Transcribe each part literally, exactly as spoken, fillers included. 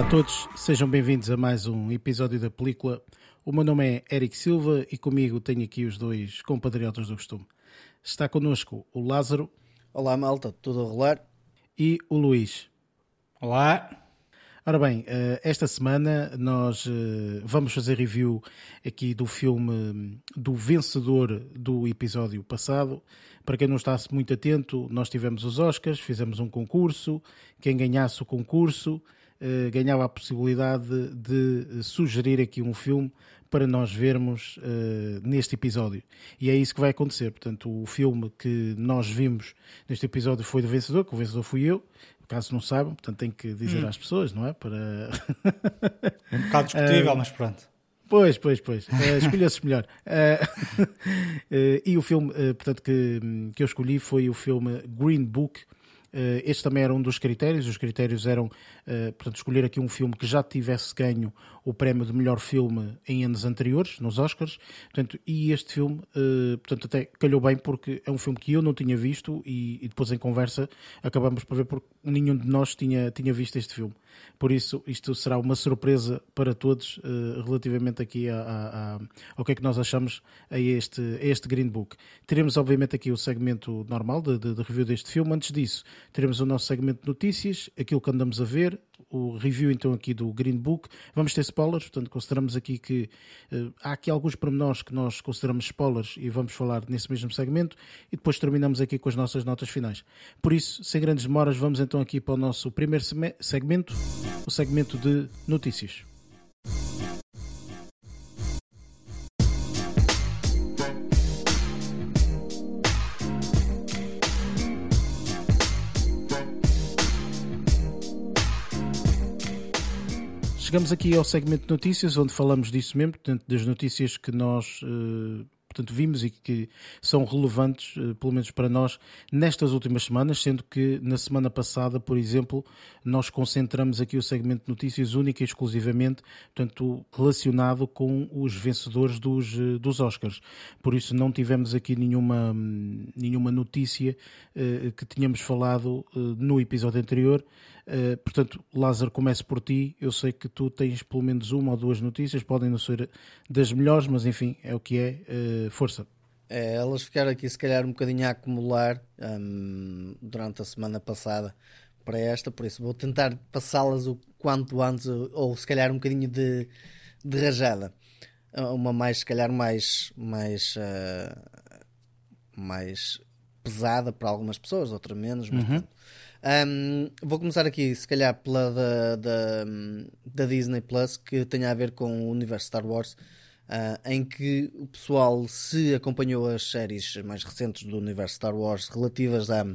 a todos, sejam bem-vindos a mais um episódio da película. O meu nome é Eric Silva e comigo tenho aqui os dois compatriotas do costume. Está connosco o Lázaro. Olá malta, tudo a rolar? E o Luís. Olá. Ora bem, esta semana nós vamos fazer review aqui do filme do vencedor do episódio passado. Para quem não está muito atento, nós tivemos os Oscars, fizemos um concurso. Quem ganhasse o concurso ganhava a possibilidade de sugerir aqui um filme para nós vermos uh, neste episódio. E é isso que vai acontecer. Portanto, o filme que nós vimos neste episódio foi do vencedor, que o vencedor fui eu. Caso não saibam, portanto tenho que dizer hum. às pessoas, não é? Para... um bocado discutível, uh, mas pronto. Pois, pois, pois. Uh, Escolha-se melhor. Uh, uh, e o filme, uh, portanto, que, que eu escolhi foi o filme Green Book. Uh, este também era um dos critérios. Os critérios eram, uh, portanto, escolher aqui um filme que já tivesse ganho o prémio de melhor filme em anos anteriores, nos Oscars. Portanto, e este filme, uh, portanto, até calhou bem porque é um filme que eu não tinha visto e, e depois em conversa acabamos por ver porque nenhum de nós tinha, tinha visto este filme. Por isso, isto será uma surpresa para todos uh, relativamente aqui a, a, a, ao que é que nós achamos a este, a este Green Book. Teremos, obviamente, aqui o segmento normal de, de, de review deste filme. Antes disso, teremos o nosso segmento de notícias, aquilo que andamos a ver, o review então aqui do Green Book. Vamos ter spoilers, portanto consideramos aqui que uh, há aqui alguns pormenores que nós consideramos spoilers e vamos falar nesse mesmo segmento e depois terminamos aqui com as nossas notas finais. Por isso, sem grandes demoras, vamos então aqui para o nosso primeiro segmento, o segmento de notícias. Chegamos aqui ao segmento de notícias, onde falamos disso mesmo, portanto, das notícias que nós uh, portanto, vimos e que são relevantes, uh, pelo menos para nós, nestas últimas semanas, sendo que na semana passada, por exemplo, nós concentramos aqui o segmento de notícias única e exclusivamente, portanto, relacionado com os vencedores dos, uh, dos Oscars. Por isso não tivemos aqui nenhuma, nenhuma notícia uh, que tínhamos falado uh, no episódio anterior. Uh, portanto, Lázaro, começo por ti. Eu sei que tu tens pelo menos uma ou duas notícias, podem não ser das melhores, mas enfim, é o que é. Uh, força. É, elas ficaram aqui se calhar um bocadinho a acumular um, durante a semana passada para esta, por isso vou tentar passá-las o quanto antes, ou se calhar um bocadinho de, de rajada. Uma mais, se calhar mais, mais, uh, mais pesada para algumas pessoas, outra menos, mas uhum. Um, vou começar aqui, se calhar, pela da, da, da Disney Plus, que tem a ver com o universo Star Wars, uh, em que o pessoal, se acompanhou as séries mais recentes do universo Star Wars relativas à,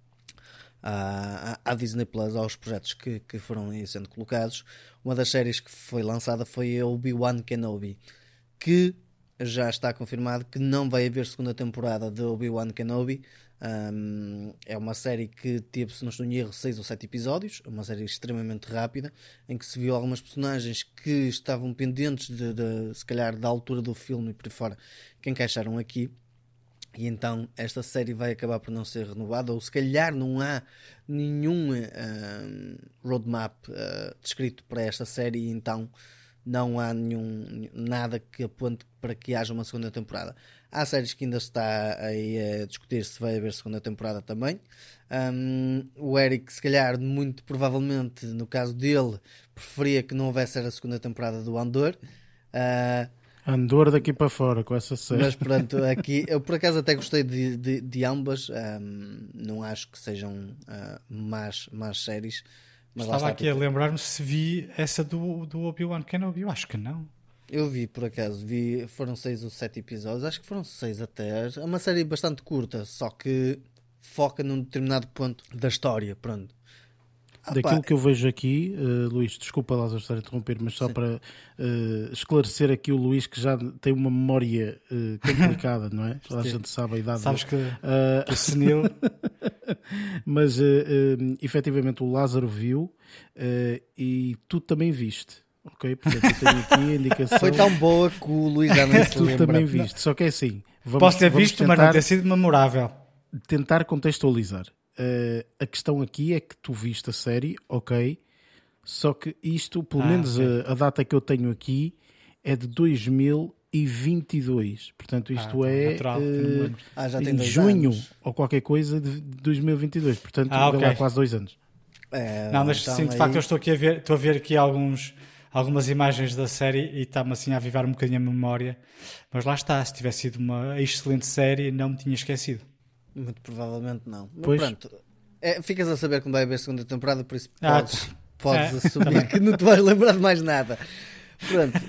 à, à Disney Plus, aos projetos que, que foram aí sendo colocados, uma das séries que foi lançada foi a Obi-Wan Kenobi, que já está confirmado que não vai haver segunda temporada de Obi-Wan Kenobi. Um, é uma série que teve, se não estou em erro, seis ou sete episódios, uma série extremamente rápida, em que se viu algumas personagens que estavam pendentes de, de se calhar da altura do filme e por aí fora, que encaixaram aqui, e então esta série vai acabar por não ser renovada, ou se calhar não há nenhum um, roadmap uh, descrito para esta série, e então não há nenhum, nada que aponte para que haja uma segunda temporada. Há séries que ainda está aí a discutir se vai haver segunda temporada também. Um, o Eric, se calhar, muito provavelmente, no caso dele, preferia que não houvesse a segunda temporada do Andor. Uh, Andor daqui para fora, com essa série. Mas pronto, aqui, eu por acaso até gostei de, de, de ambas. Um, não acho que sejam uh, más, más séries. Mas estava aqui a lembrar-me se vi essa do, do Obi-Wan Kenobi. Eu acho que não. Eu vi, por acaso, vi, foram seis ou sete episódios, acho que foram seis até. É uma série bastante curta, só que foca num determinado ponto da história, pronto. Ah, Daquilo pá. que eu vejo aqui, uh, Luís, desculpa lá estar a interromper, mas só Sim. para uh, esclarecer aqui o Luís, que já tem uma memória uh, complicada, não é? Toda a gente sabe a idade. Sabes que, uh, que senil. Mas, uh, uh, efetivamente, o Lázaro viu uh, e tu também viste. Ok, portanto eu tenho aqui a indicação. Foi tão boa que o Luís já nem se tu lembra. também viste, só que é assim. Vamos, Posso ter vamos visto, mas não ter sido memorável. Tentar contextualizar. Uh, a questão aqui é que tu viste a série, ok, Só que isto, pelo Ah, menos ok. a, a data que eu tenho aqui, é de dois mil e vinte e dois. Portanto, Ah, isto então é é natural, que eu não me eh, lembro. Ah, já tem em dois junho anos. ou qualquer coisa de dois mil e vinte e dois. Portanto, Ah, vê ok. lá, quase dois anos. É, Não, mas sim, então de facto eu aí, estou aqui a ver, estou a ver aqui alguns, algumas imagens da série e está-me assim a avivar um bocadinho a memória. Mas lá está, se tivesse sido uma excelente série, não me tinha esquecido. muito provavelmente não. Mas Pois, pronto, é, ficas a saber quando vai haver a segunda temporada, por isso Ah, podes, tá. podes É, assumir também. que não te vais lembrar de mais nada. Pronto.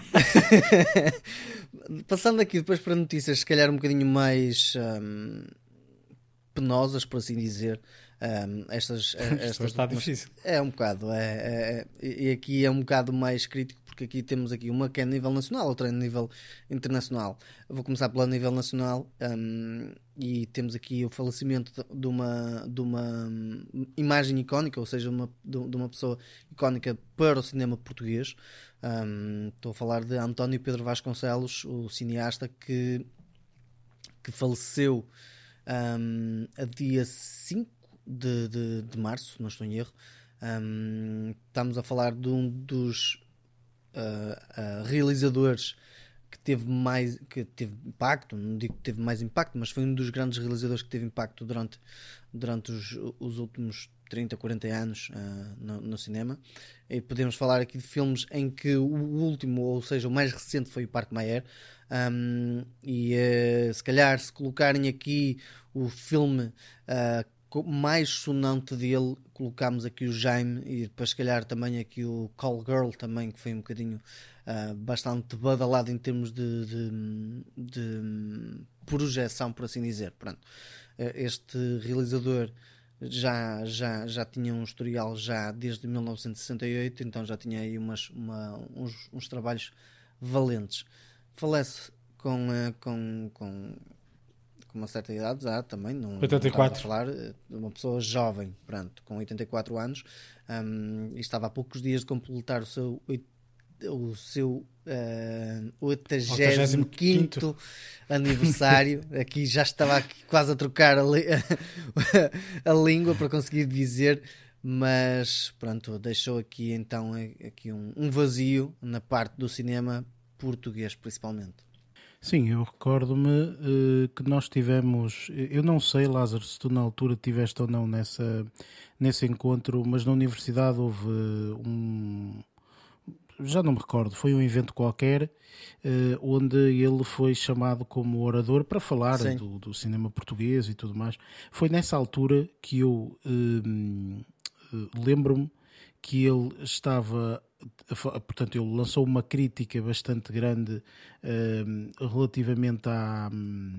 Passando aqui depois para notícias, se calhar um bocadinho mais hum, penosas, por assim dizer. Hum, estas, eh, Isto hoje estas está últimas. difícil. É um bocado, é, é- é- e aqui é um bocado mais crítico, porque aqui temos aqui uma que é a nível nacional, outra é a nível internacional. Eu vou começar pela nível nacional, hum, e temos aqui o falecimento de de uma, de uma hum, imagem icónica, ou seja, uma, de, de uma pessoa icónica para o cinema português. Hum, estou a falar de António Pedro Vasconcelos, o cineasta que, que faleceu hum, a dia cinco de, de, de março, não estou em erro. Hum, estamos a falar de um dos uh, uh, realizadores que teve mais que teve impacto, não digo que teve mais impacto, mas foi um dos grandes realizadores que teve impacto durante, durante os, os últimos trinta, quarenta anos uh, no, no cinema. E podemos falar aqui de filmes em que o último, ou seja, o mais recente, foi o Parque Mayer. Um, e uh, se calhar, se colocarem aqui o filme uh, mais sonante dele, colocámos aqui o Jaime, e depois se calhar também aqui o Call Girl também, que foi um bocadinho uh, bastante badalado em termos de, de, de projeção, por assim dizer. Pronto. Este realizador já, já, já tinha um historial já desde mil novecentos e sessenta e oito, então já tinha aí umas, uma, uns, uns trabalhos valentes. Falece com, uh, com, com com uma certa idade já também, não, não oitenta e estamos a quatro. falar de uma pessoa jovem, pronto, com oitenta e quatro anos, um, e estava há poucos dias de completar o seu o seu uh, oitagésimo quinto aniversário. Aqui já estava aqui quase a trocar a, li a língua para conseguir dizer, mas pronto, deixou aqui então aqui um, um vazio na parte do cinema português principalmente. sim, eu recordo-me uh, que nós tivemos, eu não sei, Lázaro, se tu na altura estiveste ou não nessa, nesse encontro, mas na universidade houve uh, um, já não me recordo, foi um evento qualquer uh, onde ele foi chamado como orador para falar do, do cinema português e tudo mais. Foi nessa altura que eu uh, uh, lembro-me que ele estava, portanto, ele lançou uma crítica bastante grande uh, relativamente à,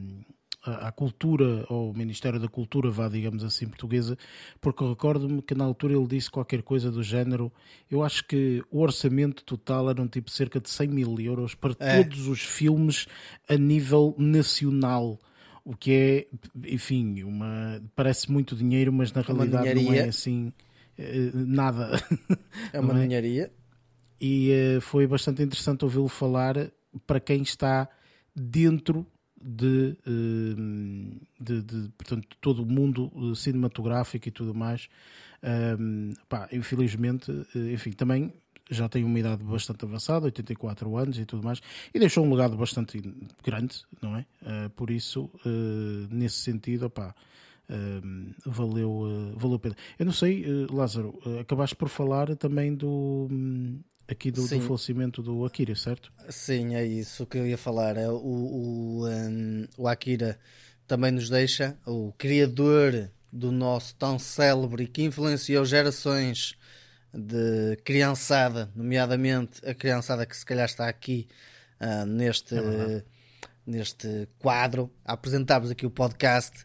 à cultura, ao Ministério da Cultura, vá, digamos assim, portuguesa, porque eu recordo-me que na altura ele disse qualquer coisa do género, eu acho que o orçamento total era um tipo cerca de cem mil euros para É. todos os filmes a nível nacional. O que é, enfim, uma, parece muito dinheiro, mas na Uma realidade não é ninharia. assim nada. É uma Não é? ninharia. E uh, foi bastante interessante ouvi-lo falar para quem está dentro de, uh, de, de portanto, todo o mundo cinematográfico e tudo mais. Um, pá, infelizmente, enfim, também já tem uma idade bastante avançada, oitenta e quatro anos e tudo mais, e deixou um legado bastante grande, não é? Uh, por isso, uh, nesse sentido, opá, Uh, valeu, uh, valeu a pena. Eu não sei, uh, Lázaro, uh, acabaste por falar também do um, aqui do, do falecimento do Akira, certo? Sim, é isso que eu ia falar. É o, o, um, o Akira também nos deixa, o criador do nosso tão célebre, que influenciou gerações de criançada, nomeadamente a criançada que se calhar está aqui uh, neste, É neste quadro, a apresentar-vos aqui o podcast.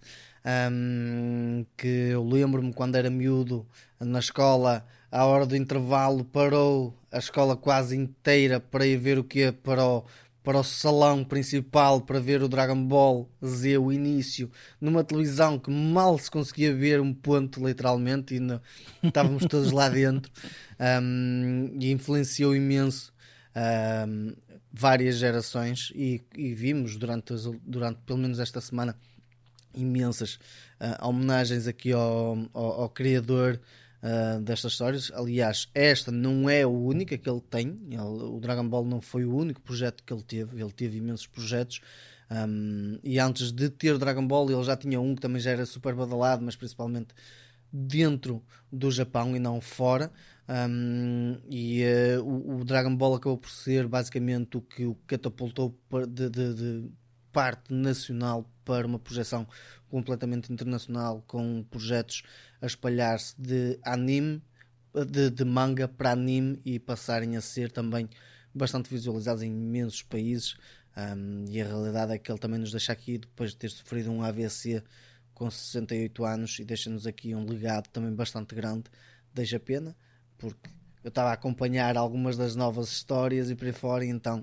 Um, que eu lembro-me quando era miúdo na escola, à hora do intervalo parou a escola quase inteira para ir ver o que para o, para o salão principal para ver o Dragon Ball Z, o início, numa televisão que mal se conseguia ver um ponto literalmente, e não, estávamos todos lá dentro, um, e influenciou imenso um, várias gerações, e, e vimos durante, durante pelo menos esta semana imensas uh, homenagens aqui ao, ao, ao criador, uh, destas histórias. Aliás, esta não é a única que ele tem. Ele, o Dragon Ball não foi o único projeto que ele teve. Ele teve imensos projetos. Um, e antes de ter Dragon Ball, ele já tinha um que também já era super badalado, mas principalmente dentro do Japão e não fora. Um, e uh, o, o Dragon Ball acabou por ser basicamente o que o catapultou de, de, de parte nacional para uma projeção completamente internacional, com projetos a espalhar-se de anime, de, de manga para anime, e passarem a ser também bastante visualizados em imensos países. Um, e a realidade é que ele também nos deixa aqui, depois de ter sofrido um A V C com sessenta e oito anos, e deixa-nos aqui um legado também bastante grande. Deixa pena, porque eu estava a acompanhar algumas das novas histórias e por aí fora, e então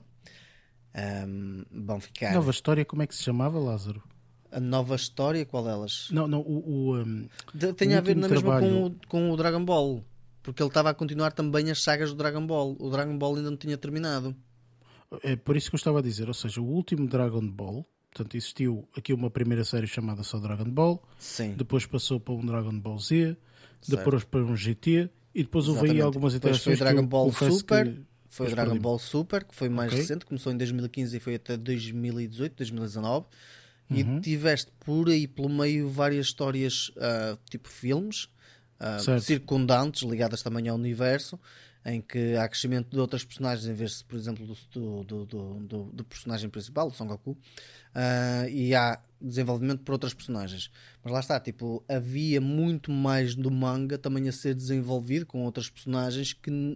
um, vão ficar. Nova história, como é que se chamava, Lázaro? A nova história, qual delas? Não, não, o, o um, de, tem o a ver na mesma trabalho... com, o, com o Dragon Ball, porque ele estava a continuar também as sagas do Dragon Ball. O Dragon Ball ainda não tinha terminado. É por isso que eu estava a dizer, ou seja, o último Dragon Ball, portanto, existiu aqui uma primeira série chamada só Dragon Ball, Sim. Depois passou para um Dragon Ball Z, Certo. Depois para um G T, e depois houve aí Exatamente. algumas Depois interações foi o Dragon Ball que eu Super, que... foi o Depois Dragon perdi-me. Ball Super, que foi mais Ok. recente, começou em dois mil e quinze e foi até dois mil e dezoito, dois mil e dezanove. Uhum. E tiveste por aí pelo meio várias histórias, ah, tipo filmes, ah, Certo. circundantes, ligadas também ao universo, em que há crescimento de outras personagens em vez de, por exemplo, do, do, do, do, do personagem principal, do Son Goku, ah, e há desenvolvimento por outras personagens. Mas lá está, tipo, havia muito mais do manga também a ser desenvolvido com outras personagens que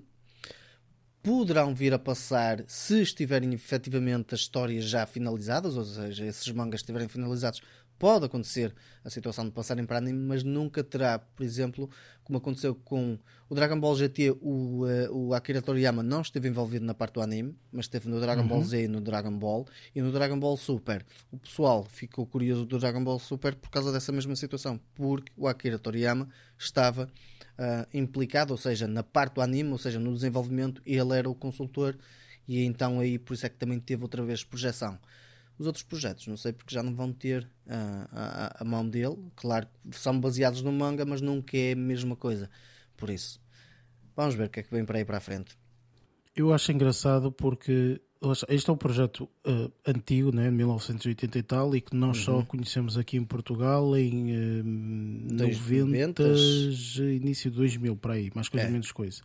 poderão vir a passar se estiverem efetivamente as histórias já finalizadas, ou seja, esses mangas estiverem finalizados. Pode acontecer a situação de passarem para anime, mas nunca terá, por exemplo, como aconteceu com o Dragon Ball G T, o, uh, o Akira Toriyama não esteve envolvido na parte do anime, mas esteve no Dragon Uhum. Ball Z e no Dragon Ball, e no Dragon Ball Super. O pessoal ficou curioso do Dragon Ball Super por causa dessa mesma situação, porque o Akira Toriyama estava uh, implicado, ou seja, na parte do anime, ou seja, no desenvolvimento, ele era o consultor, e então aí por isso é que também teve outra vez projeção. Os outros projetos, não sei, porque já não vão ter uh, a, a mão dele. Claro que são baseados no manga, mas nunca é a mesma coisa. Por isso, vamos ver o que é que vem para aí para a frente. Eu acho engraçado porque este é um projeto uh, antigo, né, mil novecentos e oitenta e tal, e que nós Uhum. só conhecemos aqui em Portugal em uh, Dois noventa, noventas. início de dois mil, para aí, mais coisa É. menos coisa.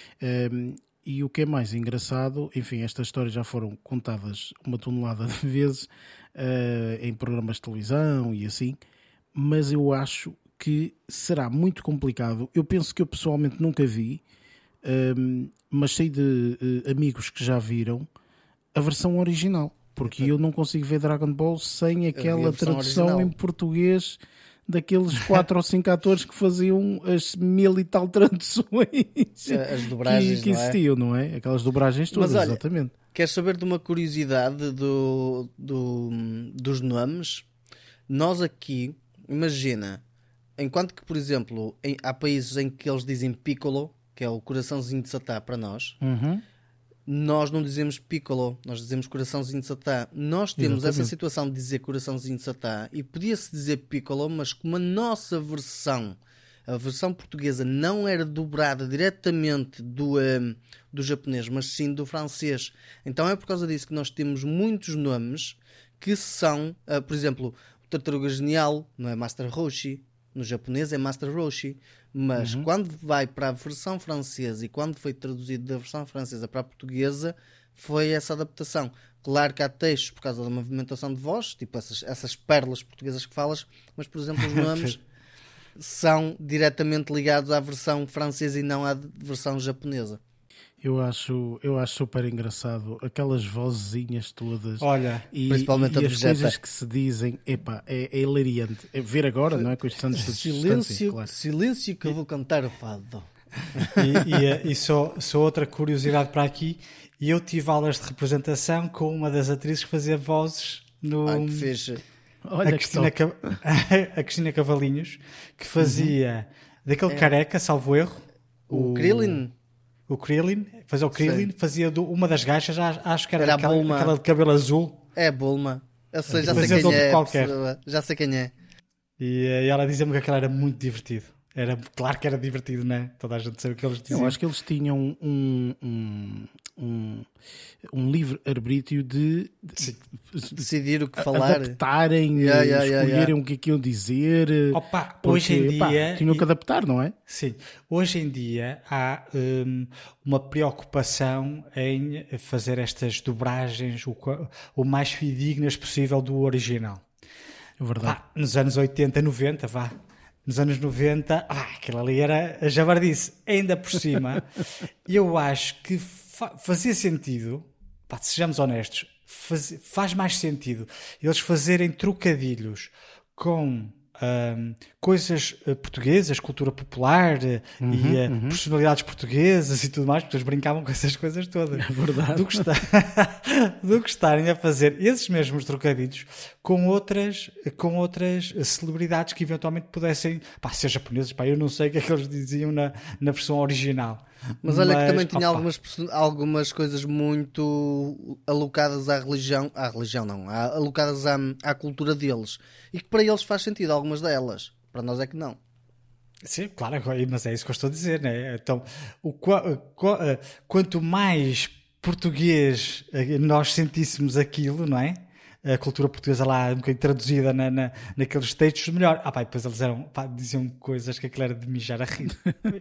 Um, e o que é mais engraçado, enfim, estas histórias já foram contadas uma tonelada de vezes uh, em programas de televisão e assim, mas eu acho que será muito complicado. Eu penso que eu pessoalmente nunca vi, um, mas sei de uh, amigos que já viram a versão original, porque eu não consigo ver Dragon Ball sem aquela versão tradução original. em português daqueles quatro ou cinco atores que faziam as mil e tal traduções As dobragens, que, que não é? existiam, não é? Aquelas dobragens todas, Mas olha, exatamente. Queres saber de uma curiosidade do, do, dos nomes? Nós aqui, imagina, enquanto que, por exemplo, em, há países em que eles dizem Piccolo, que é o coraçãozinho de Satã para nós, Uhum. nós não dizemos Piccolo, nós dizemos coraçãozinho de Satã. Nós temos Exatamente. essa situação de dizer coraçãozinho de Satã e podia-se dizer Piccolo, mas como a nossa versão, a versão portuguesa, não era dobrada diretamente do, um, do japonês, mas sim do francês. Então é por causa disso que nós temos muitos nomes que são, uh, por exemplo, o Tartaruga Genial não é Master Roshi, no japonês é Master Roshi, mas Uhum. quando vai para a versão francesa e quando foi traduzido da versão francesa para a portuguesa, foi essa adaptação. Claro que há textos por causa da movimentação de voz, tipo essas, essas pérolas portuguesas que falas, mas por exemplo os nomes são diretamente ligados à versão francesa e não à versão japonesa. Eu acho, eu acho super engraçado aquelas vozinhas todas. Olha, E, principalmente e a as Vegeta. coisas que se dizem, epá, é, é hilariante. É ver agora, não é? Com estes anos de distância, Silêncio, claro. silêncio que eu vou cantar o fado. e, e, eh, e só, só outra curiosidade para aqui, e eu tive aulas de representação com uma das atrizes que fazia vozes no... Ai, que fez. Olha a, que Cristina top. Ca- a Cristina Cavalinhos, que fazia daquele careca, salvo erro, O Krillin o Krillin, fazia o Krillin, Sim. fazia do- uma das gajas, já- acho que era, Era a aquela, Bulma. aquela de cabelo azul, é Bulma. Eu sei, já Mas sei é de quem outro é. a qualquer. pessoa. Já sei quem é. e, eh, e ela dizia-me que aquilo era muito divertido. Era, claro que era divertido, não é? Toda a gente sabe o que eles diziam. Eu acho que eles tinham um, um, um, um livre-arbítrio de, de decidir o que falar, adaptarem, yeah, yeah, escolherem yeah, yeah. o que é que iam dizer. Opa, porque, hoje em pá, dia... tinham que adaptar, não é? Sim. Hoje em dia há um, uma preocupação em fazer estas dobragens o, o mais fidedignas possível do original. É verdade. Pá, nos anos oitenta, noventa, vá. Nos anos noventa, ah, aquilo ali era a jabardice. Ainda por cima, eu acho que fa- fazia sentido, pá, sejamos honestos, faz, faz mais sentido eles fazerem trocadilhos com um, coisas uh, portuguesas, cultura popular uh, Uhum, e uh, uhum. personalidades portuguesas e tudo mais, porque eles brincavam com essas coisas todas. É verdade. Do que, está, do que estarem a fazer esses mesmos trocadilhos com outras, com outras celebridades que eventualmente pudessem, pá, ser japoneses, pá, eu não sei o que é que eles diziam na, na versão original. Mas olha que também tinha opa, algumas, perso- algumas coisas muito alocadas à religião, à religião não, à- alocadas à, à cultura deles. E que para eles faz sentido, algumas delas. Para nós é que não. Sim, claro, mas é isso que eu estou a dizer, né? Então, o, qua- qua- quanto mais português nós sentíssemos aquilo, não é? A cultura portuguesa lá um bocadinho traduzida na, na, naqueles textos, melhor. Ah, pá, depois eles eram, pá, diziam coisas que aquilo era de mijar a rir.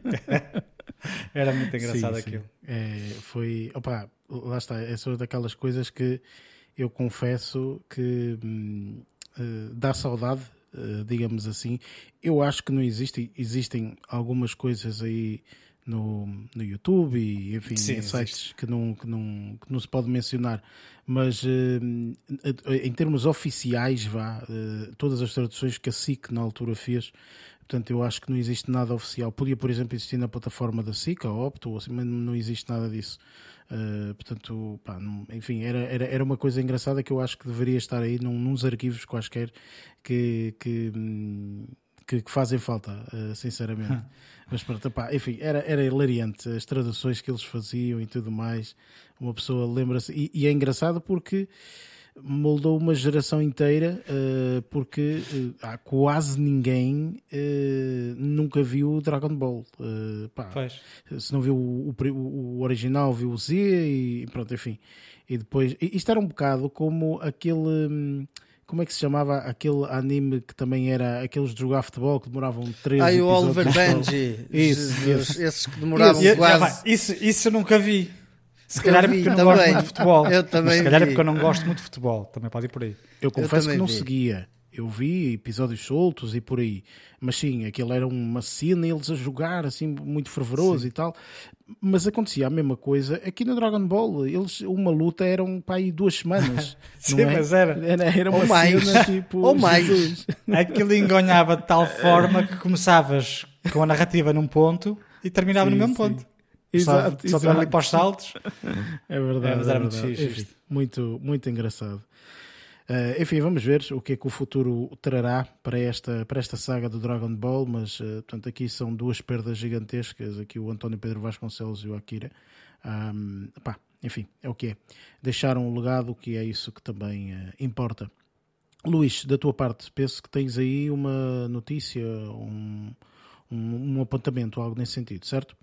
Era muito engraçado Sim, aquilo. sim. É, foi, opa, lá está, é só daquelas coisas que eu confesso que hum, uh, dá saudade, uh, digamos assim. Eu acho que não existe, existem algumas coisas aí no, no YouTube e enfim, Sim, em sites que não, que, não, que não se pode mencionar, mas uh, em termos oficiais, vá, uh, todas as traduções que a S I C na altura fez. Portanto, eu acho que não existe nada oficial. Podia, por exemplo, existir na plataforma da S I C, a Opto, ou assim, mas não existe nada disso. Uh, portanto, pá, não, enfim, era, era, era uma coisa engraçada que eu acho que deveria estar aí num, nos arquivos quaisquer que, que, que, que fazem falta, uh, sinceramente. Mas pronto, pá, enfim, era, era hilariante as traduções que eles faziam e tudo mais. Uma pessoa lembra-se. E, e é engraçado porque moldou uma geração inteira, uh, porque uh, há quase ninguém uh, nunca viu o Dragon Ball. Uh, pá, se não viu o, o, o original, viu o Z e pronto, enfim. E depois, isto era um bocado como aquele, como é que se chamava aquele anime que também era aqueles de jogar futebol que demoravam três Ah, e o episódios. Oliver Benji. Isso, Jesus, isso. esses que demoravam Esse, quase. já, isso, isso eu nunca vi. Se calhar Eu é vi porque eu não também. gosto muito de futebol. Eu também Mas se calhar vi. é porque eu não gosto muito de futebol. Também pode ir por aí. Eu confesso também que não vi. seguia. Eu vi episódios soltos e por aí. Mas sim, aquilo era uma cena, eles a jogar assim, muito fervoroso Sim. e tal. Mas acontecia a mesma coisa aqui no Dragon Ball. Eles, uma luta eram para aí duas semanas. Sim, não é? mas era. Era, era uma Ou mais. cena tipo. Ou mais. Jesus. Aquilo engonhava de tal forma que começavas com a narrativa num ponto e terminava Sim, no mesmo sim. ponto. Exato, Só, só tirava ali exato. para os saltos. É verdade. É, mas era é muito verdade. fixe Enfim, isto. muito, muito engraçado. Uh, enfim, vamos ver o que é que o futuro trará para esta, para esta saga do Dragon Ball, mas uh, portanto, aqui são duas perdas gigantescas, aqui o António Pedro Vasconcelos e o Akira. Um, pá, enfim, é o que é. Deixaram um legado, que é isso que também uh, importa. Luís, da tua parte, penso que tens aí uma notícia, um, um, um apontamento, algo nesse sentido, certo?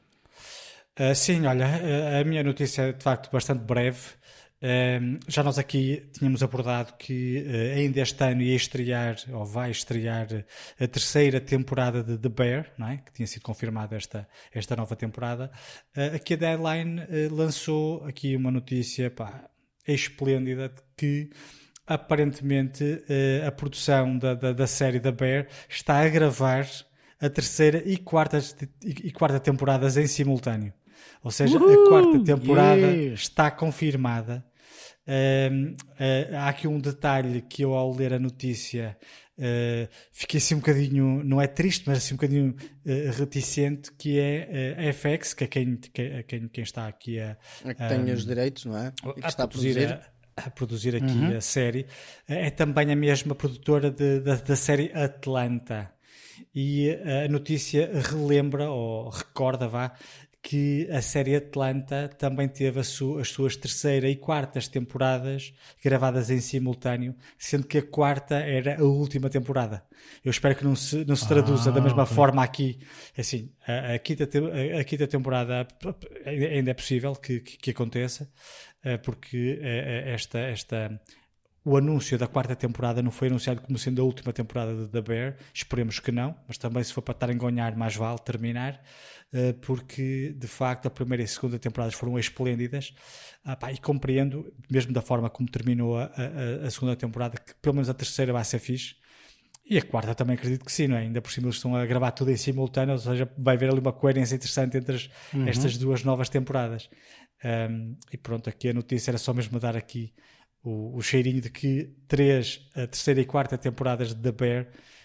Uh, sim, olha, uh, a minha notícia é de facto bastante breve. Uh, já nós aqui tínhamos abordado que uh, ainda este ano ia estrear, ou vai estrear, a terceira temporada de The Bear, não é? Que tinha sido confirmada esta, esta nova temporada. Uh, aqui a Deadline uh, lançou aqui uma notícia, pá, esplêndida, de que aparentemente uh, a produção da, da, da série The Bear está a gravar a terceira e quarta, e, e quarta temporadas em simultâneo. Ou seja, Uhul, a quarta temporada yeah. está confirmada. Um, uh, há aqui um detalhe que eu, ao ler a notícia, uh, fiquei assim um bocadinho, não é triste, mas assim um bocadinho uh, reticente, que é uh, a F X, que é quem, que, a quem, quem está aqui a, É que tem um, os direitos, não é? E que a, está produzir, a produzir. a, a produzir aqui Uhum. a série. É também a mesma produtora de, da, da série Atlanta. E a notícia relembra, ou recorda, vá, que a série Atlanta também teve a su- as suas terceira e quartas temporadas gravadas em simultâneo, sendo que a quarta era a última temporada. Eu espero que não se, não se traduza Ah, da mesma ok. forma aqui. Assim, a, a, quinta, te- a, a quinta temporada ainda é possível que, que, que aconteça, eh, porque eh, eh, esta... esta o anúncio da quarta temporada não foi anunciado como sendo a última temporada de The Bear. Esperemos que não, mas também se for para estar a engonhar, mais vale terminar, uh, porque de facto a primeira e a segunda temporadas foram esplêndidas. Ah, pá, e compreendo, mesmo da forma como terminou a, a, a segunda temporada, que pelo menos a terceira vai ser fixe. E a quarta também acredito que sim, não é? Ainda por cima eles estão a gravar tudo em simultâneo, ou seja, vai haver ali uma coerência interessante entre as, uhum. estas duas novas temporadas. Um, e pronto, aqui a notícia era só mesmo dar aqui O, o cheirinho de que três, a terceira e quarta temporadas de The Bear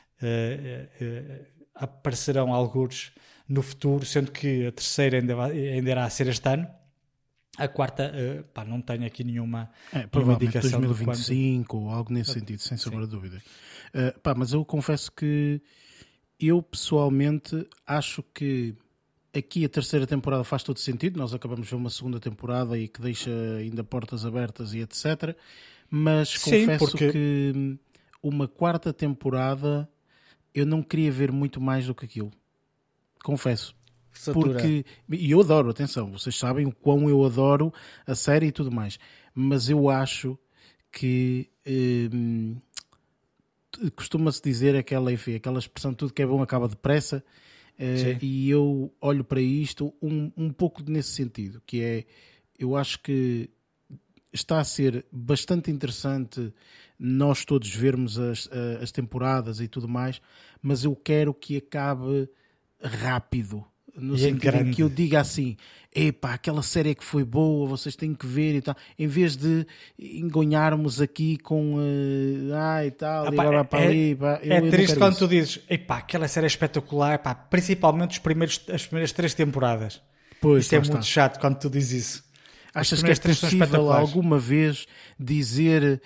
uh, uh, uh, aparecerão algures no futuro, sendo que a terceira ainda, vai, ainda irá ser este ano. A quarta, uh, pá, não tenho aqui nenhuma, é, nenhuma indicação dois mil e vinte e cinco de ou algo nesse sentido, sem sombra de dúvida. Uh, pá, mas eu confesso que eu pessoalmente acho que aqui a terceira temporada faz todo sentido, nós acabamos de ver uma segunda temporada e que deixa ainda portas abertas e etcétera. Mas Sim, confesso porque... que uma quarta temporada eu não queria ver muito mais do que aquilo. Confesso. Satura. Porque, e eu adoro, atenção, vocês sabem o quão eu adoro a série e tudo mais, mas eu acho que hum, costuma-se dizer aquela, enfim, aquela expressão, tudo que é bom acaba depressa. Uh, e eu olho para isto um, um pouco nesse sentido, que é, eu acho que está a ser bastante interessante nós todos vermos as, as temporadas e tudo mais, mas eu quero que acabe rápido, no e sentido em que eu diga assim, epá, aquela série que foi boa, vocês têm que ver e tal, em vez de engonharmos aqui com uh, ah e tal, ah, e agora é, para ali, pá, eu, é eu triste quando isso. tu dizes, epá, aquela série é espetacular, pá, principalmente os primeiros, as primeiras três temporadas. Pois, isso é está. muito chato quando tu dizes isso. Achas que é possível alguma vez dizer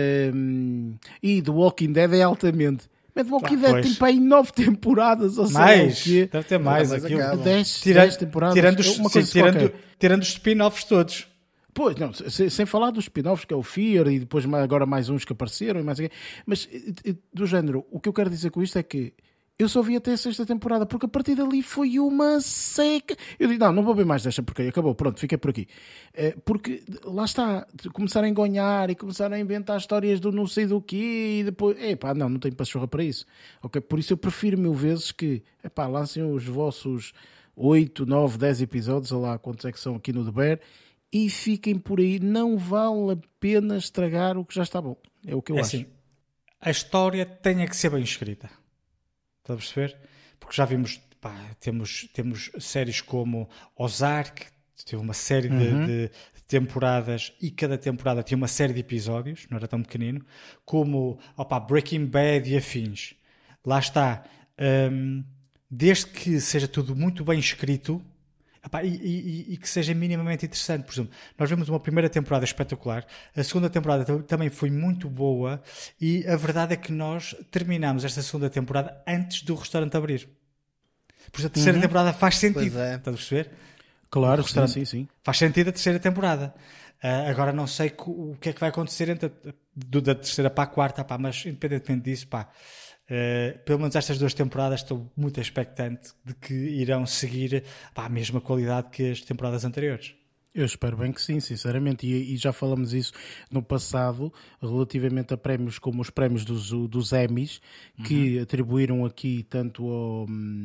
um, e The Walking Dead é altamente? Mas The Walking Dead tem para aí nove temporadas ou mais, sei deve ter mais aquilo. dez, Tira, dez temporadas. Tirando os, uma sim, coisa tirando, tirando os spin-offs todos. Pois, não, sem, sem falar dos spin-offs, que é o Fear e depois agora mais uns que apareceram e mais aqui. Mas do género, o que eu quero dizer com isto é que eu só vi até a sexta temporada, porque a partir dali foi uma seca. Eu digo, não, não vou ver mais desta porque acabou, pronto, fiquei por aqui. Porque lá está, começaram a engonhar e começaram a inventar histórias do não sei do quê e depois, epá, não, não tenho pachorra para isso. Okay? Por isso eu prefiro mil vezes que, epá, lancem os vossos oito, nove, dez episódios, ou lá quantos é que são aqui no The Bear, e fiquem por aí. Não vale a pena estragar o que já está bom. É o que eu é acho. Assim, a história tem que ser bem escrita. Estás a perceber? Porque já vimos, pá, temos, temos séries como Ozark, que teve uma série de, uhum. de temporadas e cada temporada tinha uma série de episódios, não era tão pequenino, como opa, Breaking Bad e afins. Lá está. Um, desde que seja tudo muito bem escrito, opa, e, e, e que seja minimamente interessante. Por exemplo, nós vimos uma primeira temporada espetacular, a segunda temporada também foi muito boa e a verdade é que nós terminamos esta segunda temporada antes do restaurante abrir. Por isso a terceira uhum. temporada faz sentido. É. Estás a perceber? Claro, sim, sim, sim. Faz sentido a terceira temporada. Uh, agora não sei o que é que vai acontecer entre a, do, da terceira para a quarta, pá, mas independentemente disso, pá, Uh, pelo menos estas duas temporadas estou muito expectante de que irão seguir pá, a mesma qualidade que as temporadas anteriores. Eu espero bem que sim, sinceramente, e, e já falamos isso no passado, relativamente a prémios como os prémios dos, dos Emmys, que uhum. atribuíram aqui tanto ao,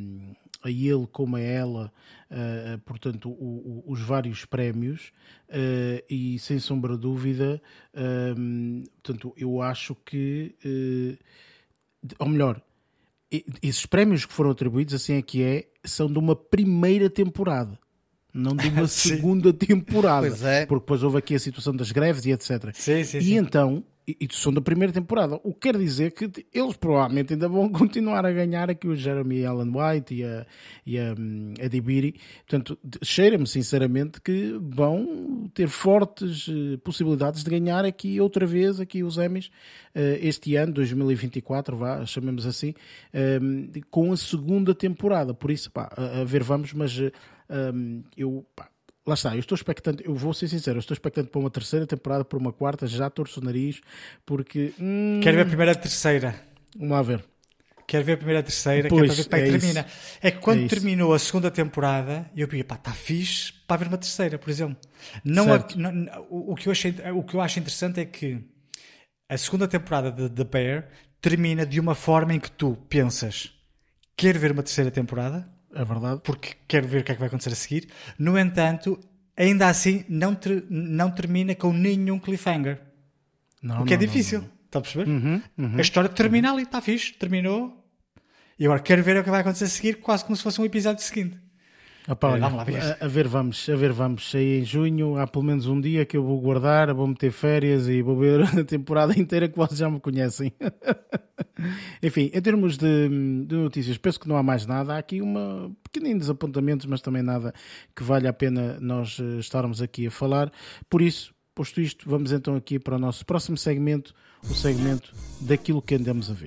a ele como a ela, uh, portanto, o, o, os vários prémios, uh, e sem sombra de dúvida, uh, portanto, eu acho que... Uh, ou melhor, esses prémios que foram atribuídos, assim é que é, são de uma primeira temporada, não de uma segunda temporada. Pois é. Porque depois houve aqui a situação das greves e etcétera. Sim, sim, e sim. então, e, e são da primeira temporada, o que quer dizer que eles provavelmente ainda vão continuar a ganhar aqui o Jeremy Allen White e a, e a, a Dibiri. Portanto, cheira-me sinceramente que vão ter fortes uh, possibilidades de ganhar aqui outra vez aqui os Emmys uh, este ano, dois mil e vinte e quatro, vá, chamemos assim, um, com a segunda temporada. Por isso, pá, a, a ver vamos, mas uh, Um, eu, pá, lá está, eu estou expectante, eu vou ser sincero, eu estou expectante para uma terceira temporada, para uma quarta, já torço o nariz, porque... Hum, Quero ver a primeira e a terceira. Vamos lá ver. Quero ver a primeira e a terceira, Pois, que é para ver como é que é termina. isso. É que quando É isso. terminou a segunda temporada, eu vi, pá, está fixe para ver uma terceira, por exemplo. Não, a, Certo. não o, o, que eu achei, o que eu acho interessante é que a segunda temporada de The Bear termina de uma forma em que tu pensas, quero ver uma terceira temporada, É verdade. porque quero ver o que é que vai acontecer a seguir. No entanto, ainda assim, não, ter, não termina com nenhum cliffhanger. Não, o que é não, difícil. não, não. Está a perceber? Uhum, uhum. A história termina ali, está fixe, terminou. E agora quero ver o que vai acontecer a seguir, quase como se fosse um episódio seguinte. Opa, olha, vamos lá ver. a, a ver vamos, a ver vamos. Aí em junho há pelo menos um dia que eu vou guardar, vou meter férias e vou ver a temporada inteira que vocês já me conhecem. Enfim, em termos de, de notícias, penso que não há mais nada. Há aqui uma pequeninos desapontamentos, mas também nada que valha a pena nós eh, estarmos aqui a falar. Por isso, posto isto, vamos então aqui para o nosso próximo segmento, o segmento daquilo que andamos a ver.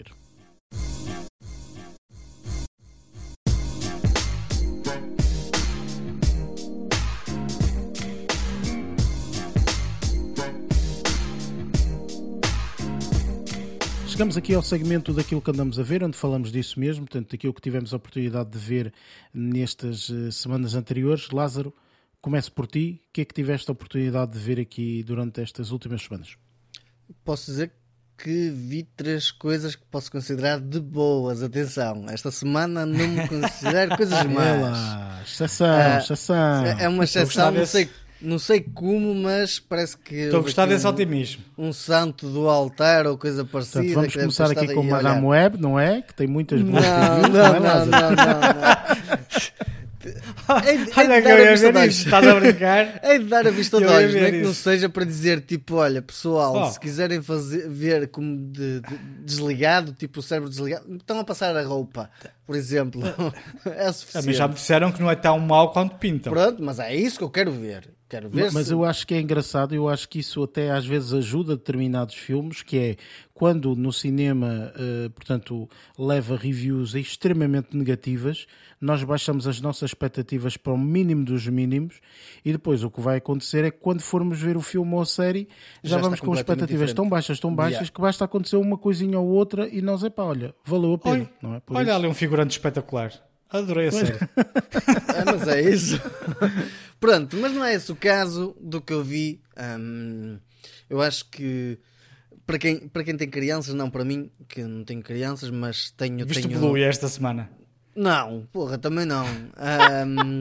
Chegamos aqui ao segmento daquilo que andamos a ver, onde falamos disso mesmo, portanto, daquilo que tivemos a oportunidade de ver nestas uh, semanas anteriores. Lázaro, começo por ti. O que é que tiveste a oportunidade de ver aqui durante estas últimas semanas? Posso dizer que vi três coisas que posso considerar de boas. Atenção, esta semana não me considero coisas más. Ela, exceção, Ah, exceção. É é uma Estou a exceção, gostar não desse- sei, não sei como, mas parece que Estou a houve gostar aqui desse um, otimismo. um santo do altar ou coisa parecida. Portanto, vamos que deve começar ter aqui estado com aí o a olhar. Madame Web, não é? Que tem muitas boas Não, reviews, não, é, não, Lázaro? não, não, não. Hei de- hei Olha de que dar eu a ia vista ver de isso, olhos. estás a brincar? Hei de dar a vista de Eu ia olhos, não é ver que não isso. seja para dizer tipo, olha, pessoal, Oh. se quiserem fazer, ver como de, de- desligado, tipo o cérebro desligado, estão a passar a roupa, por exemplo. É A mim suficiente. já me disseram que não é tão mau quanto pintam. Pronto, mas é isso que eu quero ver. Quero ver Mas se... eu acho que é engraçado, eu acho que isso até às vezes ajuda determinados filmes, que é quando no cinema, eh, portanto, leva reviews extremamente negativas, nós baixamos as nossas expectativas para o mínimo dos mínimos e depois o que vai acontecer é que quando formos ver o filme ou a série, já, Já vamos está com completamente expectativas tão diferente. baixas, tão baixas, Yeah. que basta acontecer uma coisinha ou outra e nós, epá, olha, valeu a pena, Olha, não é? Por olha isso- ali um figurante espetacular. Adorei a série. É, mas é isso. Pronto, mas não é esse o caso do que eu vi. Hum, eu acho que para quem, para quem tem crianças, não para mim, que não tenho crianças, mas tenho. Viste o tenho... Bluey esta semana? Não, porra, também não. Hum,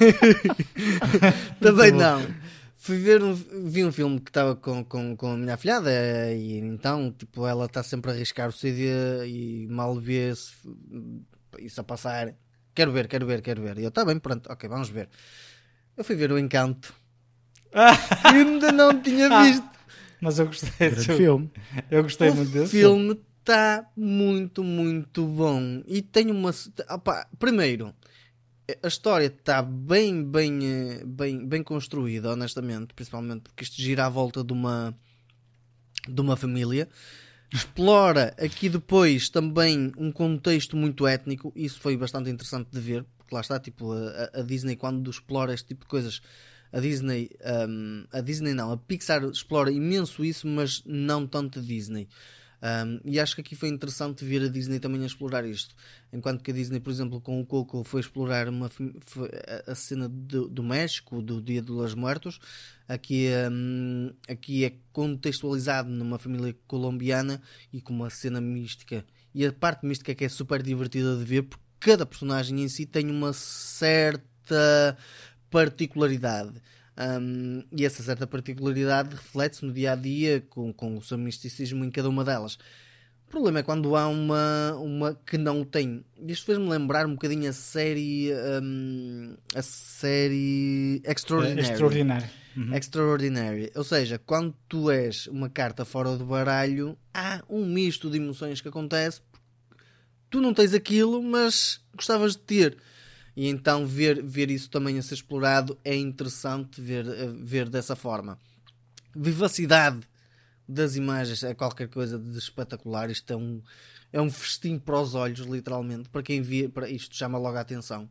também não. Fui ver um, vi um filme que estava com, com, com a minha afilhada e então, tipo, ela está sempre a arriscar o C D e mal vê -se, isso a passar. Quero ver, quero ver, quero ver. E eu, tá bem, pronto, ok, vamos ver. Eu fui ver o Encanto. Que ainda não tinha Ah, visto. Mas eu gostei Grande do filme. Eu gostei O muito desse filme. filme está muito, muito bom. E tem uma... Opa, primeiro, a história está bem, bem, eh, bem, bem construída, honestamente. Principalmente porque isto gira à volta de uma, de uma família. Explora aqui depois também um contexto muito étnico. Isso foi bastante interessante de ver. Porque lá está, tipo, a, a Disney quando explora este tipo de coisas... A Disney, um, a Disney não, a Pixar explora imenso isso, mas não tanto a Disney. Um, e acho que aqui foi interessante ver a Disney também a explorar isto. Enquanto que a Disney, por exemplo, com o Coco foi explorar uma, foi a cena do, do México, do Dia de los Muertos, aqui, um, aqui é contextualizado numa família colombiana e com uma cena mística. E a parte mística é que é super divertida de ver, porque cada personagem em si tem uma certa particularidade. Um, e essa certa particularidade reflete-se no dia a dia com, com o seu misticismo em cada uma delas. O problema é quando há uma, uma que não tem. Isto fez-me lembrar um bocadinho a série um, a série Extraordinary. É extraordinário. Uhum. Extraordinary. Ou seja, quando tu és uma carta fora do baralho, há um misto de emoções que acontece. Tu não tens aquilo, mas gostavas de ter. E então ver, ver isso também a ser explorado é interessante ver, ver dessa forma. Vivacidade das imagens é qualquer coisa de espetacular. Isto é um, é um festim para os olhos, literalmente. Para quem vê, para isto chama logo a atenção.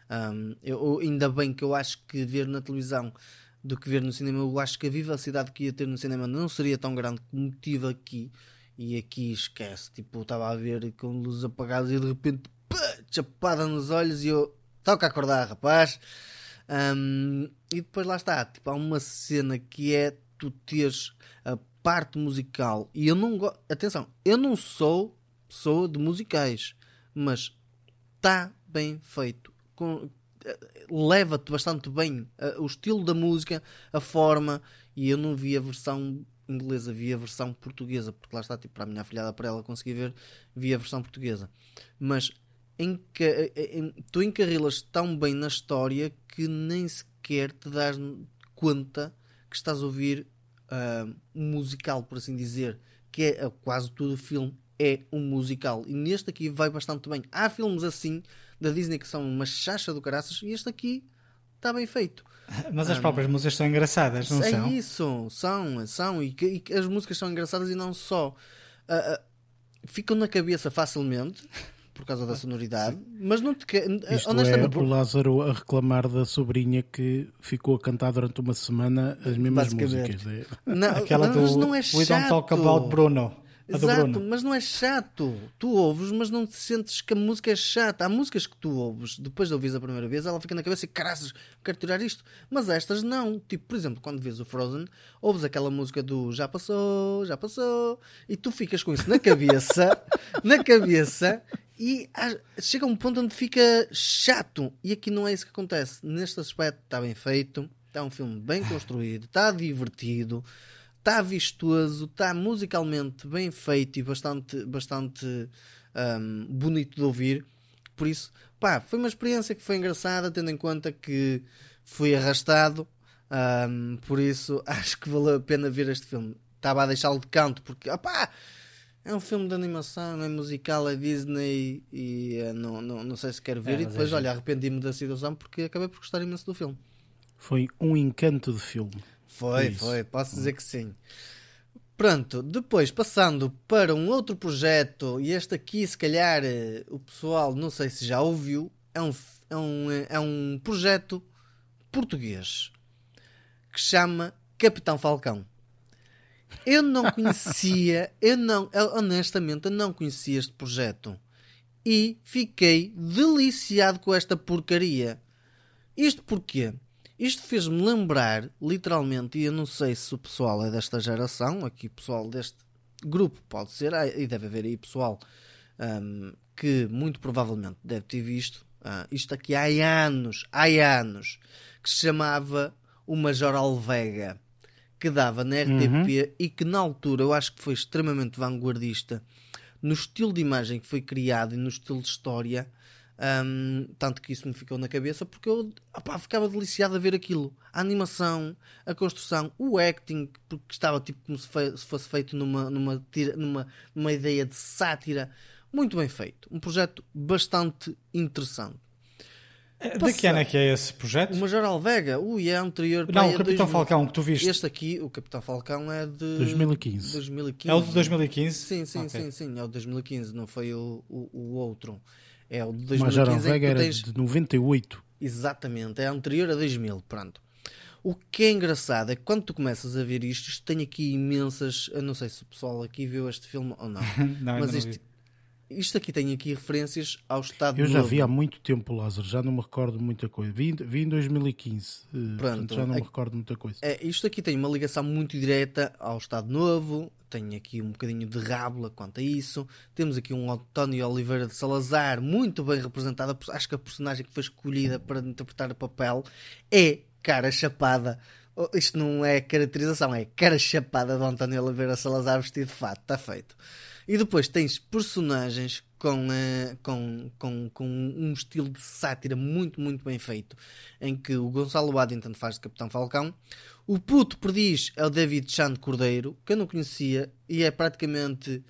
Um, eu, ainda bem que eu acho que ver na televisão do que ver no cinema, eu acho que a vivacidade que ia ter no cinema não seria tão grande como tive aqui. E aqui esquece, tipo, eu estava a ver com luzes apagadas e de repente pá, chapada nos olhos e eu toca acordar, rapaz. Um, e depois lá está, tipo, há uma cena que é tu teres a parte musical e eu não gosto, atenção, eu não sou pessoa de musicais, mas está bem feito, com, leva-te bastante bem uh, o estilo da música, a forma, e eu não vi a versão inglesa, vi a versão portuguesa, porque lá está, tipo, para a minha afilhada, para ela conseguir ver, vi a versão portuguesa, mas enca em, tu encarrilas tão bem na história que nem sequer te dás conta que estás a ouvir uh, um musical, por assim dizer, que é uh, quase todo o filme é um musical, e neste aqui vai bastante bem. Há filmes assim da Disney que são uma chacha do caraças, e este aqui está bem feito. Mas as um, próprias músicas são engraçadas, não é são? É isso, são, são e, que, e as músicas são engraçadas e não só uh, uh, ficam na cabeça facilmente por causa da sonoridade, mas não te Isto honestamente é o Lázaro a reclamar da sobrinha que ficou a cantar durante uma semana as mesmas músicas. É. Não, aquela não, do mas não é We Don't Talk About Bruno. Exato, mas não é chato. Tu ouves, mas não te sentes que a música é chata. Há músicas que tu ouves, depois de ouvires a primeira vez, ela fica na cabeça e caraças, quero tirar isto. Mas estas não. Tipo, por exemplo, quando vês o Frozen, ouves aquela música do Já Passou, Já Passou, e tu ficas com isso na cabeça, na cabeça, e chega a um ponto onde fica chato. E aqui não é isso que acontece. Neste aspecto está bem feito, está um filme bem construído, está divertido. Está vistoso, está musicalmente bem feito e bastante, bastante um, bonito de ouvir. Por isso, pá, foi uma experiência que foi engraçada, tendo em conta que fui arrastado. Um, por isso, acho que valeu a pena ver este filme. Estava a deixá-lo de canto, porque, opá, é um filme de animação, é musical, é Disney e uh, não, não, não sei se quero ver. É, e depois, é olha, arrependi-me da situação porque acabei por gostar imenso do filme. Foi um encanto de filme. Foi, Isso. foi, posso dizer que sim. Pronto, depois passando para um outro projeto, e este aqui se calhar o pessoal não sei se já ouviu, é um, é um, é um projeto português que se chama Capitão Falcão. Eu não conhecia, eu não, honestamente eu não conhecia este projeto e fiquei deliciado com esta porcaria. Isto porquê? Isto fez-me lembrar, literalmente, e eu não sei se o pessoal é desta geração, aqui o pessoal deste grupo pode ser, e deve haver aí pessoal um, que muito provavelmente deve ter visto, uh, isto aqui há anos, há anos, que se chamava o Major Alvega, que dava na R T P uhum. e que na altura eu acho que foi extremamente vanguardista no estilo de imagem que foi criado e no estilo de história. Um, tanto que isso me ficou na cabeça porque eu opá, ficava deliciado a ver aquilo, a animação, a construção, o acting, porque estava tipo como se, fe- se fosse feito numa, numa, tira, numa, numa ideia de sátira, muito bem feito, um projeto bastante interessante. De que ano é que é esse projeto? O Major Alvega, ui, é anterior. Não, o Capitão dois mil... Falcão que tu viste. Este aqui, o Capitão Falcão é de dois mil e quinze. dois mil e quinze. É o de dois mil e quinze? Sim, sim, okay. sim, sim, é o de dois mil e quinze, não foi o, o, o outro. É o de dois mil e quinze. O Major Alvega era tens... de noventa e oito. Exatamente, é anterior a dois mil, pronto. O que é engraçado é que quando tu começas a ver isto, isto tem aqui imensas... Eu não sei se o pessoal aqui viu este filme ou não. não mas não isto, isto aqui tem aqui referências ao Estado Eu Novo. já vi há muito tempo, Lázaro, já não me recordo muita coisa. Vi, vi em dois mil e quinze, pronto, portanto, já não me recordo muita coisa. É, isto aqui tem uma ligação muito direta ao Estado Novo, tem aqui um bocadinho de rábula quanto a isso. Temos aqui um António Oliveira de Salazar, muito bem representado. Acho que a personagem que foi escolhida para interpretar o papel é cara chapada. Isto não é caracterização, é cara chapada do António Oliveira Salazar vestido de fato, está feito. E depois tens personagens com, uh, com, com, com um estilo de sátira muito, muito bem feito, em que o Gonçalo Waddington faz de Capitão Falcão, o puto perdiz é o David Chan Cordeiro, que eu não conhecia, e é praticamente...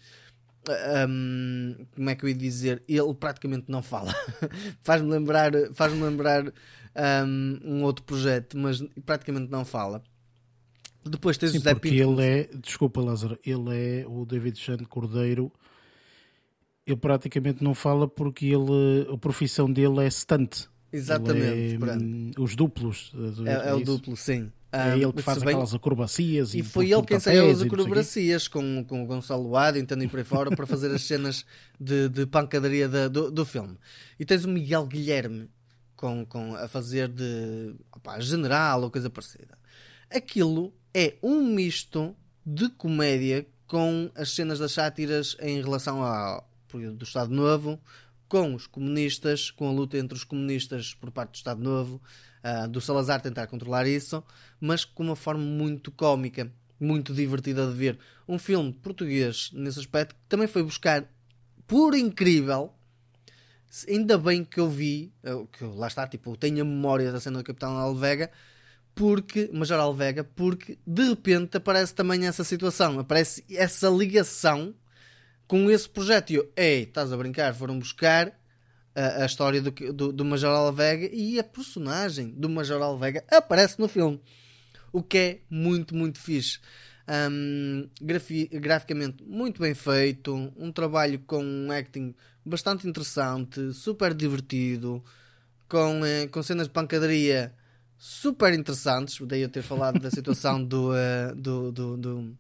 Um, como é que eu ia dizer? Ele praticamente não fala. faz-me lembrar, faz-me lembrar um, um outro projeto, mas praticamente não fala. Depois tens Sim, o Zé porque Pinto. ele é, desculpa Lázaro, ele é o David Chan Cordeiro. Ele praticamente não fala porque ele, a profissão dele é stunt. Exatamente. Ele é, os duplos. Do, é, é o isso. duplo, sim. É um, ele que faz aquelas acrobacias. E, e foi ele que ensaiou as acrobacias que... com, com o Gonçalo Waddington e por aí fora para fazer as cenas de, de pancadaria da, do, do filme. E tens o Miguel Guilherme com, com, a fazer de opa, general ou coisa parecida. Aquilo é um misto de comédia com as cenas das sátiras em relação ao período do Estado Novo, com os comunistas, com a luta entre os comunistas por parte do Estado Novo, uh, do Salazar tentar controlar isso, mas com uma forma muito cómica, muito divertida de ver. Um filme português, nesse aspecto, que também foi buscar, por incrível, ainda bem que eu vi, que eu, lá está, tipo, eu tenho a memória da cena do Capitão Alvega, porque, Major Alvega, porque de repente aparece também essa situação, aparece essa ligação com esse projeto. E eu, ei, estás a brincar? Foram buscar a, a história do, do, do Major Alvega e a personagem do Major Alvega aparece no filme. O que é muito, muito fixe. Um, grafi, graficamente muito bem feito. Um trabalho com um acting bastante interessante, super divertido, com, eh, com cenas de pancadaria super interessantes. Daí eu ter falado da situação do, uh, do, do, do,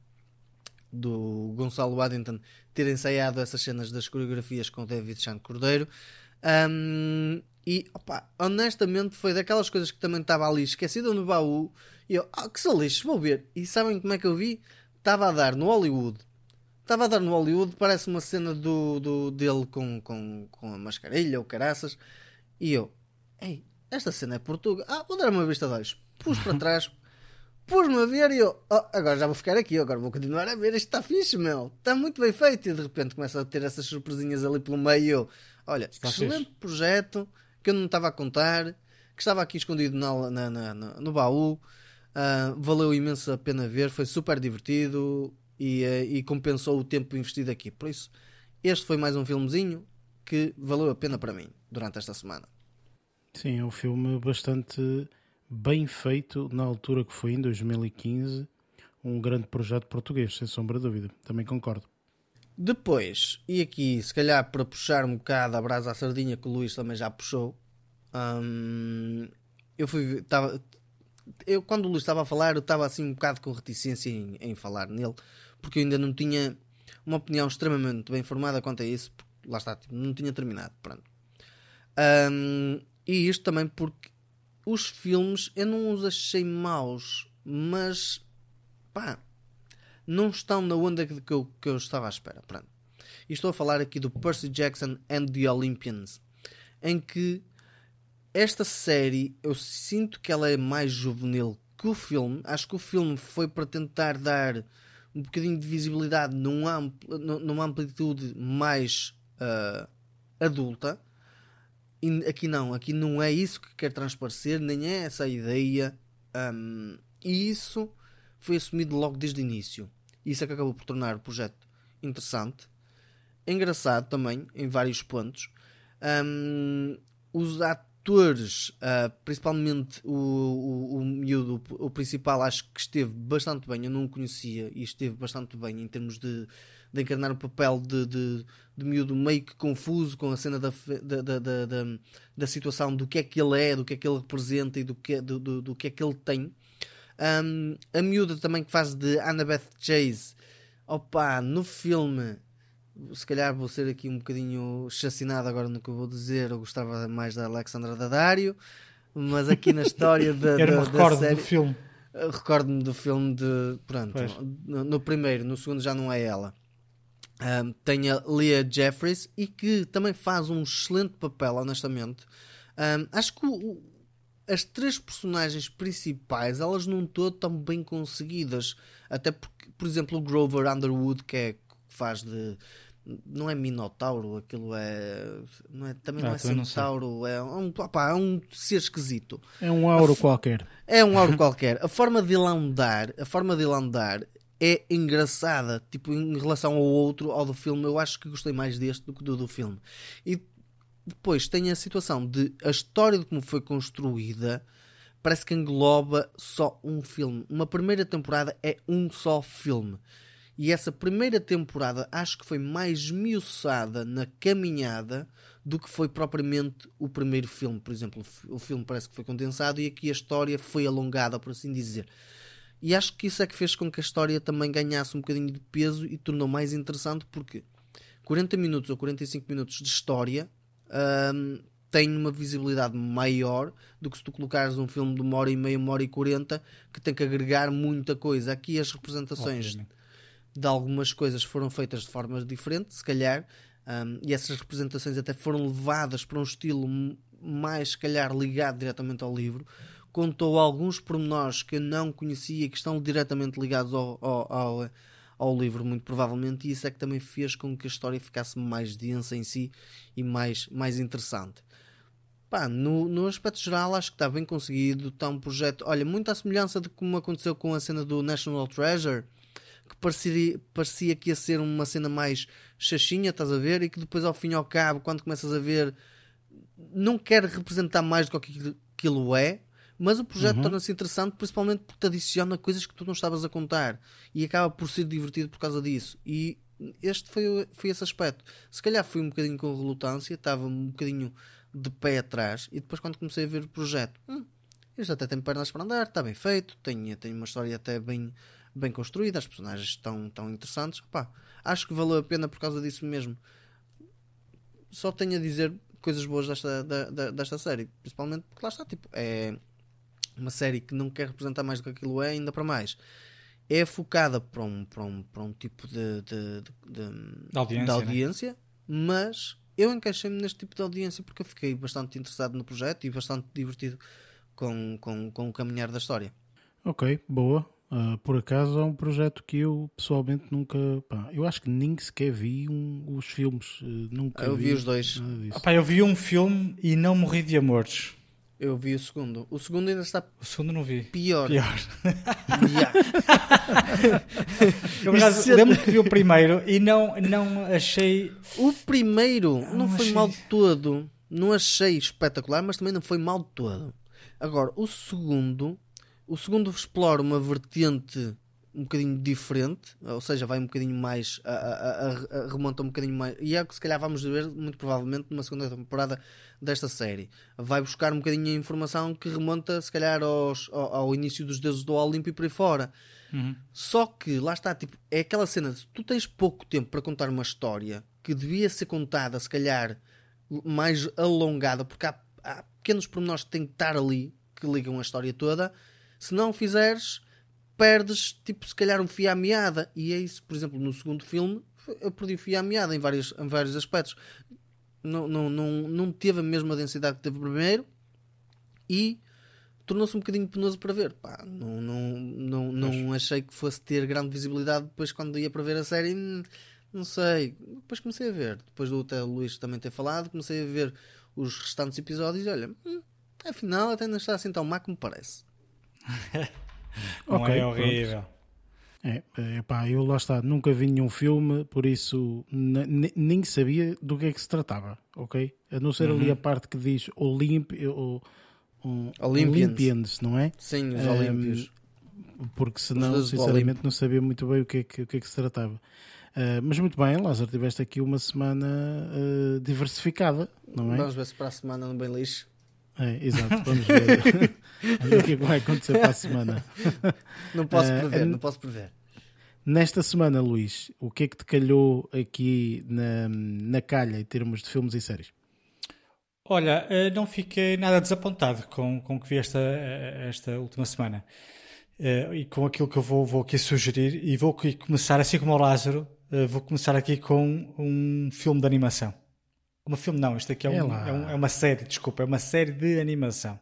do Gonçalo Waddington ter ensaiado essas cenas das coreografias com o David Chan Cordeiro. Um, e opa, honestamente foi daquelas coisas que também estava ali esquecida no baú. E eu, ah, que sou lixo, vou ver. E sabem como é que eu vi? Estava a dar no Hollywood. Estava a dar no Hollywood, parece uma cena do, do, dele com, com, com a mascarilha ou caraças. E eu, ei, esta cena é Portugal. Ah, vou dar uma vista de olhos. Pus para trás, pus-me a ver e eu, oh, agora já vou ficar aqui, agora vou continuar a ver. Isto está fixe, meu. Está muito bem feito. E de repente começa a ter essas surpresinhas ali pelo meio. E eu, olha, está excelente fixe. Projeto que eu não estava a contar, que estava aqui escondido na, na, na, na, no baú. Uh, valeu imenso a pena ver, foi super divertido e, uh, e compensou o tempo investido aqui. Por isso, este foi mais um filmezinho que valeu a pena para mim durante esta semana. Sim, é um filme bastante bem feito na altura que foi, em dois mil e quinze, um grande projeto português, sem sombra de dúvida, também concordo. Depois, e aqui se calhar para puxar um bocado a brasa à sardinha que o Luís também já puxou, hum, eu fui, estava... Eu, quando o Luís estava a falar, eu estava assim um bocado com reticência em, em falar nele, porque eu ainda não tinha uma opinião extremamente bem formada quanto a isso, porque, lá está, tipo, não tinha terminado, pronto. Um, e isto também porque os filmes eu não os achei maus, mas pá, não estão na onda que eu, que eu estava à espera, pronto. E estou a falar aqui do Percy Jackson and the Olympians, em que esta série, eu sinto que ela é mais juvenil que o filme. Acho que o filme foi para tentar dar um bocadinho de visibilidade num ampl, numa amplitude mais uh, adulta. E aqui não, aqui não é isso que quer transparecer, nem é essa a ideia. Um, e isso foi assumido logo desde o início. Isso é que acabou por tornar o projeto interessante. Engraçado também, em vários pontos. Um, os atores atores, uh, principalmente o, o, o miúdo, o principal, acho que esteve bastante bem. Eu não o conhecia e esteve bastante bem em termos de, de encarnar o papel de, de, de miúdo meio que confuso com a cena da, da, da, da, da, da situação do que é que ele é, do que é que ele representa e do que, do, do, do que é que ele tem. Um, a miúda também que faz de Annabeth Chase, opa, no filme, se calhar vou ser aqui um bocadinho chacinado agora no que eu vou dizer. Eu gostava mais da Alexandra Daddario, mas aqui na história da, eu não da, me recordo da série, do filme. Recordo-me do filme de pronto, no, no primeiro, no segundo já não é ela. Um, tem a Leah Jeffries e que também faz um excelente papel, honestamente. Um, acho que o, as três personagens principais, elas não estão tão bem conseguidas, até porque, por exemplo, o Grover Underwood, que é que faz de, não é Minotauro, aquilo é, não é também não ah, é Centauro, é um, opa, é um ser esquisito. É um auro qualquer. É um auro qualquer. A forma dele andar, a forma dele andar é engraçada, tipo, em relação ao outro, ao do filme. Eu acho que gostei mais deste do que do, do filme. E depois tem a situação de a história de como foi construída, parece que engloba só um filme. Uma primeira temporada é um só filme. E essa primeira temporada acho que foi mais esmiuçada na caminhada do que foi propriamente o primeiro filme. Por exemplo, o filme parece que foi condensado e aqui a história foi alongada, por assim dizer. E acho que isso é que fez com que a história também ganhasse um bocadinho de peso e tornou mais interessante, porque quarenta minutos ou quarenta e cinco minutos de história hum, tem uma visibilidade maior do que se tu colocares um filme de uma hora e meia, uma hora e quarenta, que tem que agregar muita coisa. Aqui as representações Obviamente. de algumas coisas foram feitas de formas diferentes, se calhar, um, e essas representações até foram levadas para um estilo mais, se calhar, ligado diretamente ao livro. Contou alguns pormenores que eu não conhecia, que estão diretamente ligados ao, ao, ao, ao livro, muito provavelmente, e isso é que também fez com que a história ficasse mais densa em si e mais, mais interessante. Pá, no, no aspecto geral acho que está bem conseguido, está um projeto, olha, muito à semelhança de como aconteceu com a cena do National Treasure, que parecia, parecia que ia ser uma cena mais chachinha, estás a ver, e que depois ao fim e ao cabo, quando começas a ver, não quer representar mais do que aquilo é, mas o projeto Uhum. torna-se interessante principalmente porque te adiciona coisas que tu não estavas a contar e acaba por ser divertido por causa disso. E este foi, foi esse aspecto. Se calhar fui um bocadinho com relutância, estava um bocadinho de pé atrás, e depois quando comecei a ver o projeto, hum, isto até tem pernas para andar, está bem feito, tem, tem uma história até bem, bem construída, as personagens estão, estão interessantes. Opá, acho que valeu a pena por causa disso mesmo. Só tenho a dizer coisas boas desta, da, da, desta série, principalmente porque lá está, tipo, é uma série que não quer representar mais do que aquilo é, ainda para mais. É focada para um, para um, para um tipo de, de, de, de, De audiência, de audiência, né? mas eu encaixei-me neste tipo de audiência porque eu fiquei bastante interessado no projeto e bastante divertido com, com, com o caminhar da história. Ok, boa. Uh, por acaso é um projeto que eu pessoalmente nunca. Pá, eu acho que nem sequer vi um, os filmes. Uh, nunca Eu vi os dois. nada disso. Opa, eu vi um filme e não morri de amores. Eu vi o segundo. O segundo ainda está O segundo não vi. pior. Pior. Yeah. Eu, por acaso, lembro que vi o primeiro e não, não achei. O primeiro não, Não foi achei- mal de todo. Não achei espetacular, mas também não foi mal de todo. Agora, o segundo, o segundo explora uma vertente um bocadinho diferente, ou seja, vai um bocadinho mais, a, a- a- a- remonta um bocadinho mais, e é o que se calhar vamos ver muito provavelmente numa segunda temporada desta série. Vai buscar um bocadinho a informação que remonta se calhar aos, ao, ao início dos deuses do Olimpo e por aí fora. Uhum. Só que lá está, tipo, é aquela cena de tu tens pouco tempo para contar uma história que devia ser contada, se calhar, mais alongada, porque há, há pequenos pormenores que têm que estar ali que ligam a história toda. Se não o fizeres, perdes, tipo, se calhar um fio à meada. E é isso, por exemplo, no segundo filme, eu perdi o fio à meada em vários, em vários aspectos. Não, não, não, não teve a mesma densidade que teve o primeiro e tornou-se um bocadinho penoso para ver. Pá, não, não, não, não achei que fosse ter grande visibilidade depois quando ia para ver a série. hum, Não sei. Depois comecei a ver. Depois do até o Luís também ter falado, comecei a ver os restantes episódios e olha, hum, afinal até não está assim tão má como parece. Não Ok, é pronto. horrível. É, é, pá, eu lá está, nunca vi nenhum filme, por isso ne- ne- nem sabia do que é que se tratava, ok? A não ser ali a parte que diz Olymp, ou, um, Olympians. Olympians, não é? Sim, os Hum, Olímpios. Porque senão, deuses do sinceramente, não sabia muito bem o que é que, o que, é que se tratava. Uh, mas muito bem, Lázaro, tiveste aqui uma semana uh, diversificada, não é? Vamos ver se para a semana não bem lixo. É, exato, vamos ver o que é que vai acontecer para a semana. Não posso Eh, prever, eh, não posso prever. Nesta semana, Luís, o que é que te calhou aqui na, na calha em termos de filmes e séries? Olha, eh, não fiquei nada desapontado com, com o que vi esta, eh, esta última semana. Eh, e com aquilo que eu vou, vou aqui sugerir. E vou aqui começar, assim como o Lázaro, eh, vou começar aqui com um filme de animação. Um filme não, isto aqui é, É um- lá. é um- é uma série, desculpa, é uma série de animação.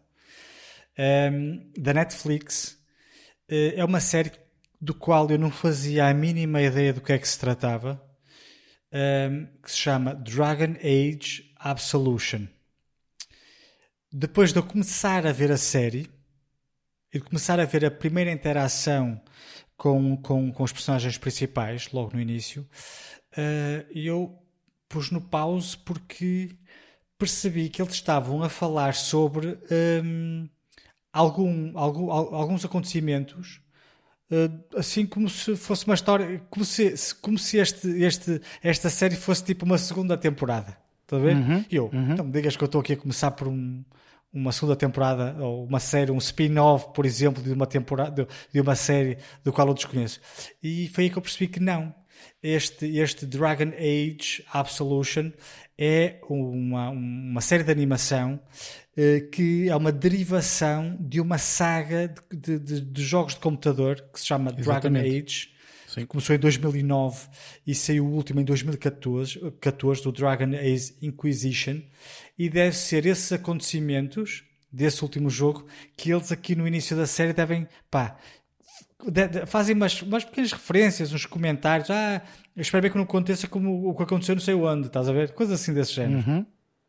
Ehm, da Netflix. Eh, é uma série do qual eu não fazia a mínima ideia do que é que se tratava. ehm, que se chama Dragon Age Absolution. Depois de eu começar a ver a série e de começar a ver a primeira interação com, com, com os personagens principais, logo no início, eh, eu pus no pause porque percebi que eles estavam a falar sobre hum, algum, algum, al- alguns acontecimentos uh, assim como se fosse uma história, como se, se- como se este, este, esta série fosse tipo uma segunda temporada. Estás a ver? Uhum, E eu, uhum. então me digas que eu estou aqui a começar por um, uma segunda temporada ou uma série, um spin-off, por exemplo, de uma temporada, de, de uma série do qual eu desconheço. E foi aí que eu percebi que não. Este, este Dragon Age Absolution é uma, uma série de animação eh, que é uma derivação de uma saga de, de- de- de jogos de computador que se chama Dragon Exatamente. Age, Sim. que começou em dois mil e nove e saiu o último em dois mil e catorze, catorze, do Dragon Age Inquisition, e deve ser esses acontecimentos desse último jogo que eles aqui no início da série devem, pá, de- de- fazem umas, umas pequenas referências, uns comentários. Ah, eu espero bem que não aconteça como o que aconteceu não sei onde, estás a ver? Coisas assim desse género. Uhum.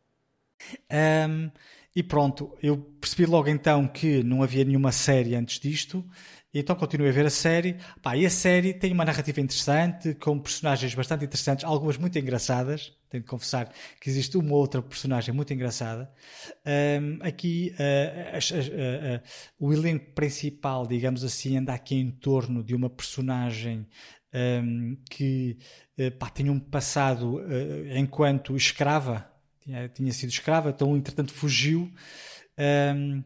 Um, e pronto, eu percebi logo então que não havia nenhuma série antes disto, e então continuei a ver a série. Pá, e a série tem uma narrativa interessante, com personagens bastante interessantes, algumas muito engraçadas. Tenho de confessar que existe uma outra personagem muito engraçada. Um, aqui, uh, as- as- uh, uh, o elenco principal, digamos assim, anda aqui em torno de uma personagem um, que uh, pá, tinha um passado uh, enquanto escrava. Tinha, tinha sido escrava, então entretanto fugiu, um,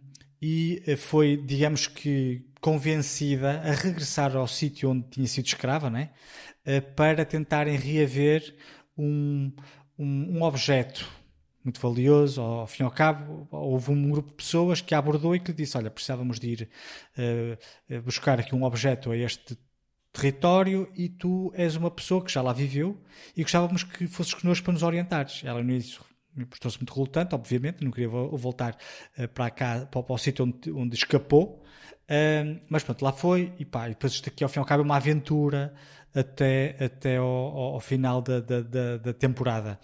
e foi, digamos que, convencida a regressar ao sítio onde tinha sido escrava, né? Uh, para tentarem reaver um, um, um objeto muito valioso. Ao fim e ao cabo, houve um grupo de pessoas que a abordou e que disse: olha, precisávamos de ir uh, buscar aqui um objeto a este território, e tu és uma pessoa que já lá viveu e gostávamos que fosses connosco para nos orientares. Ela no início mostrou-se muito relutante, obviamente, não queria voltar uh, para cá, para, para o sítio onde, onde escapou, uh, mas pronto, lá foi, e pá, e depois isto aqui ao fim e ao cabo é uma aventura até, até ao, ao, ao final da, da, da, da temporada.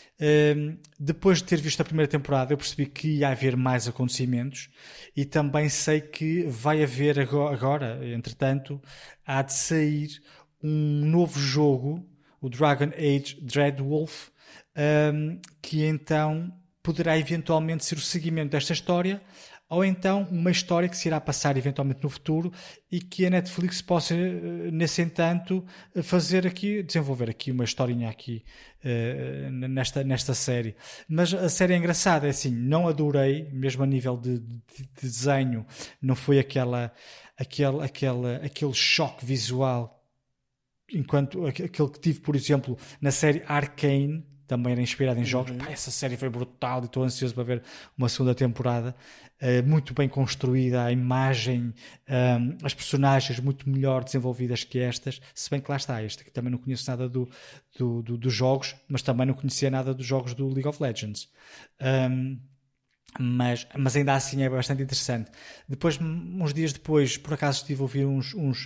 Uh, depois de ter visto a primeira temporada, eu percebi que ia haver mais acontecimentos, e também sei que vai haver agora, agora entretanto, há de sair um novo jogo, o Dragon Age Dreadwolf, um, que então poderá eventualmente ser o seguimento desta história, ou então uma história que se irá passar eventualmente no futuro, e que a Netflix possa, nesse entanto, fazer aqui, desenvolver aqui uma historinha aqui uh, nesta, nesta série. Mas a série é engraçada, é assim, não adorei, mesmo a nível de, de, de desenho, não foi aquela, aquele, aquele, aquele choque visual, enquanto aquele que tive, por exemplo, na série Arcane, também era inspirado em jogos. Uhum. Pá, essa série foi brutal e estou ansioso para ver uma segunda temporada. Uh, muito bem construída, a imagem, um, as personagens muito melhor desenvolvidas que estas, se bem que lá está, este aqui também não conheço nada do, do, do, dos jogos, mas também não conhecia nada dos jogos do League of Legends. Um, mas, mas ainda assim é bastante interessante. Depois, uns dias depois, por acaso estive a ouvir uns, uns,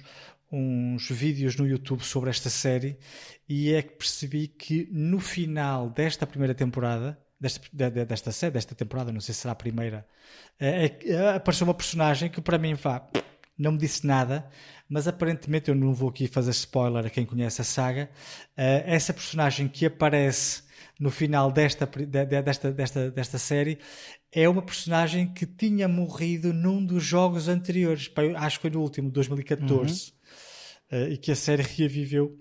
uns vídeos no YouTube sobre esta série, e é que percebi que no final desta primeira temporada, desta, desta série, desta temporada, não sei se será a primeira, é, é, apareceu uma personagem que para mim vá, não me disse nada, mas aparentemente, eu não vou aqui fazer spoiler a quem conhece a saga, essa personagem que aparece no final desta, desta, desta, desta série é uma personagem que tinha morrido num dos jogos anteriores, acho que foi no último, dois mil e catorze, uhum. uh, e que a série reviveu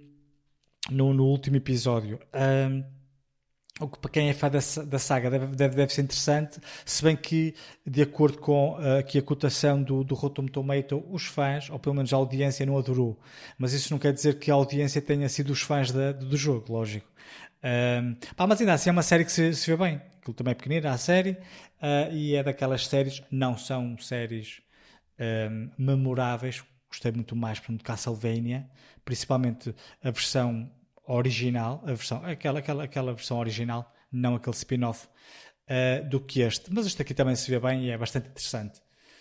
no, no último episódio. Um, o que para quem é fã da, da saga deve, deve, deve ser interessante, se bem que, de acordo com uh, aqui a cotação do, do Rotten Tomato, os fãs, ou pelo menos a audiência, não adorou. Mas isso não quer dizer que a audiência tenha sido os fãs da, do jogo, lógico. Um, pá, mas ainda assim é uma série que se, se vê bem. Aquilo também é pequenino, a série, uh, e é daquelas séries, não são séries um, memoráveis. Gostei muito mais, por exemplo, de Castlevania, principalmente a versão original, a versão, aquela, aquela, aquela versão original, não aquele spin-off, uh, do que este. Mas este aqui também se vê bem e é bastante interessante.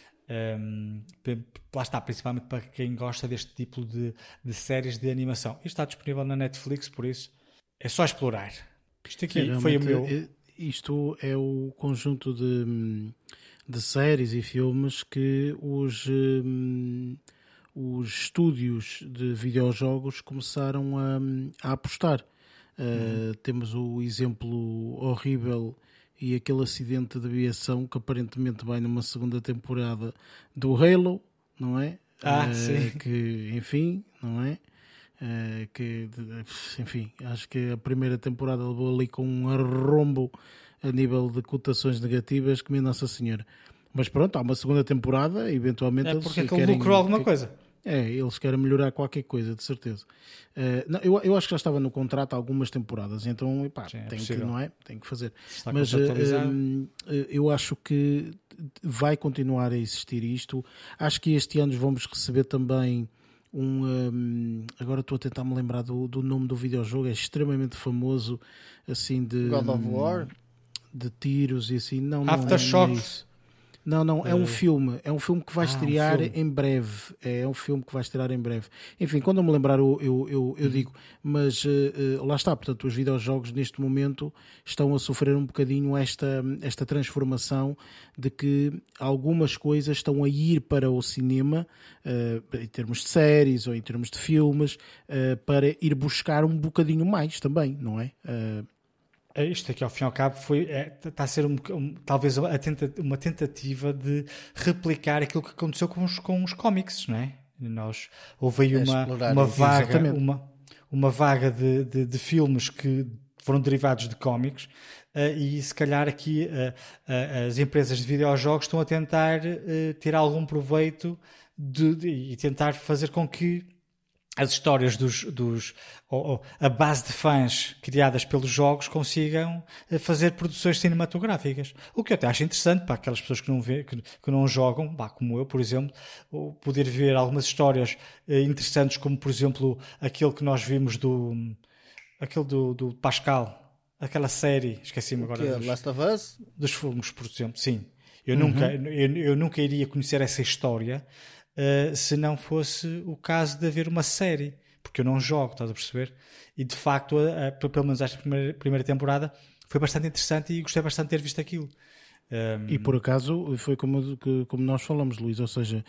Um, lá está, principalmente para quem gosta deste tipo de, de séries de animação. Isto está disponível na Netflix, por isso é só explorar. Isto aqui Sim, foi o meu... Isto é o conjunto de, de séries e filmes que os... Um, os estúdios de videojogos começaram a, a apostar. Uhum. Uh, temos o exemplo horrível e aquele acidente de aviação que aparentemente vai numa segunda temporada do Halo, não é? Ah, uh, sim. que, enfim, não é? Uh, que, enfim, acho que a primeira temporada levou ali com um arrombo a nível de cotações negativas que minha Nossa Senhora. Mas pronto, há uma segunda temporada, eventualmente É eles porque aquele querem... lucrou alguma que, coisa. É, eles querem melhorar qualquer coisa, de certeza. Uh, não, eu, eu acho que já estava no contrato há algumas temporadas, então epá, Sim, é tem que, possível. não é? Tem que fazer. Está Mas uh, contratualizado. um, eu acho que vai continuar a existir isto. Acho que este ano vamos receber também um, um agora estou a tentar me lembrar do, do nome do videojogo, é extremamente famoso, assim, de God of War? de tiros e assim. Não, não, Aftershock. não é isso. Não, não, é um Uh, filme. É um filme que vai ah, estrear um filme. em breve. É um filme que vai estrear em breve. Enfim, quando eu me lembrar, eu, eu, eu, eu digo. Mas uh, uh, lá está. Portanto, os videojogos neste momento estão a sofrer um bocadinho esta, esta transformação de que algumas coisas estão a ir para o cinema, uh, em termos de séries ou em termos de filmes, uh, para ir buscar um bocadinho mais também, não é? Uh, Isto aqui, ao fim e ao cabo, foi, é, está a ser um, um, talvez a tenta, uma tentativa de replicar aquilo que aconteceu com os, com os cómics, não é? Nós, houve aí É uma, explorar uma isso. vaga, Exatamente. uma, uma vaga de, de, de filmes que foram derivados de cómics, uh, e se calhar aqui uh, uh, as empresas de videojogos estão a tentar uh, ter algum proveito de, de, e tentar fazer com que as histórias dos, dos ou, ou, a base de fãs criadas pelos jogos consigam fazer produções cinematográficas. O que eu até acho interessante para aquelas pessoas que não, vê, que, que não jogam, bah, como eu, por exemplo, poder ver algumas histórias interessantes, como por exemplo aquele que nós vimos do aquele do, do Pascal, aquela série, esqueci-me agora. Que é Dos, Last of Us? dos fungos, por exemplo, sim. Eu, Uhum. nunca, eu, eu nunca iria conhecer essa história Uh, se não fosse o caso de haver uma série, porque eu não jogo, estás a perceber? E de facto, a, a, pelo menos esta primeira, primeira temporada foi bastante interessante e gostei bastante de ter visto aquilo. Um... E por acaso foi como, como nós falamos, Luís, ou seja,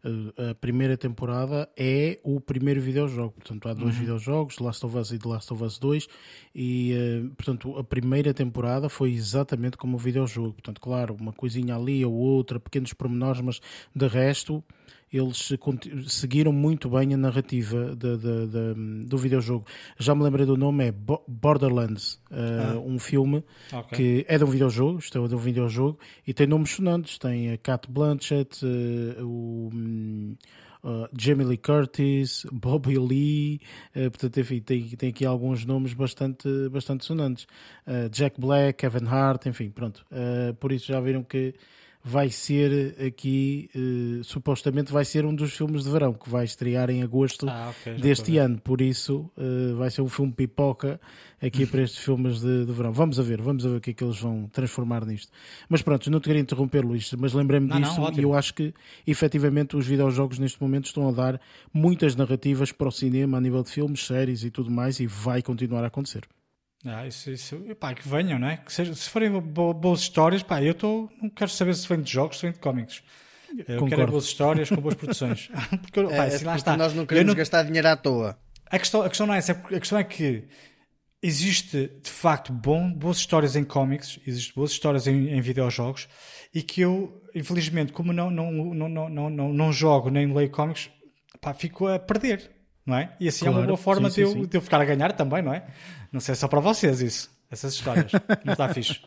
a primeira temporada é o primeiro videojogo, portanto há dois uhum. videojogos, The Last of Us e The Last of Us dois, e portanto a primeira temporada foi exatamente como o videojogo, portanto claro, uma coisinha ali ou outra, pequenos pormenores, mas de resto eles seguiram muito bem a narrativa de, de, de, do videojogo. Já me lembrei do nome, é Borderlands, uh, ah. um filme okay. que é de um videojogo, isto é de um videojogo, e tem nomes sonantes, tem a Cate Blanchett, uh, o uh, Jamie Lee Curtis, Bobby Lee, uh, portanto, enfim, tem, tem aqui alguns nomes bastante, bastante sonantes. Uh, Jack Black, Kevin Hart, enfim, pronto. Uh, por isso já viram que vai ser aqui, uh, supostamente vai ser um dos filmes de verão que vai estrear em agosto ah, okay, deste ano, por isso uh, vai ser um filme pipoca aqui para estes filmes de, de verão. Vamos a ver, vamos a ver o que é que eles vão transformar nisto. Mas pronto, não te queria interromper, Luís, mas lembrei-me não, disso não, e eu acho que efetivamente os videojogos neste momento estão a dar muitas narrativas para o cinema a nível de filmes, séries e tudo mais, e vai continuar a acontecer. Ah, isso, isso, pá, que venham, não é? Que seja, se forem bo- boas histórias, pá, eu tô, não quero saber se vem de jogos, se vem de cómics. Eu Concordo. quero é boas histórias com boas produções. Porque, pá, é, assim, lá porque está. nós não queremos não... gastar dinheiro à toa. A questão, a questão não é essa, a questão é que existe de facto bom, boas histórias em cómics, existem boas histórias em, em videojogos, e que eu, infelizmente, como não, não, não, não, não, não, não jogo nem leio cómics, pá, fico a perder. Não é? E assim claro, é uma boa forma sim, de, sim, eu, sim. de eu ficar a ganhar também, não é? Não sei, é só para vocês isso, essas histórias. Não está fixe.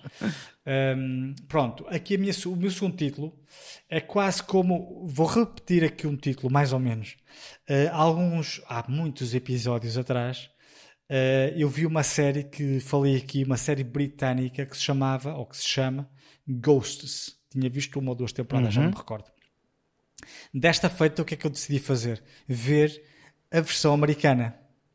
Um, pronto, aqui a minha, o meu segundo título é quase como, vou repetir aqui um título, mais ou menos. Uh, alguns, há muitos episódios atrás, uh, eu vi uma série que falei aqui, uma série britânica que se chamava, ou que se chama, Ghosts. Tinha visto uma ou duas temporadas, uhum. já não me recordo. Desta feita, o que é que eu decidi fazer? Ver a versão americana.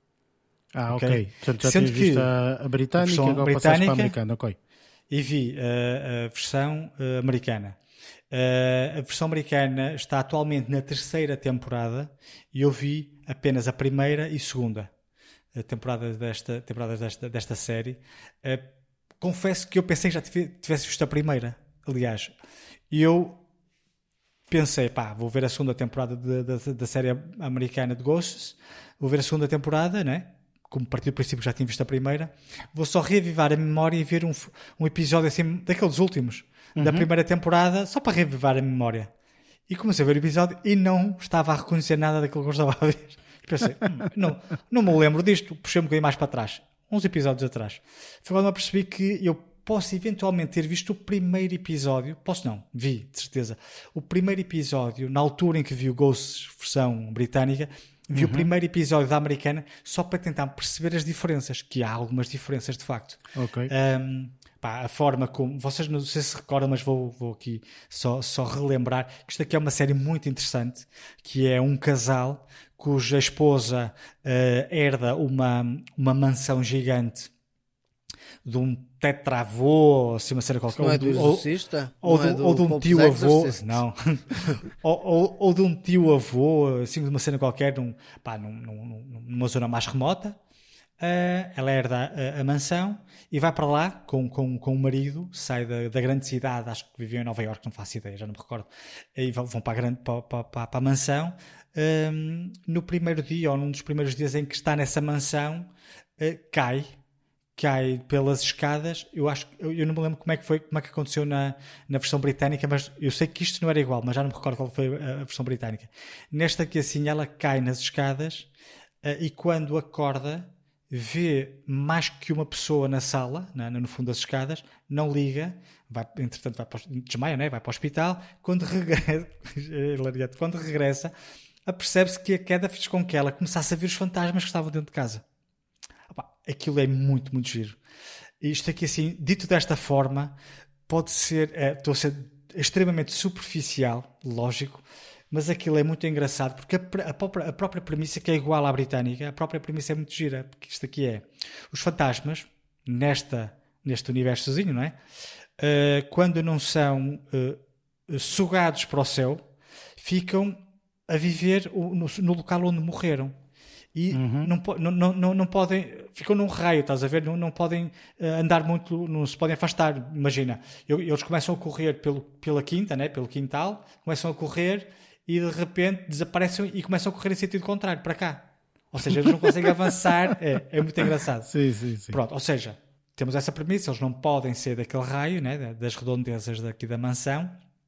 Ah, ok. okay. Portanto, já tinhas visto a, a britânica e agora passaste para a americana, ok. E vi uh, a versão uh, americana. Uh, a versão americana está atualmente na terceira temporada e eu vi apenas a primeira e segunda a temporada desta, temporadas desta, desta série. Uh, confesso que eu pensei que já tivesse visto a primeira. Aliás, eu pensei, pá, vou ver a segunda temporada de, de, da série americana de Ghosts, vou ver a segunda temporada, né? Como partir do princípio que já tinha visto a primeira, vou só reavivar a memória e ver um, um episódio assim, daqueles últimos, uhum. da primeira temporada, só para reavivar a memória. E comecei a ver o episódio e não estava a reconhecer nada daquilo que eu estava a ver. E pensei, hum, não, não me lembro disto, puxei um bocadinho mais para trás, uns episódios atrás. Foi quando eu percebi que eu posso eventualmente ter visto o primeiro episódio, posso não, vi, de certeza, o primeiro episódio, na altura em que vi o Ghosts versão britânica, vi uhum. o primeiro episódio da americana só para tentar perceber as diferenças, que há algumas diferenças de facto. Ok. Um, pá, a forma como, vocês não sei se recordam, mas vou, vou aqui só, só relembrar que isto aqui é uma série muito interessante, que é um casal cuja esposa uh, herda uma, uma mansão gigante de um tetravô, assim uma cena qualquer. Não é do exorcista? Ou, não ou, é do ou de um Pope tio-avô. Exorcist? Não. ou, ou, ou de um tio-avô, assim de uma cena qualquer, num, pá, num, num, numa zona mais remota. Uh, ela herda a, a mansão e vai para lá com, com, com o marido, sai da, da grande cidade, acho que viviam em Nova Iorque, não faço ideia, já não me recordo, e vão, vão para, a grande, para, para, para, para a mansão. Um, no primeiro dia, ou num dos primeiros dias em que está nessa mansão, uh, cai cai pelas escadas. Eu acho, eu, eu não me lembro como é que foi, como é que aconteceu na, na versão britânica, mas eu sei que isto não era igual, mas já não me recordo qual foi a, a versão britânica. Nesta aqui assim, ela cai nas escadas uh, e quando acorda vê mais que uma pessoa na sala, na, no fundo das escadas, não liga, vai, entretanto vai para o, desmaia, né? Vai para o hospital. Quando regressa, quando regressa apercebe-se que a queda fez com que ela começasse a ver os fantasmas que estavam dentro de casa. Aquilo é muito, muito giro. Isto aqui, assim, dito desta forma, pode ser, é, estou a ser extremamente superficial, lógico, mas aquilo é muito engraçado, porque a, a, própria, a própria premissa, que é igual à britânica, a própria premissa é muito gira, porque isto aqui é, os fantasmas, nesta, neste universozinho, não é? Uh, quando não são uh, sugados para o céu, ficam a viver no, no local onde morreram. E uhum. não, não, não, não podem, ficam num raio, estás a ver? Não, não podem uh, andar muito, não se podem afastar. Imagina, eu, eles começam a correr pelo, pela quinta, né? Pelo quintal, começam a correr e de repente desaparecem e começam a correr em sentido contrário, para cá. Ou seja, eles não conseguem avançar. É, é muito engraçado. Sim, sim, sim. Pronto, ou seja, temos essa premissa, eles não podem ser daquele raio, né? Das redondezas daqui da mansão.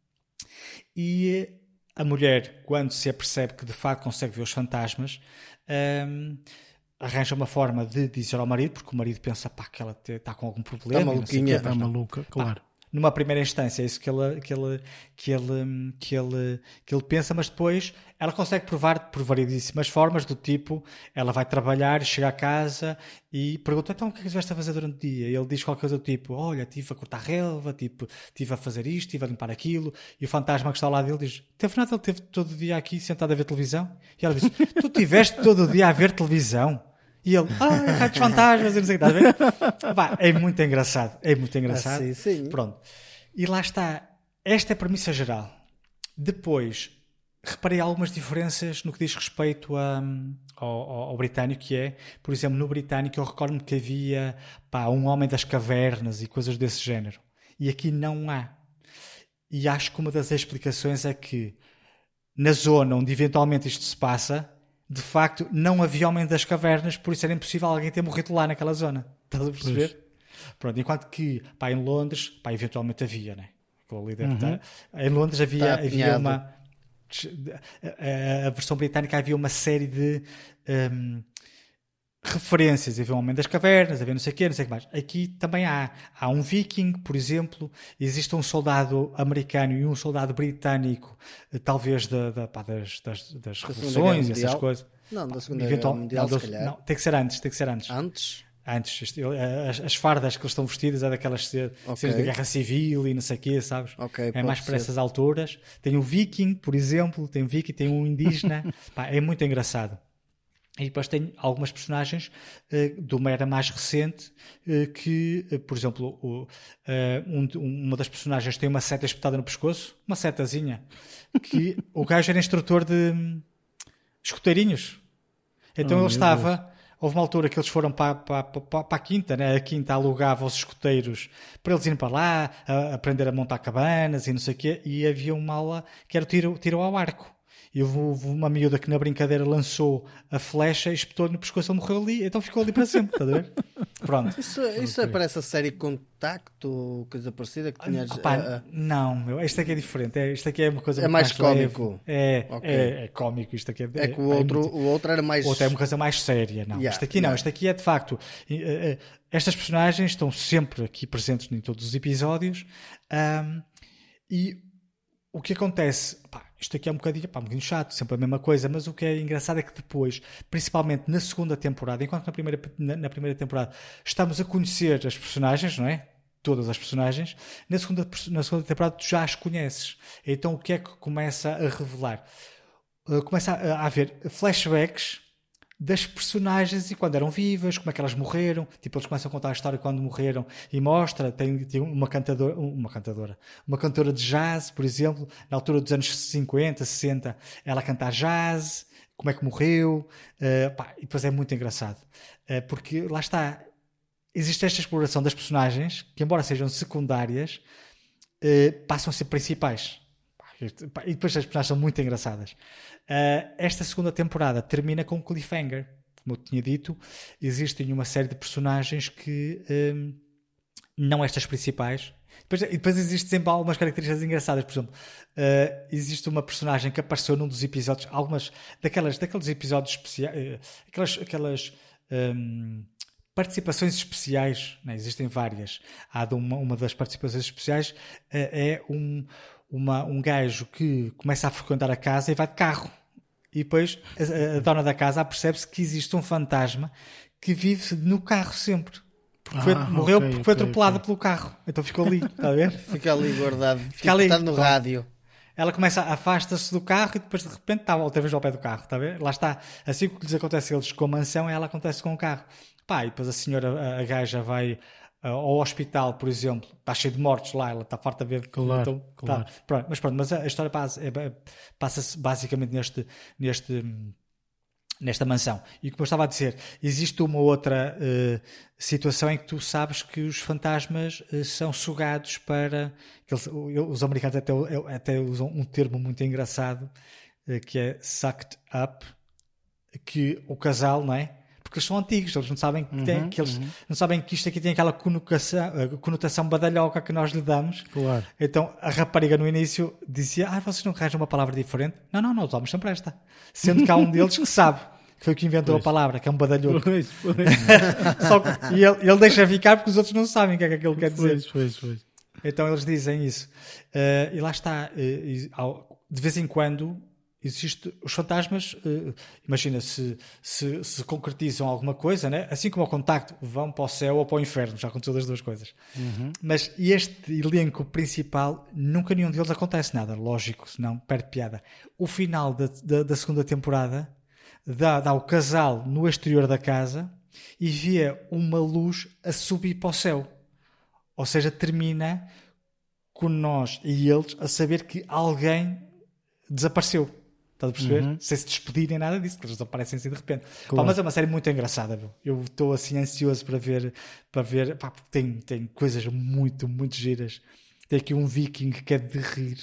E a mulher, quando se apercebe que de facto consegue ver os fantasmas, Um, arranja uma forma de dizer ao marido, porque o marido pensa pá, que ela está com algum problema. Está maluquinha. Está maluca, claro. Pá, numa primeira instância é isso que ele, que, ele, que, ele, que, ele, que ele pensa, mas depois ela consegue provar por variedíssimas formas, do tipo, ela vai trabalhar, chega a casa e pergunta, então o que é que estiveste a fazer durante o dia? E ele diz qualquer coisa do tipo, olha, estive a cortar relva, tipo, estive a fazer isto, estive a limpar aquilo, e o fantasma que está ao lado dele diz, teve nada, ele esteve todo o dia aqui sentado a ver televisão? E ela diz, tu estiveste todo o dia a ver televisão? E ele, ah, raio dos fantasmas, e não sei o que, estás a ver? Bah, é muito engraçado, é muito engraçado. Ah, sim, sim. Pronto. E lá está, esta é a premissa geral. Depois, reparei algumas diferenças no que diz respeito a, ao, ao, ao britânico, que é, por exemplo, no britânico eu recordo-me que havia pá, um homem das cavernas e coisas desse género. E aqui não há. E acho que uma das explicações é que na zona onde eventualmente isto se passa, de facto, não havia homem das cavernas, por isso era impossível alguém ter morrido lá naquela zona. Estás a perceber? Pois. Pronto, enquanto que pá, em Londres, pá, eventualmente havia, né? Uhum. Estar... Em Londres havia, havia uma... A, a versão britânica havia uma série de um, referências. Havia um homem das cavernas, havia não sei o quê, não sei o que mais. Aqui também há. Há um viking, por exemplo, existe um soldado americano e um soldado britânico, talvez da, da, pá, das, das, das revoluções e essas coisas. Não, da Segunda Guerra Mundial, não, se calhar. Não, tem que ser antes, tem que ser antes. Antes? Antes, as, as fardas que eles estão vestidas é daquelas cenas okay. da guerra civil e não sei o quê, sabes? Okay, é mais para ser. essas alturas. Tem um viking, por exemplo, tem um viking, tem um indígena. Pá, é muito engraçado. E depois tem algumas personagens uh, de uma era mais recente uh, que, uh, por exemplo, uh, uh, um, uma das personagens tem uma seta espetada no pescoço, uma setazinha, que o gajo era instrutor de um, escoteirinhos. Então oh, ele estava... Deus. Houve uma altura que eles foram para, para, para, para a quinta, né? A quinta alugava os escoteiros para eles irem para lá, a, aprender a montar cabanas e não sei o quê, e havia uma aula que era o tiro, tiro ao arco. E houve, houve uma miúda que na brincadeira lançou a flecha e espetou-lhe no pescoço, ele morreu ali, então ficou ali para sempre, está a ver? Pronto. Isso, isso Ok. parece a série Contacto, coisa parecida que tinha. Opa, ah, ah, não, meu, isto aqui é diferente. É, isto aqui é uma coisa É muito mais leve. cómico. É, Ok. é, é cómico. Isto aqui é, é que o pá, é outro, muito- o outro era mais. Outra é uma coisa mais séria, não. Yeah, isto aqui não, yeah. isto aqui é de facto. eh, eh, Estas personagens estão sempre aqui presentes em todos os episódios. ahm, e o que acontece, pá, isto aqui é um bocadinho, pá, um bocadinho chato, sempre a mesma coisa, mas o que é engraçado é que depois, principalmente na segunda temporada, enquanto na primeira, na, na primeira temporada estamos a conhecer as personagens, não é? Todas as personagens, na segunda, na segunda temporada tu já as conheces. Então o que é que começa a revelar? Uh, começa a, a haver flashbacks das personagens e quando eram vivas, como é que elas morreram. Tipo, eles começam a contar a história quando morreram e mostra, tem, tem uma cantadora, uma cantadora, uma cantora de jazz, por exemplo, na altura dos anos cinquenta, sessenta, ela canta jazz, como é que morreu, uh, pá, e depois é muito engraçado, uh, porque lá está, existe esta exploração das personagens, que embora sejam secundárias, uh, passam a ser principais. E depois as personagens são muito engraçadas. Uh, esta segunda temporada termina com um cliffhanger. Como eu tinha dito, existem uma série de personagens que um, não estas principais. Depois, e depois existem sempre algumas características engraçadas. Por exemplo, uh, existe uma personagem que apareceu num dos episódios, algumas daquelas, daqueles episódios especiais, uh, aquelas, aquelas um, participações especiais, né? Existem várias. Há de uma, uma das participações especiais uh, é um Uma, um gajo que começa a frequentar a casa e vai de carro. E depois a, a dona da casa apercebe-se que existe um fantasma que vive no carro sempre. Porque foi, Ah, morreu ok, porque foi ok, atropelado ok. pelo carro. Então ficou ali, está a ver? Fica ali guardado. Fica ali. Está no Pronto. rádio. Ela começa, afasta-se do carro e depois de repente está outra vez ao pé do carro, está a ver? Lá está. Assim que lhes acontece a eles com a mansão, ela acontece com o carro. Pá, e depois a senhora, a, a gaja vai uh, ao hospital, por exemplo, está cheio de mortos lá, ela está farta de ver. Claro, então, claro. Tá, pronto, mas pronto, mas a, a história passa, é, passa-se basicamente neste, neste, nesta mansão. E como eu estava a dizer, existe uma outra uh, situação em que tu sabes que os fantasmas uh, são sugados para... Que eles, os americanos até, até usam um termo muito engraçado, uh, que é sucked up, que o casal, não é? Porque eles são antigos, eles não sabem que, tem, Uhum, que eles uhum. não sabem que isto aqui tem aquela conotação, conotação badalhoca que nós lhe damos. Claro. Então a rapariga no início dizia: ah, vocês não arranjam uma palavra diferente? Não, não, não usamos sempre esta. Sendo que há um deles que sabe, que foi o que inventou Pois. a palavra, que é um badalhoco. Pois, pois, Só que, e ele, ele deixa ficar porque os outros não sabem o que é que aquilo quer dizer. pois, pois, pois. Então eles dizem isso. Uh, e lá está. Uh, e, ao, de vez em quando existe os fantasmas. Uh, imagina se, se se concretizam alguma coisa, né? Assim como ao Contacto, vão para o céu ou para o inferno. Já aconteceu das duas coisas. Uhum. Mas este elenco principal, nunca nenhum deles acontece nada. Lógico, senão perde piada. O final da, da, da segunda temporada dá, dá o casal no exterior da casa e vê uma luz a subir para o céu. Ou seja, termina com nós e eles a saber que alguém desapareceu. Estás a perceber? Uhum. Sem se despedirem nada disso, porque eles desaparecem assim de repente. Claro. Pá, mas é uma série muito engraçada. Meu. Eu estou assim ansioso para ver, para ver, pá, porque tem, tem coisas muito, muito giras. Tem aqui um viking que é de rir.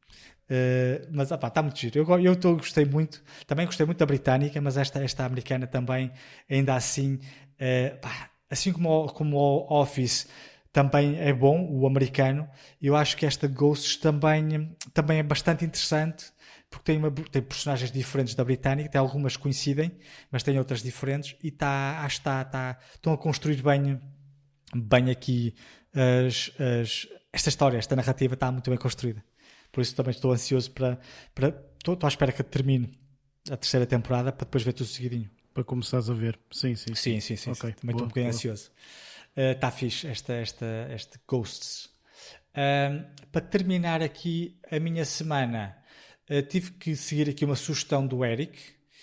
Uh, mas ah, pá, está muito giro. Eu, eu tô, gostei muito. Também gostei muito da britânica, mas esta, esta americana também, ainda assim, uh, pá, assim como o, como o Office também é bom, o americano, eu acho que esta Ghosts também, também é bastante interessante, porque tem, uma, tem personagens diferentes da britânica, tem algumas que coincidem, mas tem outras diferentes, e tá, acho que tá, tá, estão a construir bem, bem aqui as, as, esta história, esta narrativa está muito bem construída. Por isso também estou ansioso para, para estou, estou à espera que termine a terceira temporada para depois ver tudo seguidinho. Para começares a ver. Sim, sim. Sim, sim, sim. Ok, sim. Também estou boa, um bocadinho boa. ansioso. Está uh, fixe esta, esta, este Ghosts. Uh, para terminar aqui a minha semana, uh, tive que seguir aqui uma sugestão do Eric.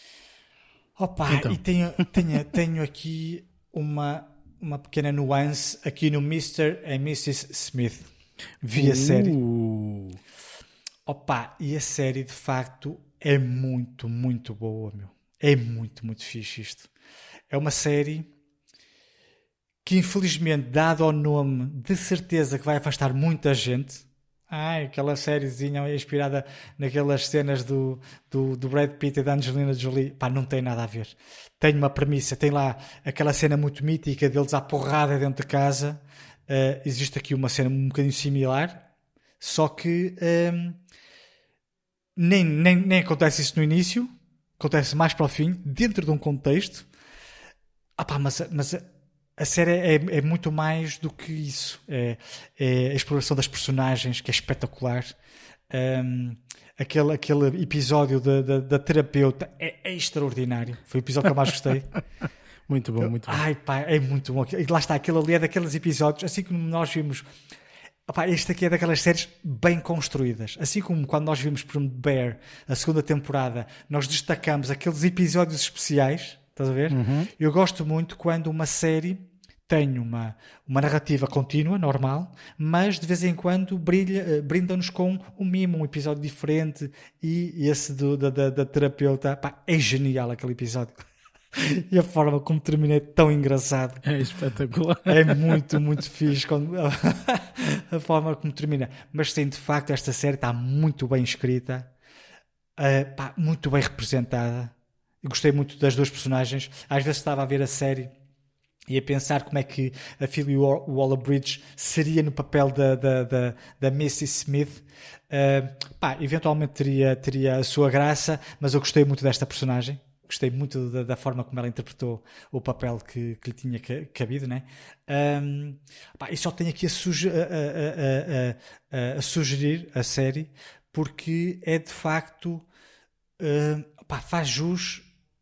Opa, Então. e tenho, tenho, tenho aqui uma, uma pequena nuance aqui no mister e missus Smith. Vi a Uh. série. Opa, e a série de facto é muito, muito boa, meu. É muito, muito fixe isto. É uma série que infelizmente, dado ao nome, de certeza que vai afastar muita gente, Ai, aquela sériezinha inspirada naquelas cenas do, do, do Brad Pitt e da Angelina Jolie. Pá, não tem nada a ver. Tem uma premissa, tem lá aquela cena muito mítica deles à porrada dentro de casa. Uh, existe aqui uma cena um bocadinho similar, só que um, nem, nem, nem acontece isso no início, acontece mais para o fim, dentro de um contexto. Ah pá, mas, mas a, a série é, é muito mais do que isso. É, é a exploração das personagens, que é espetacular. Um, aquele, aquele episódio da, da, da terapeuta é, é extraordinário. Foi o episódio que eu mais gostei. Muito bom, muito bom. Ai pá, é muito bom. E lá está, aquele ali é daqueles episódios, assim como nós vimos. Opá, este aqui é daquelas séries bem construídas. Assim como quando nós vimos, por exemplo, Bear, a segunda temporada, nós destacamos aqueles episódios especiais. Estás a ver? Uhum. Eu gosto muito quando uma série tem uma, uma narrativa contínua, normal, mas de vez em quando brilha, brinda-nos com um mimo, um episódio diferente. E esse do, da, da, da terapeuta, pá, é genial aquele episódio. E a forma como termina é tão engraçado. É espetacular. É muito, muito fixe quando... a forma como termina. Mas sim, de facto, esta série está muito bem escrita, uh, pá, muito bem representada. Eu gostei muito das duas personagens. Às vezes estava a ver a série e a pensar como é que a Phoebe Waller-Bridge seria no papel da, da, da, da missus Smith. Uh, pá, eventualmente teria, teria a sua graça, mas eu gostei muito desta personagem. Gostei muito da, da forma como ela interpretou o papel que, que lhe tinha cabido, né? Um, pá, e só tenho aqui a, suge- a, a, a, a, a sugerir a série, porque é de facto uh, pá, faz jus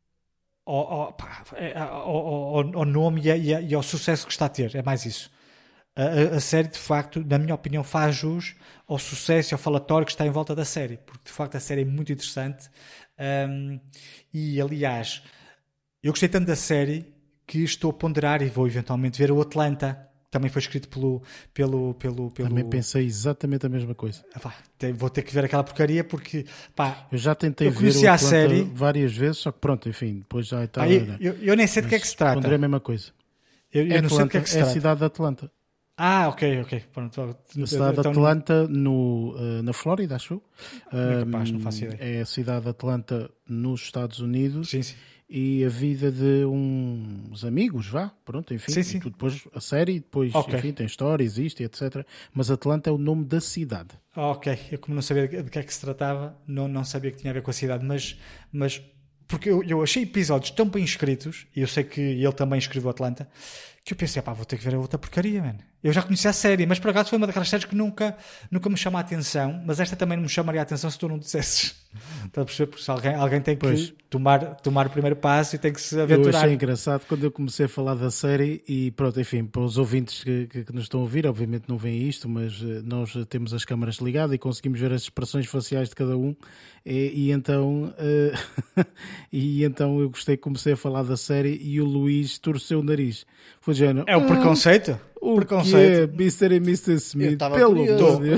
ao, ao, pá, ao, ao, ao nome e, a, e ao sucesso que está a ter. É mais isso. A, a série, de facto, na minha opinião, faz jus ao sucesso e ao falatório que está em volta da série, porque de facto a série é muito interessante. Um, e aliás, eu gostei tanto da série que estou a ponderar e vou eventualmente ver o Atlanta. Também foi escrito pelo, pelo, pelo, pelo... Também pensei exatamente a mesma coisa. Ah, pá, vou ter que ver aquela porcaria porque pá, eu já tentei eu ver o a Atlanta série várias vezes, só que pronto, enfim, depois já está. Ah, eu, eu, eu nem sei de que é que se trata. Ponderei a mesma coisa. Eu, eu é não sei de que é que se é a trata. cidade de Atlanta. Ah, ok, ok. Pronto, a cidade de Atlanta no, uh, na Flórida, acho eu. Uh, capaz, não faço ideia. É a cidade de Atlanta nos Estados Unidos. Sim, sim. E a vida de uns amigos, vá, pronto, enfim. Sim, sim. Depois a série, depois, okay. enfim, tem história, existe, etcétera. Mas Atlanta é o nome da cidade. Ok, eu como não sabia de que é que se tratava, não, não sabia que tinha a ver com a cidade, mas... mas... Porque eu, eu achei episódios tão bem escritos, e eu sei que ele também escreveu Atlanta, que eu pensei, pá, vou ter que ver a outra porcaria, mano. Eu já conhecia a série, mas por acaso foi uma daquelas séries que nunca, nunca me chama a atenção, mas esta também não me chamaria a atenção se tu não dissesses. Estás a perceber? Porque alguém, alguém tem que tomar, tomar o primeiro passo e tem que se aventurar. Eu achei engraçado quando eu comecei a falar da série e pronto, enfim, para os ouvintes que, que, que nos estão a ouvir, obviamente não veem isto, mas nós temos as câmaras ligadas e conseguimos ver as expressões faciais de cada um e, e então uh, e então eu gostei, comecei a falar da série e o Luís torceu o nariz. Foi género, é o preconceito? O preconceito. Que é mister e missus Smith, pelo amor de Deus.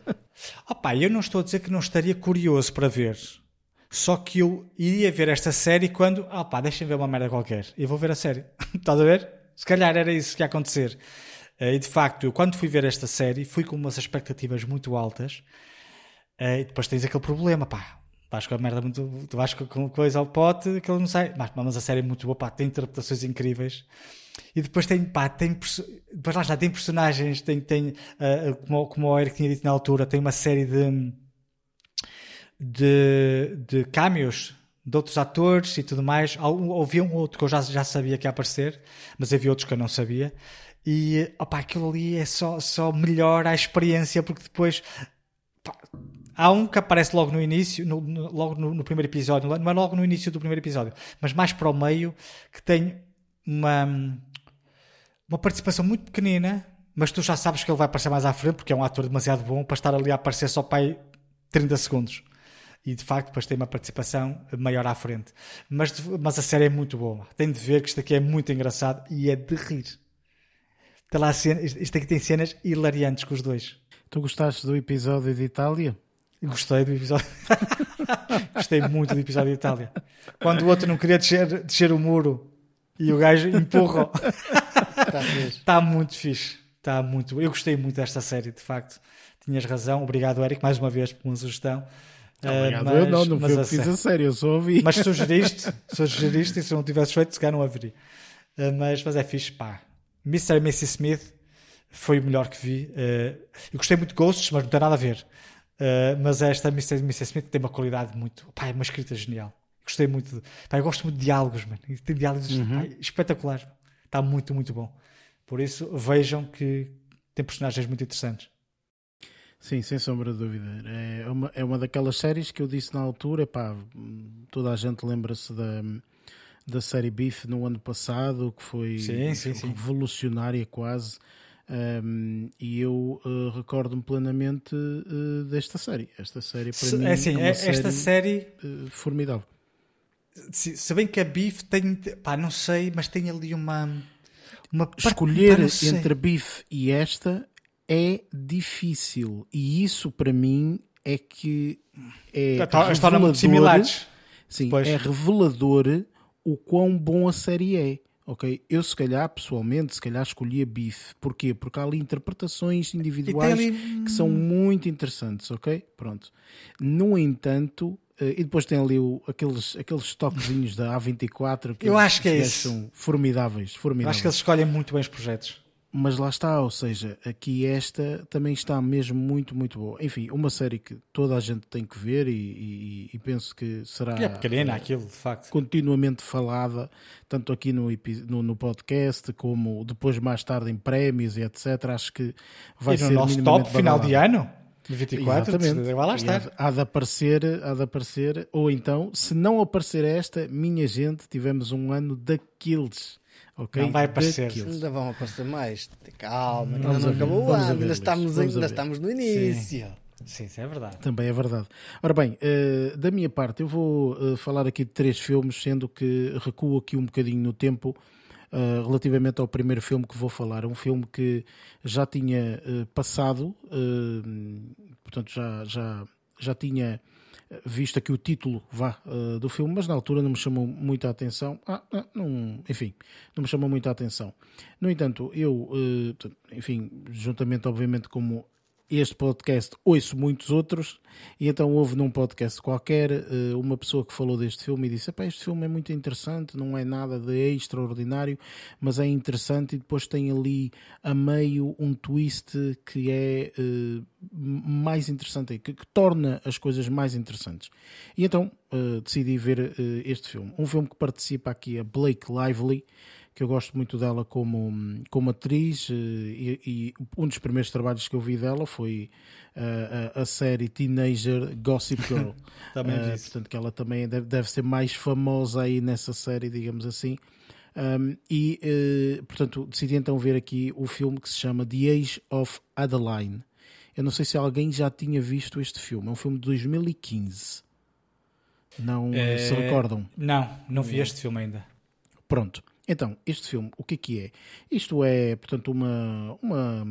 Opa, eu não estou a dizer que não estaria curioso para ver. Só que eu iria ver esta série quando... Ah pá, deixem ver uma merda qualquer. E vou ver a série. Estás a ver? Se calhar era isso que ia acontecer. E de facto, eu quando fui ver esta série, fui com umas expectativas muito altas. E depois tens aquele problema, pá. Vais com a merda muito... Tu vais com coisa ao pote, aquilo não sai. Mas, mas a série é muito boa, pá. Tem interpretações incríveis. E depois tem, pá, tem, depois lá está, tem personagens, tem, tem uh, como, como o Eric tinha dito na altura, tem uma série de, de, de cameos de outros atores e tudo mais. Havia um outro que eu já, já sabia que ia aparecer, mas havia outros que eu não sabia. E opa, aquilo ali é só, só melhora a experiência, porque depois pá, há um que aparece logo no início, no, no, logo no, no primeiro episódio, não é logo no início do primeiro episódio, mas mais para o meio, que tem uma, uma participação muito pequenina, mas tu já sabes que ele vai aparecer mais à frente, porque é um ator demasiado bom para estar ali a aparecer só para aí trinta segundos. E de facto depois tem uma participação maior à frente. Mas, mas a série é muito boa. Tem de ver que isto aqui é muito engraçado e é de rir. Tem lá cenas, isto aqui tem cenas hilariantes com os dois. Tu gostaste do episódio de Itália? Gostei do episódio. Gostei muito do episódio de Itália. Quando o outro não queria descer, descer o muro e o gajo empurra. Está Está muito fixe. Está muito... Eu gostei muito desta série, de facto. tinhas razão. Obrigado, Eric, mais uma vez por uma sugestão. Obrigado. Uh, mas, eu não, não mas, fui eu que fiz a série, eu só ouvi. Mas sugeriste, sugeriste e se não tivesses feito, se calhar não haveria. Uh, mas, mas é fixe, pá. mister e missus Smith foi o melhor que vi. Uh, eu gostei muito de Ghosts, mas não tem nada a ver. Uh, mas esta mister e missus Smith tem uma qualidade muito... Pá, é uma escrita genial. Gostei muito. De, pá, eu gosto muito de diálogos, mano. E tem diálogos uhum. pá, espetaculares. Está muito, muito bom. Por isso, vejam que tem personagens muito interessantes. Sim, sem sombra de dúvida. É uma, é uma daquelas séries que eu disse na altura, pá, toda a gente lembra-se da, da série Beef no ano passado, que foi sim, sim, sim. revolucionária quase, um, e eu uh, recordo-me plenamente uh, desta série. Esta série, para se, mim, é assim, é uma esta série... série uh, formidável. Se, se bem que a Beef tem, pá, não sei, mas tem ali uma... uma Escolher pá, entre Beef e esta... é difícil, e isso para mim é que é revelador, muito similares. Sim, pois. É revelador o quão bom a série é. Ok, eu se calhar pessoalmente se calhar escolhia Beef. Porquê? Porque há ali interpretações individuais ali... que são muito interessantes, ok? Pronto. No entanto, e depois tem ali o, aqueles, aqueles toquezinhos da A vinte e quatro que eu acho que é isso. São formidáveis, formidáveis. Eu acho que eles escolhem muito bem os projetos. Mas lá está, ou seja, aqui esta também está mesmo muito, muito boa. Enfim, uma série que toda a gente tem que ver e, e, e penso que será e é pequenina, aquilo, de facto. Continuamente falada, tanto aqui no, no, no podcast, como depois mais tarde em prémios e etcétera. Acho que vai e no ser nosso top badalado. final de ano, de vinte e quatro, exatamente. Vai lá estar. Há, há, de aparecer, há de aparecer, ou então, se não aparecer esta, minha gente, tivemos um ano daqueles. Okay? Não vai aparecer. Ainda vão aparecer mais. Calma, ainda vamos não ver, acabou o ano, ainda, estamos, ainda estamos no início. Sim. Sim, isso é verdade. Também é verdade. Ora bem, uh, da minha parte, eu vou uh, falar aqui de três filmes, sendo que recuo aqui um bocadinho no tempo uh, relativamente ao primeiro filme que vou falar. É um filme que já tinha uh, passado, uh, portanto, já, já, já tinha visto aqui o título vá, uh, do filme, mas na altura não me chamou muita atenção. Ah, não, enfim, não me chamou muita atenção. No entanto, eu, uh, enfim, juntamente, obviamente, como este podcast, ouço muitos outros, e então houve num podcast qualquer uh, uma pessoa que falou deste filme e disse: este filme é muito interessante, não é nada de extraordinário, mas é interessante, e depois tem ali a meio um twist que é uh, mais interessante, que, que torna as coisas mais interessantes. E então uh, decidi ver uh, este filme. Um filme que participa aqui a Blake Lively, que eu gosto muito dela como, como atriz, e, e um dos primeiros trabalhos que eu vi dela foi uh, a, a série Teenager Gossip Girl. também uh, portanto, que ela também deve, deve ser mais famosa aí nessa série, digamos assim. Um, e, uh, portanto, decidi então ver aqui o filme que se chama The Age of Adeline. Eu não sei se alguém já tinha visto este filme. É um filme de dois mil e quinze. Não é... se recordam? Não, não vi este filme ainda. Pronto. Então, este filme, o que é que é? Isto é, portanto, uma, uma,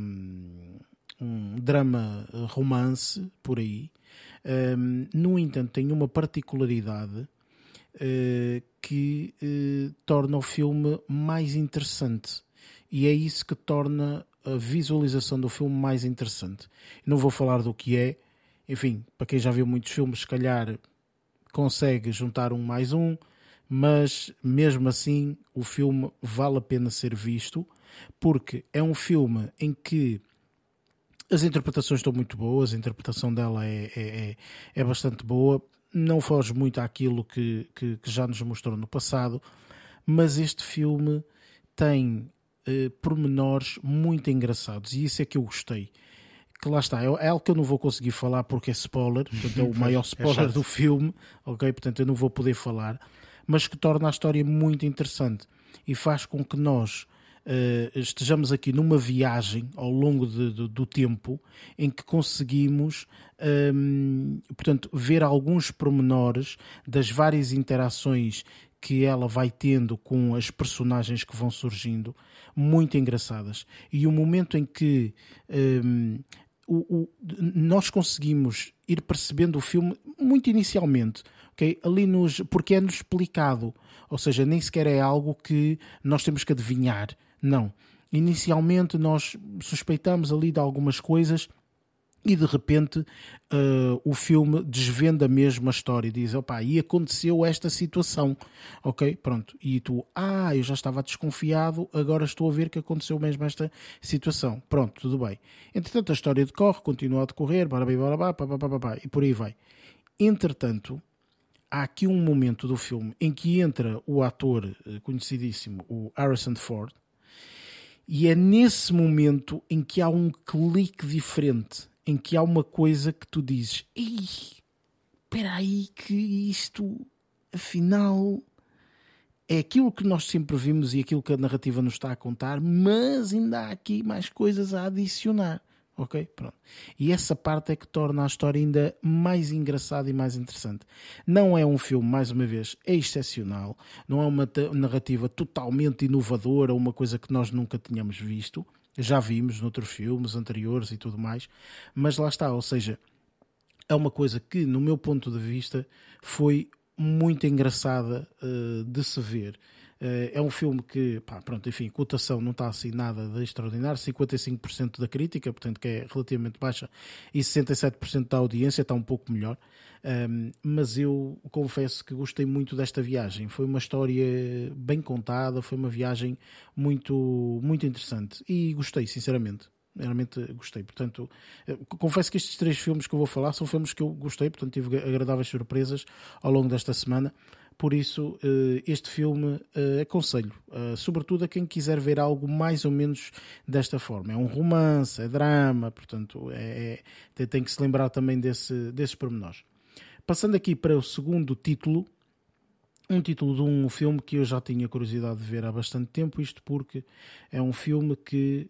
um drama romance, por aí. Um, no entanto, tem uma particularidade uh, que uh, torna o filme mais interessante. E é isso que torna a visualização do filme mais interessante. Não vou falar do que é. Enfim, para quem já viu muitos filmes, se calhar consegue juntar um mais um. Mas, mesmo assim, o filme vale a pena ser visto, porque é um filme em que as interpretações estão muito boas, a interpretação dela é, é, é bastante boa, não foge muito àquilo que, que, que já nos mostrou no passado, mas este filme tem eh, pormenores muito engraçados, e isso é que eu gostei. Que lá está, é algo que eu não vou conseguir falar porque é spoiler, portanto é o maior spoiler é do filme, ok? Portanto eu não vou poder falar, mas que torna a história muito interessante e faz com que nós uh, estejamos aqui numa viagem ao longo de, de, do tempo em que conseguimos um, portanto, ver alguns pormenores das várias interações que ela vai tendo com as personagens que vão surgindo, muito engraçadas. E o momento em que um, o, o, nós conseguimos ir percebendo o filme muito inicialmente, okay? Ali nos, porque é-nos explicado, ou seja, nem sequer é algo que nós temos que adivinhar, não. Inicialmente nós suspeitamos ali de algumas coisas e de repente uh, o filme desvenda mesmo a história e diz, opá, e aconteceu esta situação, ok, pronto, e tu, ah, eu já estava desconfiado, agora estou a ver que aconteceu mesmo esta situação, pronto, tudo bem. Entretanto a história decorre, continua a decorrer, barabá, barabá, barabá, barabá, barabá, e por aí vai. Entretanto, há aqui um momento do filme em que entra o ator conhecidíssimo, o Harrison Ford, e é nesse momento em que há um clique diferente, em que há uma coisa que tu dizes, ei, espera aí que isto, afinal, é aquilo que nós sempre vimos e aquilo que a narrativa nos está a contar, mas ainda há aqui mais coisas a adicionar. Ok? Pronto. E essa parte é que torna a história ainda mais engraçada e mais interessante. Não é um filme, mais uma vez, excepcional. Não é uma narrativa totalmente inovadora, uma coisa que nós nunca tínhamos visto. Já vimos noutros filmes anteriores e tudo mais. Mas lá está, ou seja, é uma coisa que, no meu ponto de vista, foi muito engraçada uh, de se ver. Uh, é um filme que, pá, pronto, enfim, a cotação não está assim nada de extraordinário, cinquenta e cinco por cento da crítica, portanto que é relativamente baixa, e sessenta e sete por cento da audiência, está um pouco melhor. Um, mas eu confesso que gostei muito desta viagem. Foi uma história bem contada, foi uma viagem muito, muito interessante e gostei, sinceramente. Realmente gostei, portanto, confesso que estes três filmes que eu vou falar são filmes que eu gostei, portanto tive agradáveis surpresas ao longo desta semana. Por isso, este filme aconselho, sobretudo a quem quiser ver algo mais ou menos desta forma. É um romance, é drama, portanto, é, é, tem que se lembrar também desse, desses pormenores. Passando aqui para o segundo título, um título de um filme que eu já tinha curiosidade de ver há bastante tempo, isto porque é um filme que,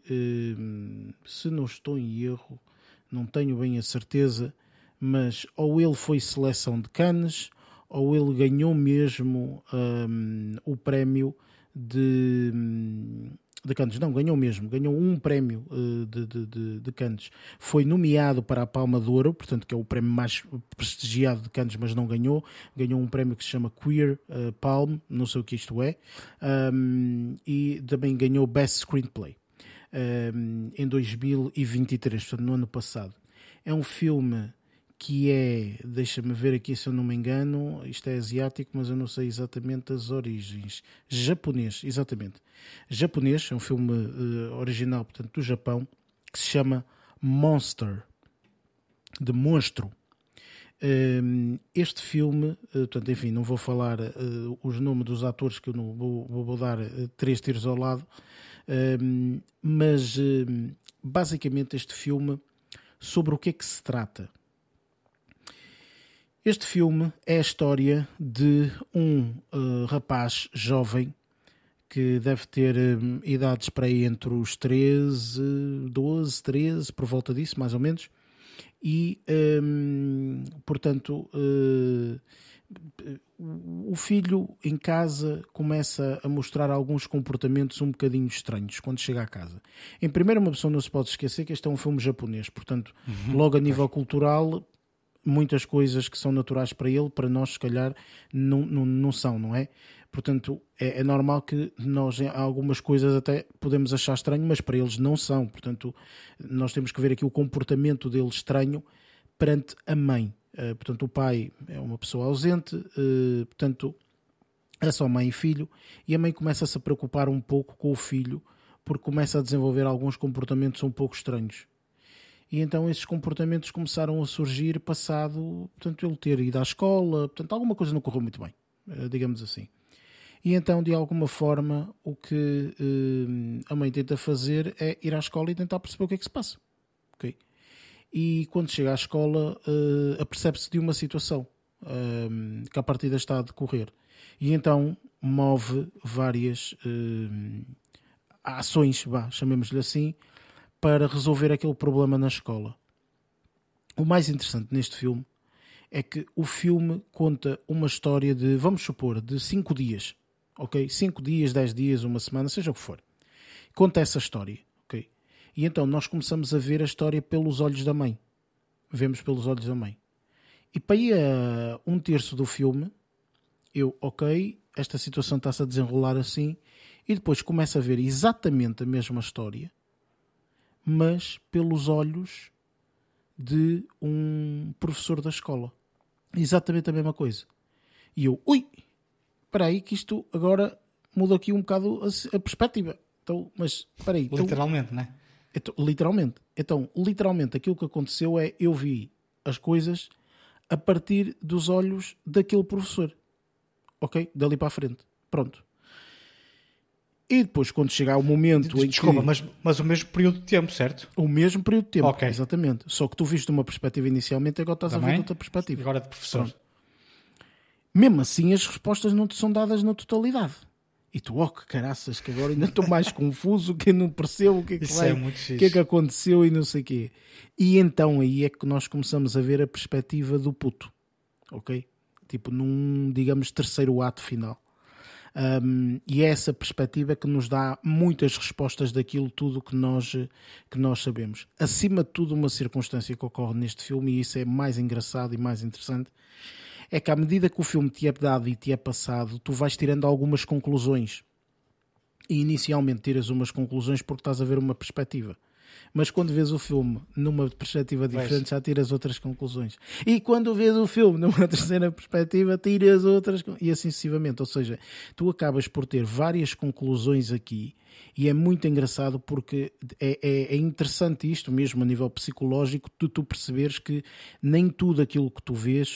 se não estou em erro, não tenho bem a certeza, mas ou ele foi seleção de Cannes, ou ele ganhou mesmo um, o prémio de, de Cannes. Não, ganhou mesmo. Ganhou um prémio uh, de, de, de, de Cannes. Foi nomeado para a Palma de Ouro, portanto, que é o prémio mais prestigiado de Cannes, mas não ganhou. Ganhou um prémio que se chama Queer uh, Palm, não sei o que isto é. Um, e também ganhou Best Screenplay um, em dois mil e vinte e três, portanto, no ano passado. É um filme que é, deixa-me ver aqui se eu não me engano, isto é asiático, mas eu não sei exatamente as origens. Japonês, exatamente. Japonês, é um filme uh, original, portanto, do Japão, que se chama Monster, de monstro. Um, este filme, uh, portanto, enfim, não vou falar uh, os nomes dos atores, que eu não vou, vou dar uh, três tiros ao lado, um, mas uh, basicamente este filme, sobre o que é que se trata? Este filme é a história de um uh, rapaz jovem que deve ter um, idades para aí entre os treze, doze, treze, por volta disso, mais ou menos. E, um, portanto, uh, o filho em casa começa a mostrar alguns comportamentos um bocadinho estranhos quando chega à casa. Em primeiro, uma pessoa não se pode esquecer que este é um filme japonês, portanto, uhum, logo a nível cultural, muitas coisas que são naturais para ele, para nós se calhar não, não, não são, não é? Portanto, é, é normal que nós algumas coisas até podemos achar estranho, mas para eles não são. Portanto, nós temos que ver aqui o comportamento dele estranho perante a mãe. Uh, portanto, o pai é uma pessoa ausente, uh, portanto, é só mãe e filho, e a mãe começa a se preocupar um pouco com o filho, porque começa a desenvolver alguns comportamentos um pouco estranhos. E então esses comportamentos começaram a surgir passado, portanto, ele ter ido à escola, portanto, alguma coisa não correu muito bem, digamos assim. E então, de alguma forma, o que uh, a mãe tenta fazer é ir à escola e tentar perceber o que é que se passa. Okay? E quando chega à escola, uh, apercebe-se de uma situação uh, que a partida está a decorrer. E então move várias uh, ações, vá, chamemos-lhe assim, para resolver aquele problema na escola. O mais interessante neste filme é que o filme conta uma história de, vamos supor, de cinco dias. Ok? cinco dias, dez dias, uma semana, seja o que for. Conta essa história. Ok? E então nós começamos a ver a história pelos olhos da mãe. Vemos pelos olhos da mãe. E para aí a um terço do filme, eu, ok, esta situação está-se a desenrolar assim, e depois começo a ver exatamente a mesma história, mas pelos olhos de um professor da escola. Exatamente a mesma coisa. E eu, ui, espera aí que isto agora muda aqui um bocado a, a perspectiva. Então, mas espera aí. Literalmente, então, não é? Então, literalmente. Então, literalmente, aquilo que aconteceu é eu vi as coisas a partir dos olhos daquele professor. Ok? Dali para a frente. Pronto. E depois, quando chegar o momento em Desculpa, que... mas, mas o mesmo período de tempo, certo? O mesmo período de tempo, Ok. exatamente. Só que tu viste uma perspectiva inicialmente, agora estás Também? a ver de outra perspectiva. Agora de professor. Pronto. Mesmo assim, as respostas não te são dadas na totalidade. E tu, oh, que caraças, que agora ainda estou mais confuso, que eu não percebo o que é que, Isso vai, é muito o que é que fixe. aconteceu e não sei o quê. E então aí é que nós começamos a ver a perspectiva do puto. Ok? Tipo, num, digamos, terceiro ato final. Um, e é essa perspectiva que nos dá muitas respostas daquilo tudo que nós, que nós sabemos. Acima de tudo, uma circunstância que ocorre neste filme, e isso é mais engraçado e mais interessante, é que à medida que o filme te é dado e te é passado, tu vais tirando algumas conclusões. E inicialmente tiras umas conclusões porque estás a ver uma perspectiva. Mas quando vês o filme numa perspectiva diferente, já tiras outras conclusões. E quando vês o filme numa terceira perspectiva, tiras outras, e assim sucessivamente. Ou seja, tu acabas por ter várias conclusões aqui, e é muito engraçado porque é, é, é interessante isto mesmo a nível psicológico, de tu perceberes que nem tudo aquilo que tu vês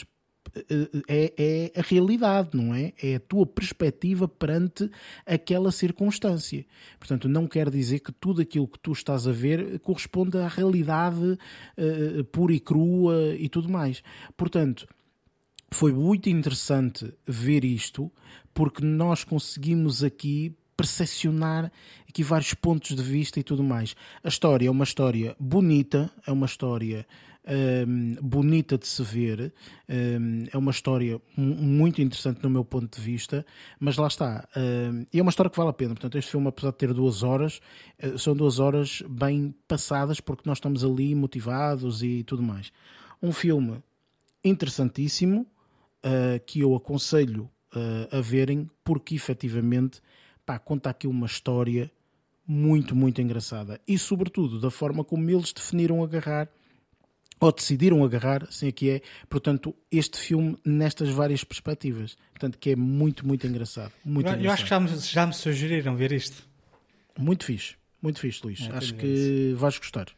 É, é a realidade, não é? É a tua perspectiva perante aquela circunstância. Portanto, não quer dizer que tudo aquilo que tu estás a ver corresponda à realidade uh, pura e crua e tudo mais. Portanto, foi muito interessante ver isto, porque nós conseguimos aqui percepcionar aqui vários pontos de vista e tudo mais. A história é uma história bonita, é uma história Um, bonita de se ver, um, é uma história muito interessante no meu ponto de vista, mas lá está, um, e é uma história que vale a pena. Portanto, este filme, apesar de ter duas horas, uh, são duas horas bem passadas, porque nós estamos ali motivados e tudo mais. Um filme interessantíssimo, uh, que eu aconselho uh, a verem, porque efetivamente, pá, conta aqui uma história muito, muito engraçada, e sobretudo da forma como eles definiram agarrar ou decidiram agarrar, assim aqui é, portanto, este filme nestas várias perspectivas. Portanto, que é muito, muito engraçado. Muito eu, engraçado. eu acho que já me, já me sugeriram ver isto. Muito fixe. Muito fixe, Luís. É, acho que vais gostar.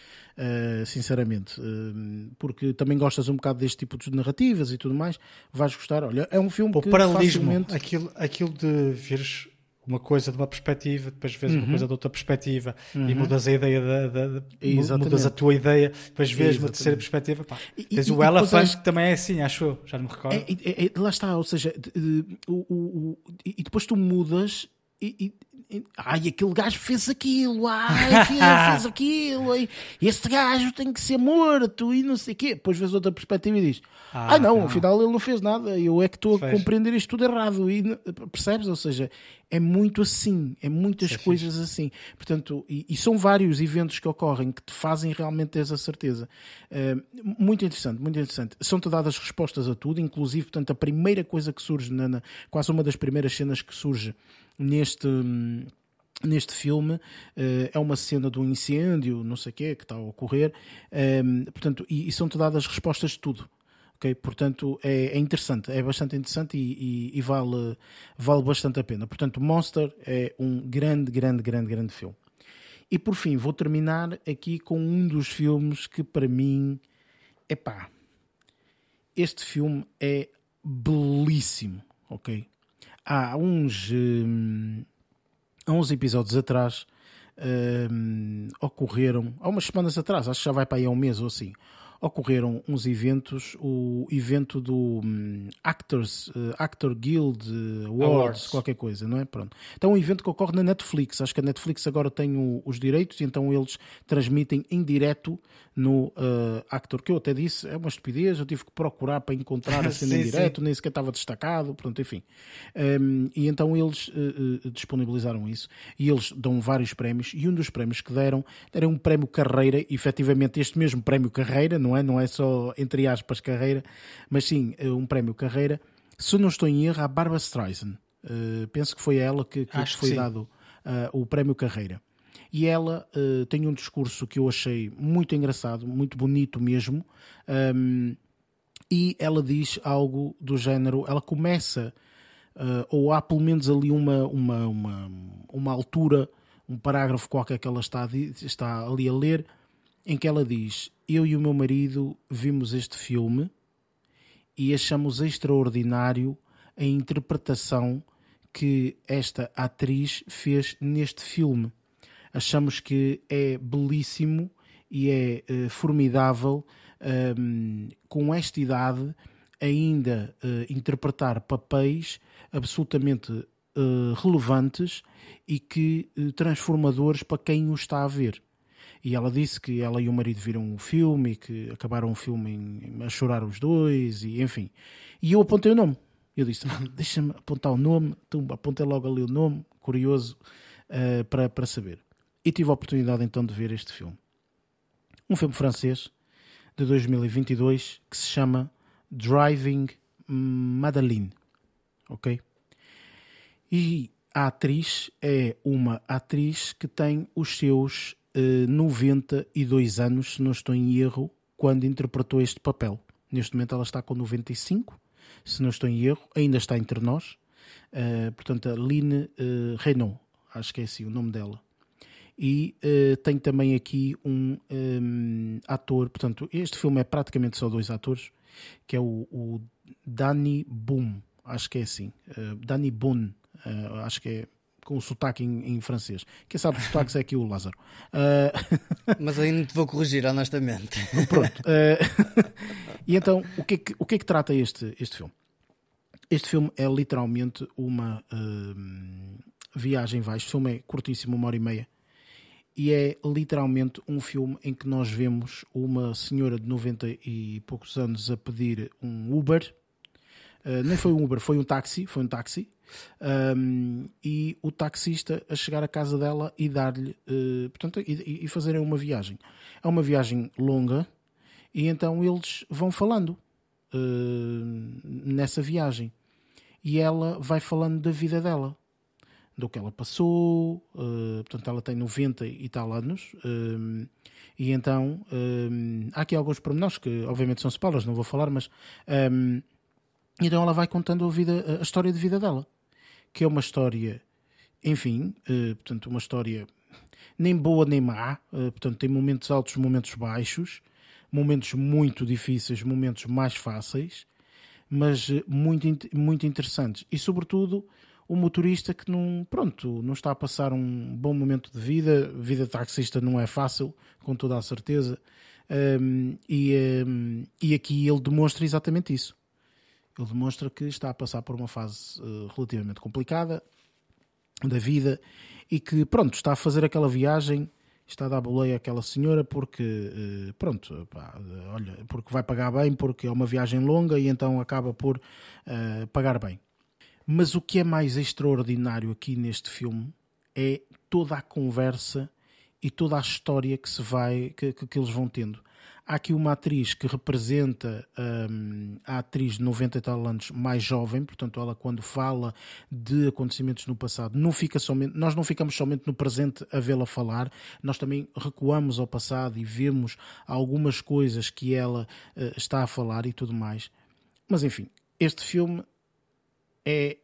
Uh, sinceramente. Uh, porque também gostas um bocado deste tipo de narrativas e tudo mais. Vais gostar. Olha, é um filme o que paralelismo, facilmente... aquilo, aquilo de veres uma coisa de uma perspectiva, depois vês Uhum. uma coisa de outra perspectiva, Uhum. e mudas a ideia da, da, da mudas a tua ideia, depois vês Exatamente. uma terceira perspectiva. Pá. E, Tens e, o e Elephant, é... que também é assim, acho eu, já não me recordo. É, é, é, lá está, ou seja, de, de, o, o, o, e depois tu mudas e, e, e ai, aquele gajo fez aquilo, ai, fez, fez aquilo, ai, este gajo tem que ser morto e não sei o quê. Depois vês outra perspectiva e diz, ah, ah não, não, afinal ele não fez nada, eu é que estou a compreender isto tudo errado. E percebes? Ou seja, é muito assim, é muitas Isso coisas é assim. Portanto, e, e são vários eventos que ocorrem que te fazem realmente ter essa certeza. Uh, muito interessante, muito interessante. São-te dadas respostas a tudo, inclusive, portanto, a primeira coisa que surge, na, na, quase uma das primeiras cenas que surge neste... Hum, neste filme, uh, é uma cena de um incêndio, não sei o quê, que está a ocorrer, um, portanto, e, e são-te dadas respostas de tudo. Okay? Portanto, é, é interessante, é bastante interessante e, e, e vale, vale bastante a pena. Portanto, Monster é um grande, grande, grande, grande filme. E por fim, vou terminar aqui com um dos filmes que para mim, epá, este filme é belíssimo, ok? Há uns... Hum, há uns episódios atrás hum, ocorreram, há umas semanas atrás, acho que já vai para aí há um mês ou assim, ocorreram uns eventos, o evento do um, Actors, uh, Actor Guild uh, Awards, Awards, qualquer coisa, não é? Pronto. Então é um evento que ocorre na Netflix, acho que a Netflix agora tem o, os direitos e então eles transmitem em direto no uh, Actor, que eu até disse, é uma estupidez, eu tive que procurar para encontrar a cena sim, em direto, sim. Nem sequer estava destacado, pronto, enfim. Um, e então eles uh, uh, disponibilizaram isso e eles dão vários prémios e um dos prémios que deram, deram um prémio Carreira, efetivamente este mesmo prémio Carreira, não é? Não é só, entre aspas, carreira, mas sim, um prémio Carreira. Se não estou em erro, a Barbra Streisand. Uh, penso que foi a ela que, que foi que dado uh, o prémio Carreira. e ela uh, tem um discurso que eu achei muito engraçado, muito bonito mesmo, um, e ela diz algo do género, ela começa, uh, ou há pelo menos ali uma, uma, uma, uma altura, um parágrafo qualquer que ela está, está ali a ler, em que ela diz: eu e o meu marido vimos este filme e achamos extraordinário a interpretação que esta atriz fez neste filme. Achamos que é belíssimo e é uh, formidável, um, com esta idade, ainda uh, interpretar papéis absolutamente uh, relevantes e que uh, transformadores para quem o está a ver. E ela disse que ela e o marido viram o filme e que acabaram o filme em, a chorar os dois, e enfim. E eu apontei o nome. Eu disse: ah, deixa-me apontar o nome. Então, apontei logo ali o nome, curioso, uh, para, para saber. E tive a oportunidade então de ver este filme. Um filme francês de dois mil e vinte e dois que se chama Driving Madeleine. Ok? E a atriz é uma atriz que tem os seus uh, noventa e dois anos, se não estou em erro, quando interpretou este papel. Neste momento ela está com noventa e cinco, se não estou em erro, ainda está entre nós. Uh, portanto, a Line uh, Renaud, acho que é assim o nome dela. E uh, tem também aqui um, um ator, portanto, este filme é praticamente só dois atores, que é o, o Danny Boone, acho que é assim, uh, Danny Boone, uh, acho que é com o sotaque em, em francês. Quem sabe os sotaques é aqui o Lázaro. Uh... Mas aí não te vou corrigir, honestamente. Pronto. Uh... E então, o que é que, o que, é que trata este, este filme? Este filme é literalmente uma uh, viagem vai. Este filme é curtíssimo, uma hora e meia. E é literalmente um filme em que nós vemos uma senhora de noventa e poucos anos a pedir um Uber. Uh, nem foi um Uber, foi um táxi. Foi um táxi. Um, e o taxista a chegar à casa dela e dar-lhe, uh, portanto, e, e fazerem uma viagem. É uma viagem longa e então eles vão falando uh, nessa viagem. E ela vai falando da vida dela, do que ela passou, uh, portanto ela tem noventa e tal anos, um, e então um, há aqui alguns pormenores que obviamente são spoilers, não vou falar, mas um, então ela vai contando a, vida, a história de vida dela, que é uma história, enfim, uh, portanto uma história nem boa nem má, uh, portanto tem momentos altos, momentos baixos, momentos muito difíceis, momentos mais fáceis, mas uh, muito, muito interessantes, e sobretudo o motorista que não, pronto, não está a passar um bom momento de vida. A vida de taxista não é fácil, com toda a certeza. Um, e, um, e aqui ele demonstra exatamente isso. Ele demonstra que está a passar por uma fase uh, relativamente complicada da vida e que, pronto, está a fazer aquela viagem, está a dar boleia àquela senhora porque, uh, pronto, pá, olha, porque vai pagar bem, porque é uma viagem longa e então acaba por uh, pagar bem. Mas o que é mais extraordinário aqui neste filme é toda a conversa e toda a história que se vai, que, que, que eles vão tendo. Há aqui uma atriz que representa um, a atriz de noventa e tal anos mais jovem, portanto ela quando fala de acontecimentos no passado, não fica somente, nós não ficamos somente no presente a vê-la falar, nós também recuamos ao passado e vemos algumas coisas que ela uh, está a falar e tudo mais. Mas enfim, este filme é,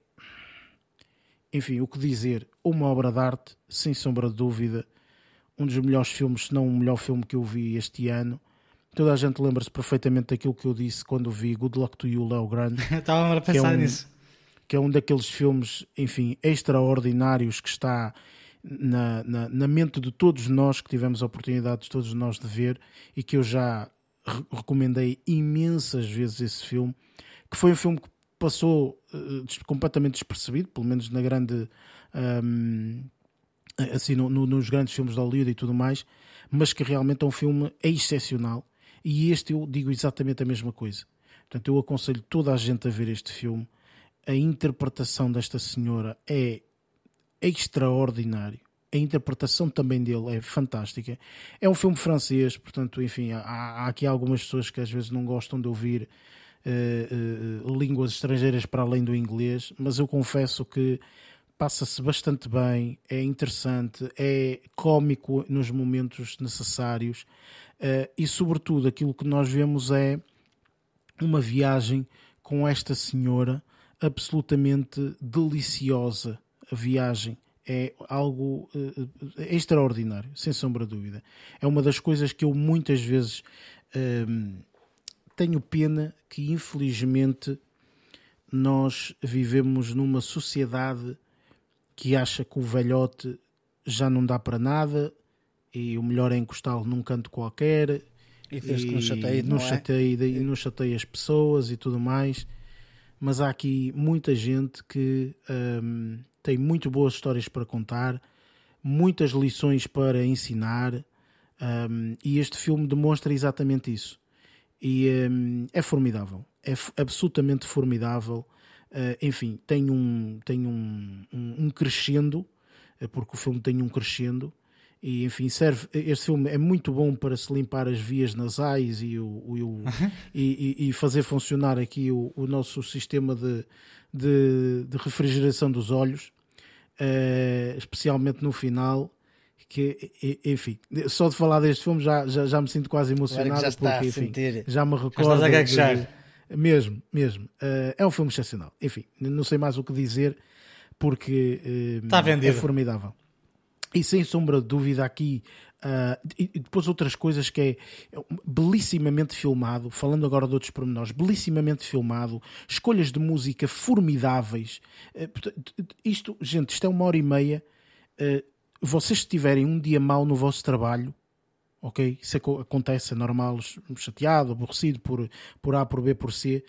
enfim, o que dizer, uma obra de arte, sem sombra de dúvida, um dos melhores filmes, se não o melhor filme que eu vi este ano. Toda a gente lembra-se perfeitamente daquilo que eu disse quando vi Good Luck to You, Leo Grande. Estava a pensar que é um, nisso. Que é um daqueles filmes, enfim, extraordinários que está na, na, na mente de todos nós, que tivemos a oportunidade de todos nós de ver, e que eu já re- recomendei imensas vezes esse filme, que foi um filme que passou uh, des- completamente despercebido, pelo menos na grande, um, assim, no, no, nos grandes filmes de Hollywood e tudo mais, mas que realmente é um filme excepcional. E este eu digo exatamente a mesma coisa. Portanto, eu aconselho toda a gente a ver este filme. A interpretação desta senhora é extraordinária. A interpretação também dele é fantástica. É um filme francês, portanto, enfim, há, há aqui algumas pessoas que às vezes não gostam de ouvir uh, uh, línguas estrangeiras para além do inglês, mas eu confesso que passa-se bastante bem, é interessante, é cómico nos momentos necessários uh, e, sobretudo, aquilo que nós vemos é uma viagem com esta senhora absolutamente deliciosa. A viagem é algo uh, extraordinário, sem sombra de dúvida. É uma das coisas que eu muitas vezes uh, tenho pena que, infelizmente, nós vivemos numa sociedade que acha que o velhote já não dá para nada e o melhor é encostá-lo num canto qualquer e, desde e que nos chateie, não não chateie, é? e não chateie as pessoas e tudo mais. Mas há aqui muita gente que hum, tem muito boas histórias para contar, muitas lições para ensinar, hum, e este filme demonstra exatamente isso. E hum, é formidável, é f- absolutamente formidável. Uh, enfim, tem um, tem um, um, um crescendo, porque o filme tem um crescendo, e enfim, serve, este filme é muito bom para se limpar as vias nasais e, o, o, o, e, e fazer funcionar aqui o, o nosso sistema de, de, de refrigeração dos olhos, uh, especialmente no final. Que, enfim, só de falar deste filme já, já, já me sinto quase emocionado, já porque enfim, sentir. já me recordo já de, de, mesmo, mesmo uh, é um filme excepcional, enfim, não sei mais o que dizer porque uh, Está vendido. É formidável e sem sombra de dúvida aqui uh, e, e depois outras coisas que é belissimamente filmado, falando agora de outros pormenores, belissimamente filmado, escolhas de música formidáveis, uh, isto, gente, isto é uma hora e meia. uh, Vocês tiverem um dia mau no vosso trabalho, ok? Isso acontece, é normal, chateado, aborrecido por, por A, por B, por C,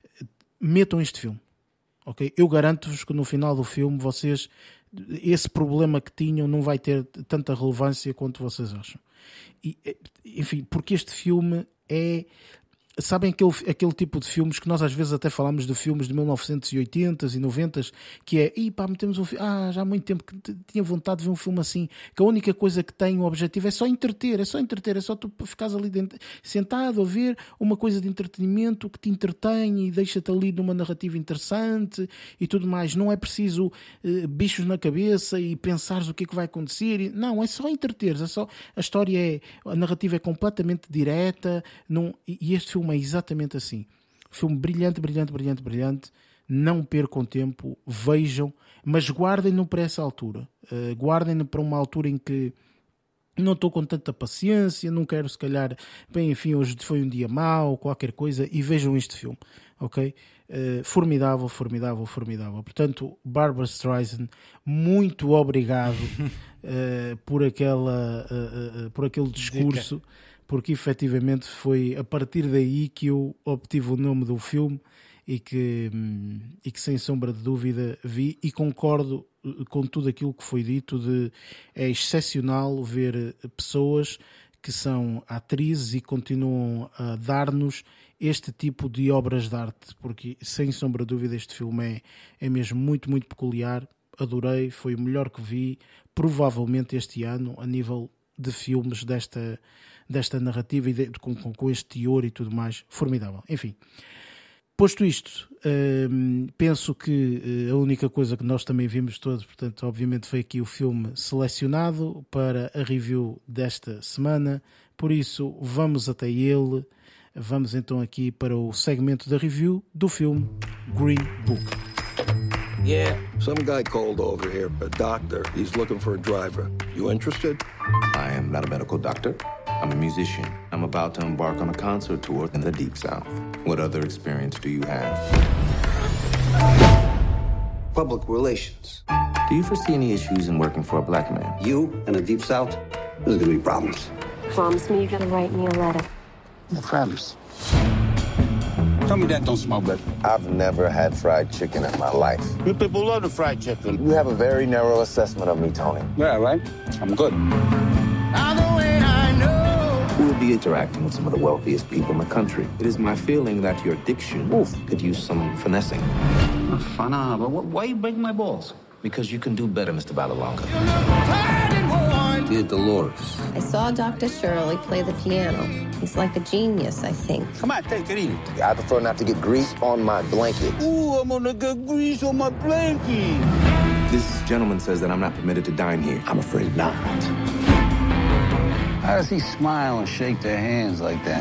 metam este filme, ok? Eu garanto-vos que no final do filme vocês, esse problema que tinham não vai ter tanta relevância quanto vocês acham. E, enfim, porque este filme é... Sabem aquele, aquele tipo de filmes que nós às vezes até falamos de filmes de mil novecentos e oitenta e noventa, que é, e pá, metemos um filme, ah, já há muito tempo que tinha vontade de ver um filme assim, que a única coisa que tem o objetivo é só entreter, é só entreter, é só tu ficares ali dentro, sentado a ver uma coisa de entretenimento que te entretém e deixa-te ali numa narrativa interessante e tudo mais. Não é preciso uh, bichos na cabeça e pensares o que é que vai acontecer. Não, é só entreter, é só, a história é, a narrativa é completamente direta, não, e, e este filme é exatamente assim. Filme brilhante, brilhante, brilhante, brilhante. Não percam tempo, vejam, mas guardem-no para essa altura. Uh, guardem-no para uma altura em que não estou com tanta paciência, não quero se calhar, bem, enfim, hoje foi um dia mau, qualquer coisa, e vejam este filme, ok? Uh, formidável, formidável, formidável. Portanto, Barbra Streisand, muito obrigado uh, por, aquela, uh, uh, por aquele discurso. Dica. Porque efetivamente foi a partir daí que eu obtive o nome do filme e que, e que sem sombra de dúvida vi e concordo com tudo aquilo que foi dito de é excepcional ver pessoas que são atrizes e continuam a dar-nos este tipo de obras de arte, porque sem sombra de dúvida este filme é, é mesmo muito, muito peculiar, adorei, foi o melhor que vi, provavelmente este ano, a nível de filmes desta desta narrativa e de, com, com, com este teor e tudo mais, formidável. Enfim, posto isto, hum, penso que a única coisa que nós também vimos todos, portanto, obviamente foi aqui o filme selecionado para a review desta semana, por isso vamos até ele, vamos então aqui para o segmento da review do filme Green Book. Yeah. Some guy called over here, a doctor. He's looking for a driver. You interested? I am not a medical doctor. I'm a musician. I'm about to embark on a concert tour in the Deep South. What other experience do you have? Public relations. Do you foresee any issues in working for a black man? You in the Deep South? There's gonna be problems. Promise me you're gonna write me a letter. I promise. Tell me that don't smell good. I've never had fried chicken in my life. You people love the fried chicken. You have a very narrow assessment of me, Tony. Yeah, right? I'm good. We will be interacting with some of the wealthiest people in the country. It is my feeling that your diction Oof. could use some finessing. Fana, but why you break my balls? Because you can do better, Mister Balalanka. Dear Dolores. I saw Doctor Shirley play the piano. He's like a genius, I think. Come on, take it easy. I prefer not to get grease on my blanket. Ooh, I'm gonna get grease on my blanket. This gentleman says that I'm not permitted to dine here. I'm afraid not. How does he smile and shake their hands like that?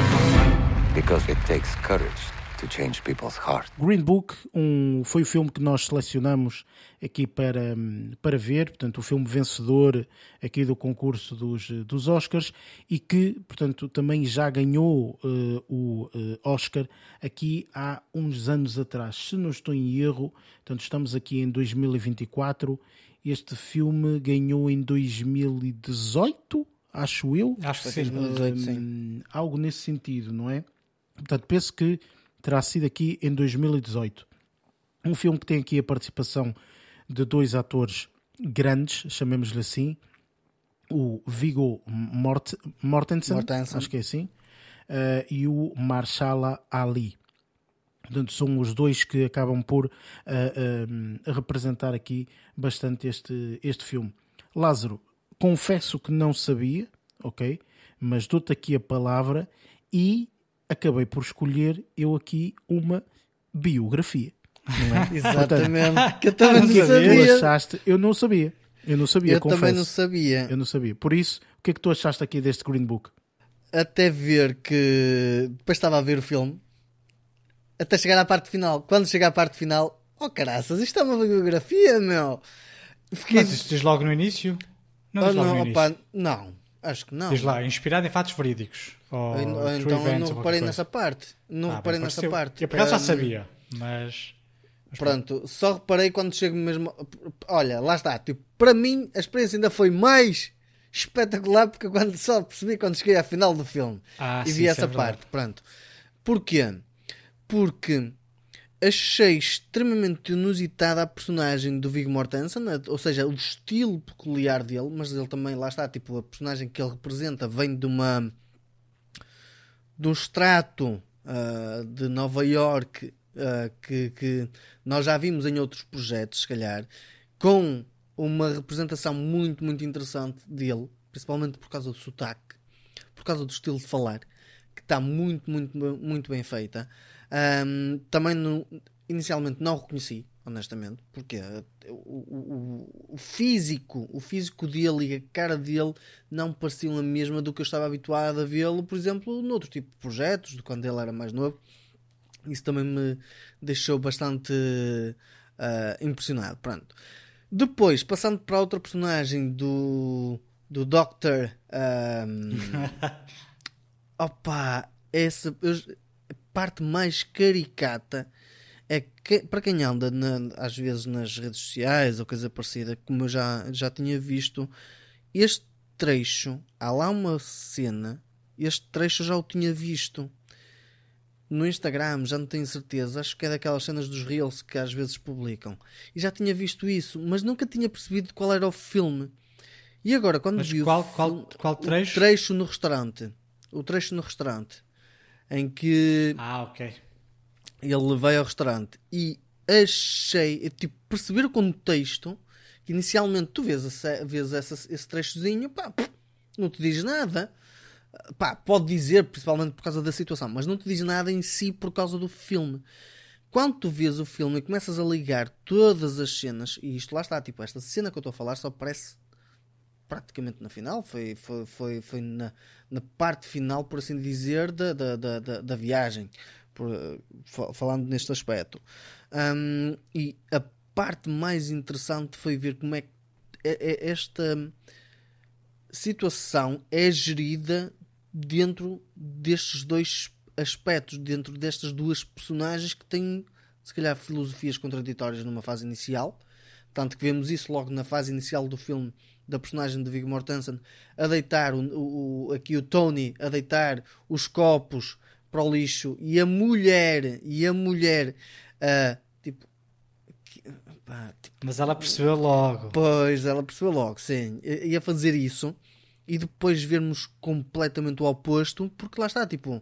Because it takes courage to change people's hearts. Green Book um, foi o filme que nós selecionamos aqui para, para ver, portanto, o filme vencedor aqui do concurso dos, dos Oscars e que, portanto, também já ganhou uh, o uh, Oscar aqui há uns anos atrás. Se não estou em erro, portanto, estamos aqui em dois mil e vinte e quatro, este filme ganhou em dois mil e dezoito, acho eu. Acho que sim. dois mil e dezoito, sim. Algo nesse sentido, não é? Portanto, penso que terá sido aqui em dois mil e dezoito. Um filme que tem aqui a participação de dois atores grandes, chamemos-lhe assim, o Viggo Mort- Mortensen, Mortensen, acho que é assim, uh, e o Mahershala Ali. Portanto, são os dois que acabam por uh, uh, representar aqui bastante este, este filme. Lázaro, confesso que não sabia, ok? Mas dou-te aqui a palavra e acabei por escolher eu aqui uma biografia. Não é? Exatamente. Portanto, que eu também o que não é que tu sabia. achaste? Eu não sabia. Eu não sabia, Eu confesso. também não sabia. Eu não sabia. Por isso, o que é que tu achaste aqui deste Green Book? Até ver que... Depois estava a ver o filme. Até chegar à parte final. Quando chegar à parte final... Oh, caraças, isto é uma biografia, meu. Fiquei... Mas isso diz logo no início? Não Oh, diz logo não, no início. opa, não, acho que não. Diz lá, inspirado em fatos verídicos. Ou Eu- true então eu events, não ou reparei qualquer nessa coisa. parte. Não Ah, reparei bem, nessa pareceu. parte. Eu por acaso já Hum, sabia, mas... mas Pronto, só reparei quando chego mesmo. Olha, lá está. Tipo, para mim, a experiência ainda foi mais espetacular porque quando só percebi quando cheguei à final do filme Ah, e sim, vi isso essa é verdade. parte. Pronto. Porquê? Porque achei extremamente inusitada a personagem do Viggo Mortensen, ou seja, o estilo peculiar dele, mas ele também, lá está, tipo, a personagem que ele representa vem de uma de um extrato uh, de Nova York uh, que, que nós já vimos em outros projetos, se calhar, com uma representação muito, muito interessante dele, principalmente por causa do sotaque, por causa do estilo de falar, que está muito, muito, muito bem feita. Um, também no, inicialmente não reconheci, honestamente, porque o, o, o físico o físico dele e a cara dele não pareciam a mesma do que eu estava habituado a vê-lo, por exemplo, noutro tipo de projetos, de quando ele era mais novo. Isso também me deixou bastante uh, impressionado. Pronto. Depois, passando para outra personagem do, do doutor um, opa, essa eu, a parte mais caricata é que, para quem anda na, às vezes nas redes sociais ou coisa parecida, como eu já, já tinha visto, este trecho, há lá uma cena, este trecho eu já o tinha visto no Instagram, já não tenho certeza, acho que é daquelas cenas dos Reels que às vezes publicam, e já tinha visto isso, mas nunca tinha percebido qual era o filme. E agora, quando Mas vi qual, o, qual, qual trecho? o trecho no restaurante, o trecho no restaurante, em que Ah, ok. ele veio ao restaurante e achei, tipo, perceber o contexto, que inicialmente tu vês, esse, vês essa, esse trechozinho, pá, não te diz nada. Pá, pode dizer, principalmente por causa da situação, mas não te diz nada em si por causa do filme. Quando tu vês o filme e começas a ligar todas as cenas, e isto lá está, tipo, esta cena que eu estou a falar só aparece praticamente na final, foi, foi, foi, foi na, na parte final, por assim dizer, da, da, da, da viagem, por, falando neste aspecto. Um, e a parte mais interessante foi ver como é que esta situação é gerida dentro destes dois aspectos, dentro destas duas personagens que têm, se calhar, filosofias contraditórias numa fase inicial. Tanto que vemos isso logo na fase inicial do filme, da personagem de Viggo Mortensen a deitar, o, o, aqui o Tony, a deitar os copos para o lixo, e a mulher, e a mulher, uh, tipo, pá, tipo... Mas ela percebeu logo. Pois, ela percebeu logo, sim. Ia fazer isso e depois vermos completamente o oposto, porque lá está, tipo,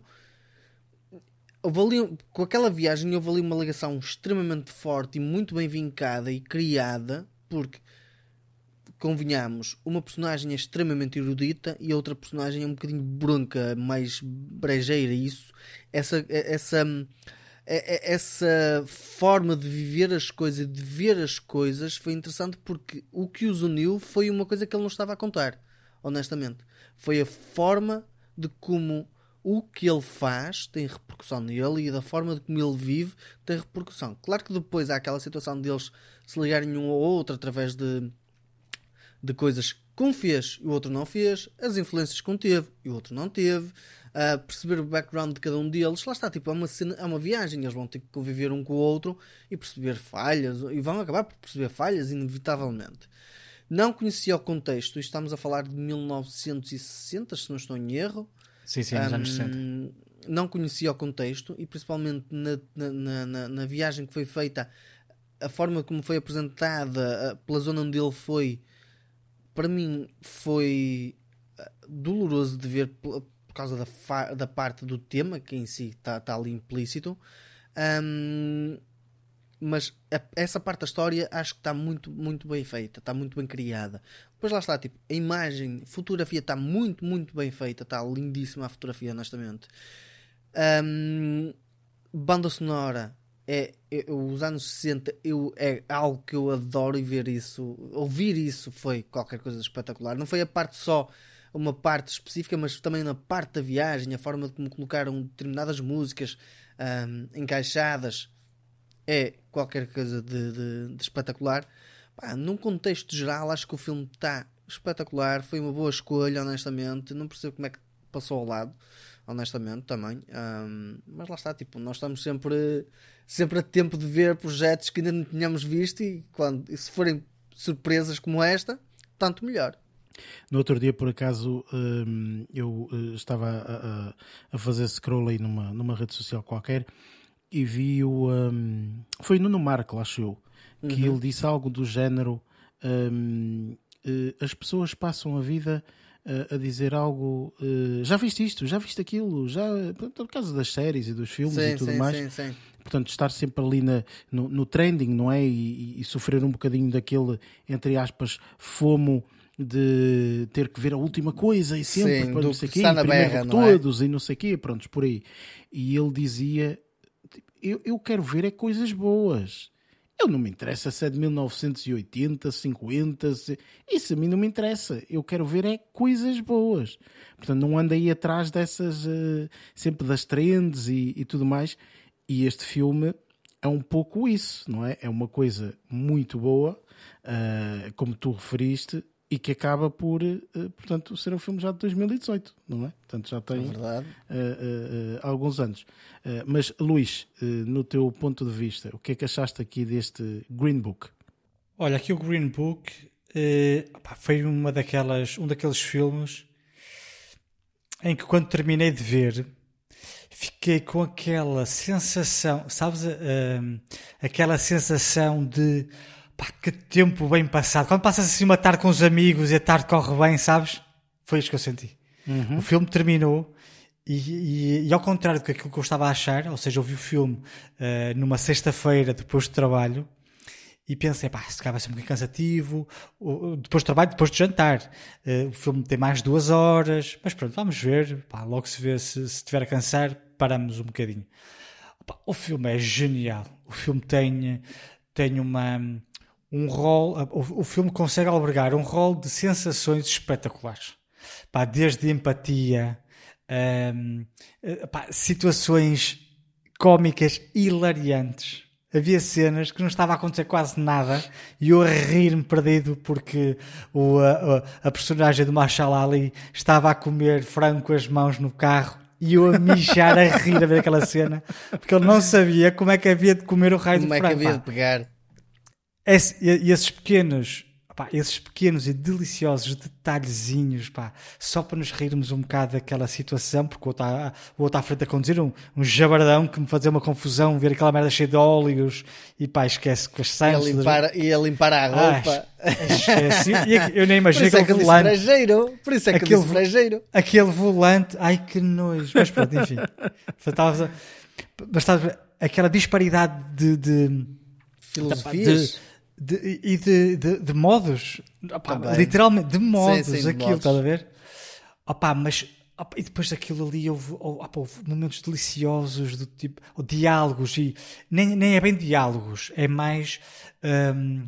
houve ali, com aquela viagem houve ali uma ligação extremamente forte e muito bem vincada e criada, porque, convenhamos, uma personagem é extremamente erudita e a outra personagem é um bocadinho bronca, mais brejeira, isso, essa, essa, essa forma de viver as coisas, de ver as coisas, foi interessante porque o que os uniu foi uma coisa que ele não estava a contar, honestamente. Foi a forma de como o que ele faz tem repercussão nele e da forma de como ele vive tem repercussão. Claro que depois há aquela situação deles se ligarem um ao outro através de, de coisas que um fez e o outro não fez, as influências que um teve e o outro não teve, uh, perceber o background de cada um deles. Lá está, tipo, é uma, cena, é uma viagem, eles vão ter que conviver um com o outro e perceber falhas, e vão acabar por perceber falhas inevitavelmente. Não conhecia o contexto, estamos a falar de mil novecentos e sessenta, se não estou em erro. Sim, sim, nos um, anos sessenta. Não conhecia o contexto e principalmente na, na, na, na viagem que foi feita, a forma como foi apresentada pela zona onde ele foi, para mim foi doloroso de ver por causa da, fa- da parte do tema que em si está tá ali implícito. Um, mas a, essa parte da história acho que está muito, muito bem feita, está muito bem criada. Depois lá está, tipo, a imagem, a fotografia está muito, muito bem feita, está lindíssima a fotografia, honestamente. Um, banda sonora, é, é, os anos sessenta eu, é algo que eu adoro e ver isso, ouvir isso foi qualquer coisa de espetacular. Não foi a parte só, uma parte específica, mas também na parte da viagem, a forma de como colocaram determinadas músicas um, encaixadas, é qualquer coisa de, de, de espetacular. Pá, num contexto geral, acho que o filme está espetacular. Foi uma boa escolha, honestamente. Não percebo como é que passou ao lado, honestamente, também. Um, mas lá está, tipo, nós estamos sempre, sempre a tempo de ver projetos que ainda não tínhamos visto e, quando, e se forem surpresas como esta, tanto melhor. No outro dia, por acaso, um, eu uh, estava a, a, a fazer scroll aí numa, numa rede social qualquer e vi o... Um, foi Nuno Marco, acho eu, que uhum. ele disse algo do género um, uh, as pessoas passam a vida uh, a dizer algo uh, já viste isto, já viste aquilo, já, por causa das séries e dos filmes sim, e tudo sim, mais. Sim, sim. Portanto, estar sempre ali na, no, no trending, não é? E, e sofrer um bocadinho daquele, entre aspas, fomo de ter que ver a última coisa e sempre, sim, para não sei quê, primeiro berra, que todos é? E não sei quê, prontos, por aí. E ele dizia, eu, eu quero ver é coisas boas. Eu não me interessa se é de mil novecentos e oitenta, cinquenta, se... isso a mim não me interessa. Eu quero ver é coisas boas. Portanto, não ando aí atrás dessas, uh, sempre das trends e, e tudo mais. E este filme é um pouco isso, não é? É uma coisa muito boa, uh, como tu referiste, e que acaba por, uh, portanto, ser um filme já de dois mil e dezoito, não é? Portanto, já tem é uh, uh, uh, alguns anos. Uh, mas, Luís, uh, no teu ponto de vista, o que é que achaste aqui deste Green Book? Olha, aqui o Green Book uh, pá, foi uma daquelas, um daqueles filmes em que, quando terminei de ver, fiquei com aquela sensação, sabes, uh, aquela sensação de pá, que tempo bem passado. Quando passas assim uma tarde com os amigos e a tarde corre bem, sabes? Foi isso que eu senti. Uhum. O filme terminou e, e, e ao contrário do que aquilo que eu estava a achar, ou seja, eu vi o filme uh, numa sexta-feira depois do trabalho e pensei, pá, se calhar vai ser um bocadinho cansativo, depois do trabalho, depois de jantar. Uh, o filme tem mais de duas horas, mas pronto, vamos ver, pá, logo se vê, se, se estiver a cansar, paramos um bocadinho. Pá, o filme é genial, o filme tem, tem uma, um rol, o, o filme consegue albergar um rol de sensações espetaculares, pá, desde empatia, um, pá, situações cómicas hilariantes. Havia cenas que não estava a acontecer quase nada e eu a rir-me perdido porque o, a, a personagem do Marshall Ali estava a comer frango com as mãos no carro e eu a mijar a rir a ver aquela cena porque ele não sabia como é que havia de comer o raio do frango. Como é que havia de pegar? Esse, e esses pequenos... Pá, esses pequenos e deliciosos detalhezinhos, pá, só para nos rirmos um bocado daquela situação, porque o outro à, o outro à frente a conduzir um, um jabardão que me fazia uma confusão, ver aquela merda cheia de óleos e pá, esquece com as sandes. E a limpar, e a, limpar a roupa. Ah, esquece. E eu nem imagino aquele aquele volante. Estrangeiro. Por isso é que aquele, eu disse estrangeiro. Aquele volante, ai que nojo. Mas pronto, enfim. Estava, mas estava aquela disparidade de, de filosofias. De, De, e de, de, de modos, opa, literalmente de modos, sim, sim, aquilo, estás a ver? Opa, mas e depois daquilo ali houve, houve, houve momentos deliciosos do tipo, ou diálogos, e nem, nem é bem diálogos, é mais hum,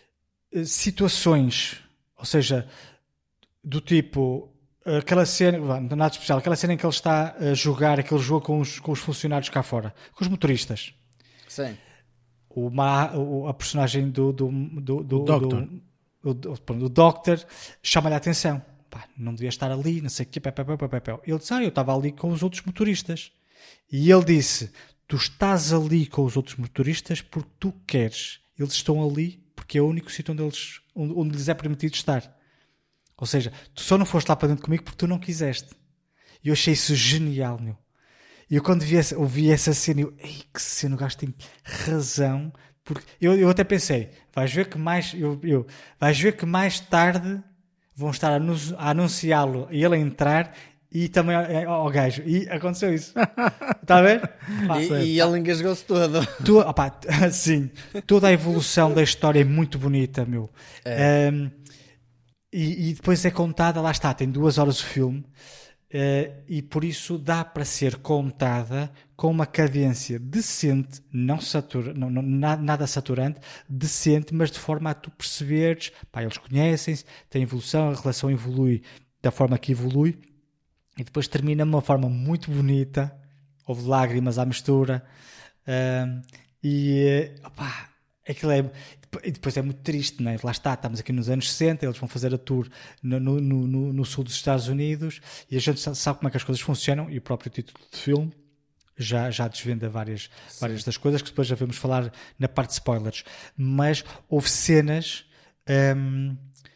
situações, ou seja, do tipo aquela cena, não é nada especial, aquela cena em que ele está a jogar aquele jogo com os, com os funcionários cá fora, com os motoristas. Sim. O, o, a personagem do, do, do, do, o Doctor, do, do, do Doctor chama-lhe a atenção. Pá, não devia estar ali, não sei o quê. Pé, pé, pé, pé, pé. Ele disse, ah, eu estava ali com os outros motoristas. E ele disse, tu estás ali com os outros motoristas porque tu queres. Eles estão ali porque é o único sítio onde, eles, onde, onde lhes é permitido estar. Ou seja, tu só não foste lá para dentro comigo porque tu não quiseste. E eu achei isso genial, meu. E eu quando vi essa, ouvi essa cena, eu, ei, que cena, o gajo tem razão. Porque eu, eu até pensei, vais ver que mais, eu, eu, vais ver que mais tarde vão estar a anunciá-lo e ele a entrar e também ao gajo. E aconteceu isso. Está a ver? Pá, e, e ele engasgou-se todo. Tu, opa, sim, toda a evolução da história é muito bonita, meu. É. Um, e, e depois é contada, lá está, tem duas horas de filme. Uh, e por isso dá para ser contada com uma cadência decente, não, satura, não, não nada saturante, decente, mas de forma a tu perceberes, pá, eles conhecem-se, tem evolução, a relação evolui da forma que evolui, e depois termina de uma forma muito bonita, houve lágrimas à mistura, uh, e opá, aquilo é... E depois é muito triste, não é? Lá está, estamos aqui nos anos sessenta, eles vão fazer a tour no, no, no, no sul dos Estados Unidos e a gente sabe como é que as coisas funcionam e o próprio título de filme já, já desvenda várias, várias das coisas que depois já vamos falar na parte de spoilers. Mas houve cenas hum,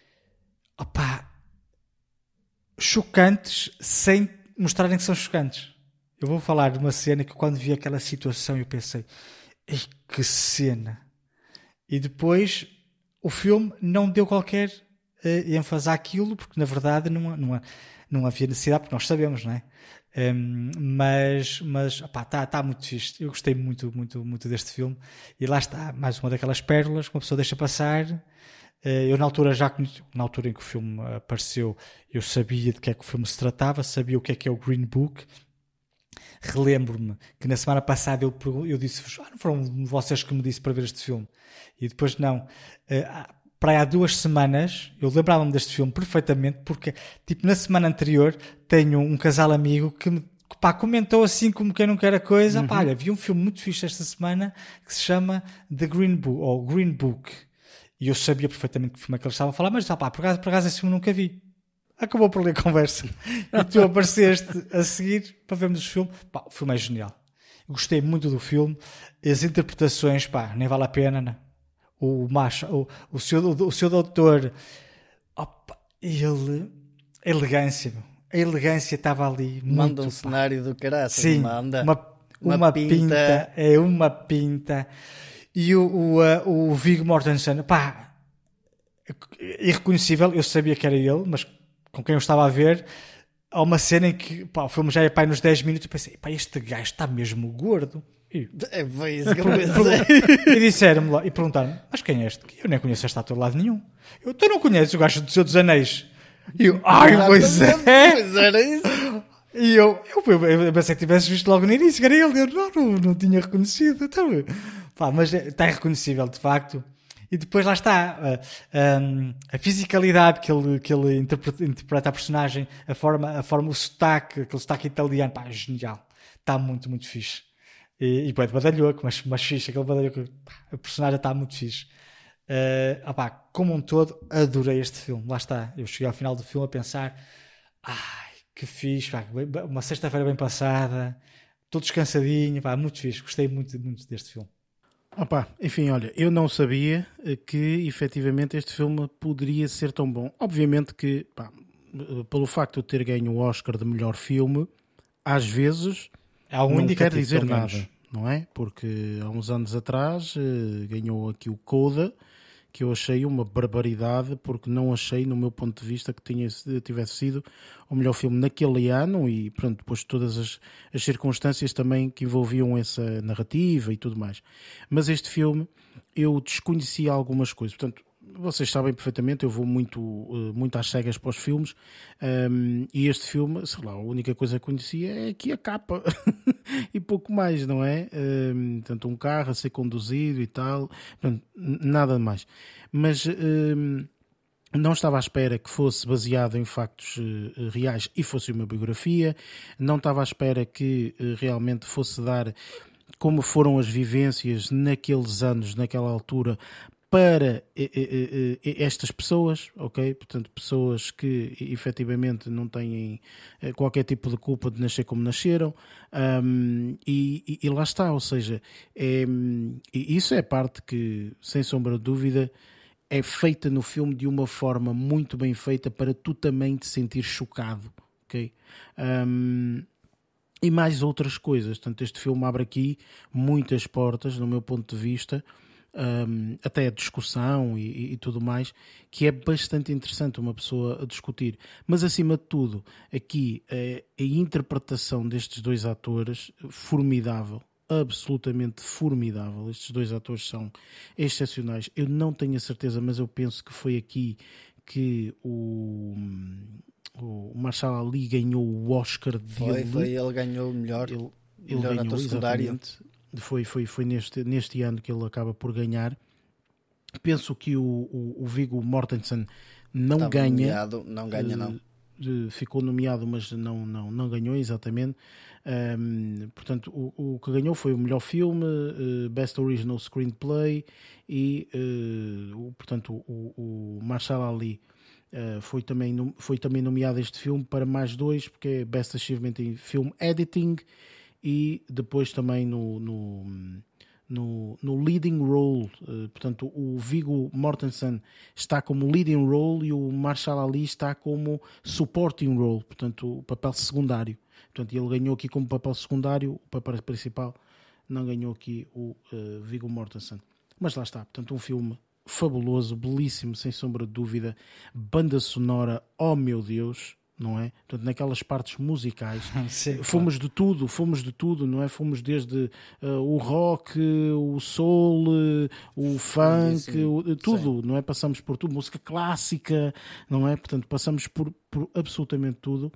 opá, chocantes sem mostrarem que são chocantes. Eu vou falar de uma cena que quando vi aquela situação eu pensei, ei, que cena! E depois o filme não deu qualquer uh, ênfase àquilo, porque na verdade não, não, não havia necessidade, porque nós sabemos, não é? Um, mas mas está tá muito fixe. Eu gostei muito, muito, muito deste filme. E lá está, mais uma daquelas pérolas que uma pessoa deixa passar. Uh, eu na altura já conheci, na altura em que o filme apareceu, eu sabia de que é que o filme se tratava, sabia o que é que é o Green Book. Relembro-me que na semana passada eu, eu disse-vos, ah, não foram vocês que me disse para ver este filme? E depois não. Uh, para aí há duas semanas, eu lembrava-me deste filme perfeitamente, porque tipo, na semana anterior tenho um casal amigo que me que, pá, comentou assim como quem não quer a coisa. Uhum. Pá, olha, vi um filme muito fixe esta semana que se chama The Green Book, ou Green Book. E eu sabia perfeitamente que filme é que eles estavam a falar, mas pá, por acaso, por acaso esse filme nunca vi. Acabou por ler a conversa. E tu apareceste a seguir para vermos o filme. Pá, o filme é genial. Gostei muito do filme. As interpretações, pá, nem vale a pena, né? O macho, o, o, seu, o, o seu doutor, opa, ele, a elegância, a elegância estava ali. Manda muito, um pá. Cenário do caraças. Sim, manda. Uma, uma, uma pinta. pinta. É uma pinta. E o, o, uh, o Viggo Mortensen, pá, irreconhecível. Eu sabia que era ele, mas com quem eu estava a ver, há uma cena em que pá, o filme já é pá, nos dez minutos e pensei, pá, este gajo está mesmo gordo. E, é bem isso que eu pensei. E disseram-me lá, e perguntaram-me, mas quem é este? Eu nem conheço este ator de lado nenhum. Eu, tu não conheces o gajo do Senhor dos Anéis? E eu, ai, pois é. Pois era isso. E eu, eu, eu pensei que tivesse visto logo no início, que era ele. Eu não, não, não tinha reconhecido. Então, pá, mas está irreconhecível, de facto. E depois lá está, a, a, a fisicalidade que ele, que ele interpreta, interpreta a personagem, a forma, a forma, o sotaque, aquele sotaque italiano, pá, genial. Está muito, muito fixe. E, e pô, é de badalhoco, mas, mas fixe, aquele badalhoco, pá, a personagem está muito fixe. Uh, opá, como um todo, adorei este filme. Lá está, eu cheguei ao final do filme a pensar, ai, que fixe, pá, uma sexta-feira bem passada, todo descansadinho, pá, muito fixe. Gostei muito, muito deste filme. Opa, enfim, olha, eu não sabia que efetivamente este filme poderia ser tão bom. Obviamente que, pá, pelo facto de ter ganho o Oscar de melhor filme, às vezes há um não quer dizer nada, não é? Porque há uns anos atrás uh, ganhou aqui o Coda, que eu achei uma barbaridade, porque não achei, no meu ponto de vista, que tinha, tivesse sido o melhor filme naquele ano e, pronto, depois todas as, as circunstâncias também que envolviam essa narrativa e tudo mais. Mas este filme, eu desconhecia algumas coisas. Portanto, vocês sabem perfeitamente, eu vou muito, muito às cegas para os filmes, um, e este filme, sei lá, a única coisa que conhecia é aqui a capa e pouco mais, não é? Um, tanto um carro a ser conduzido e tal, portanto, nada mais. Mas um, não estava à espera que fosse baseado em factos uh, reais e fosse uma biografia, não estava à espera que uh, realmente fosse dar como foram as vivências naqueles anos, naquela altura, para eh, eh, eh, estas pessoas, ok? Portanto, pessoas que efetivamente não têm eh, qualquer tipo de culpa de nascer como nasceram, um, e, e, e lá está, ou seja, é, isso é a parte que, sem sombra de dúvida, é feita no filme de uma forma muito bem feita para tu também te sentir chocado, ok? Um, e mais outras coisas. Portanto, este filme abre aqui muitas portas, no meu ponto de vista, um, até a discussão e, e tudo mais, que é bastante interessante uma pessoa a discutir. Mas, acima de tudo, aqui a, a interpretação destes dois atores, formidável, absolutamente formidável. Estes dois atores são excepcionais. Eu não tenho a certeza, mas eu penso que foi aqui que o... o Marshall Ali ganhou o Oscar foi, dele. Foi, ele ganhou o melhor, ele, ele melhor ganhou, ator secundário. Foi, foi, foi neste, neste ano que ele acaba por ganhar. Penso que o, o, o Viggo Mortensen não Estava ganha. Nomeado, não ganha, não. Uh, ficou nomeado, mas não, não, não ganhou, exatamente. Um, portanto, o, o que ganhou foi o melhor filme, uh, Best Original Screenplay e, uh, o, portanto, o, o Marshall Ali Uh, foi, também, foi também nomeado este filme para mais dois, porque é Best Achievement em Film Editing e depois também no, no, no, no Leading Role. Uh, portanto, o Viggo Mortensen está como Leading Role e o Marshall Ali está como Supporting Role, portanto, o papel secundário. Portanto, ele ganhou aqui como papel secundário, o papel principal não ganhou aqui o uh, Viggo Mortensen. Mas lá está, portanto, um filme fabuloso, belíssimo, sem sombra de dúvida, banda sonora, oh meu Deus, não é? Portanto, naquelas partes musicais, Sim, fomos claro. de tudo, fomos de tudo, não é? Fomos desde uh, o rock, o soul, uh, o funk, o, tudo, sim. Não é? Passamos por tudo, música clássica, não é? Portanto, passamos por, por absolutamente tudo.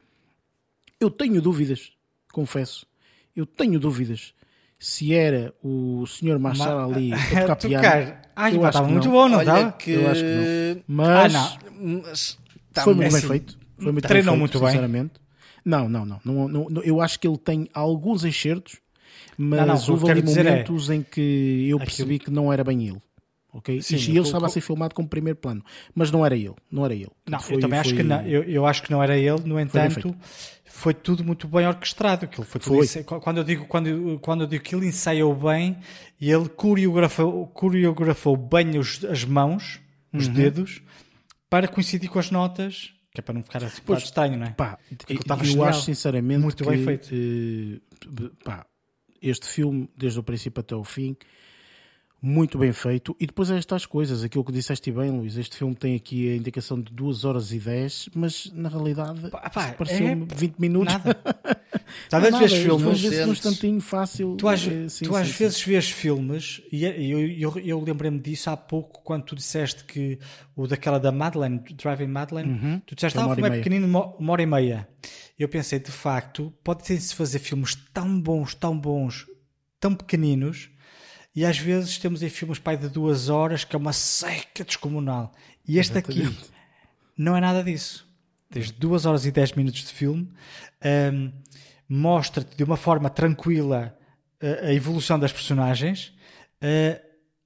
Eu tenho dúvidas, confesso, eu tenho dúvidas se era o senhor Marshall Ali a tocar piano. Ai, eu estava muito bom, não estava? Que... Eu acho que não. Mas, ah, não. mas tá foi muito assim, bem feito. Foi muito treinou bem feito, muito sinceramente. Bem. Não, não, não, não, não, não. Eu acho que ele tem alguns excertos, mas não, não, houve ali momentos é... em que eu percebi Aquilo... que não era bem ele. Okay? Sim, e ele estava a ser filmado como primeiro plano, mas não era ele, não era ele. Não, foi, eu também foi... acho que não, eu, eu acho que não era ele, no entanto, foi tudo muito bem orquestrado. Aquilo foi tudo foi. Quando eu digo quando, quando eu digo que ele ensaiou bem, ele coreografou, coreografou bem os, as mãos, os uhum. dedos, para coincidir com as notas, que é para não ficar assim pois, estranho, não é? Pá, eu, eu acho sinceramente muito que, bem feito. Uh, pá, este filme, desde o princípio até o fim, muito bem feito. E depois é estas coisas, aquilo que disseste bem, Luís, este filme tem aqui a indicação de duas horas e dez, mas na realidade pareceu-me é... vinte minutos. Nada. Às vezes vês filmes, vês um instantinho fácil. Tu às, é, sim, tu às sim, vezes sim. vês filmes, e eu, eu, eu lembrei-me disso há pouco, quando tu disseste que o daquela da Madeleine, Driving Madeleine, uhum. tu disseste, ah, o filme é pequenino, uma hora e meia. Eu pensei, de facto, pode-se fazer filmes tão bons, tão bons, tão pequeninos. E às vezes temos aí filmes pai de duas horas que é uma seca descomunal. E este Exatamente. Aqui não é nada disso. Tens duas horas e dez minutos de filme, um, mostra-te de uma forma tranquila uh, a evolução das personagens uh,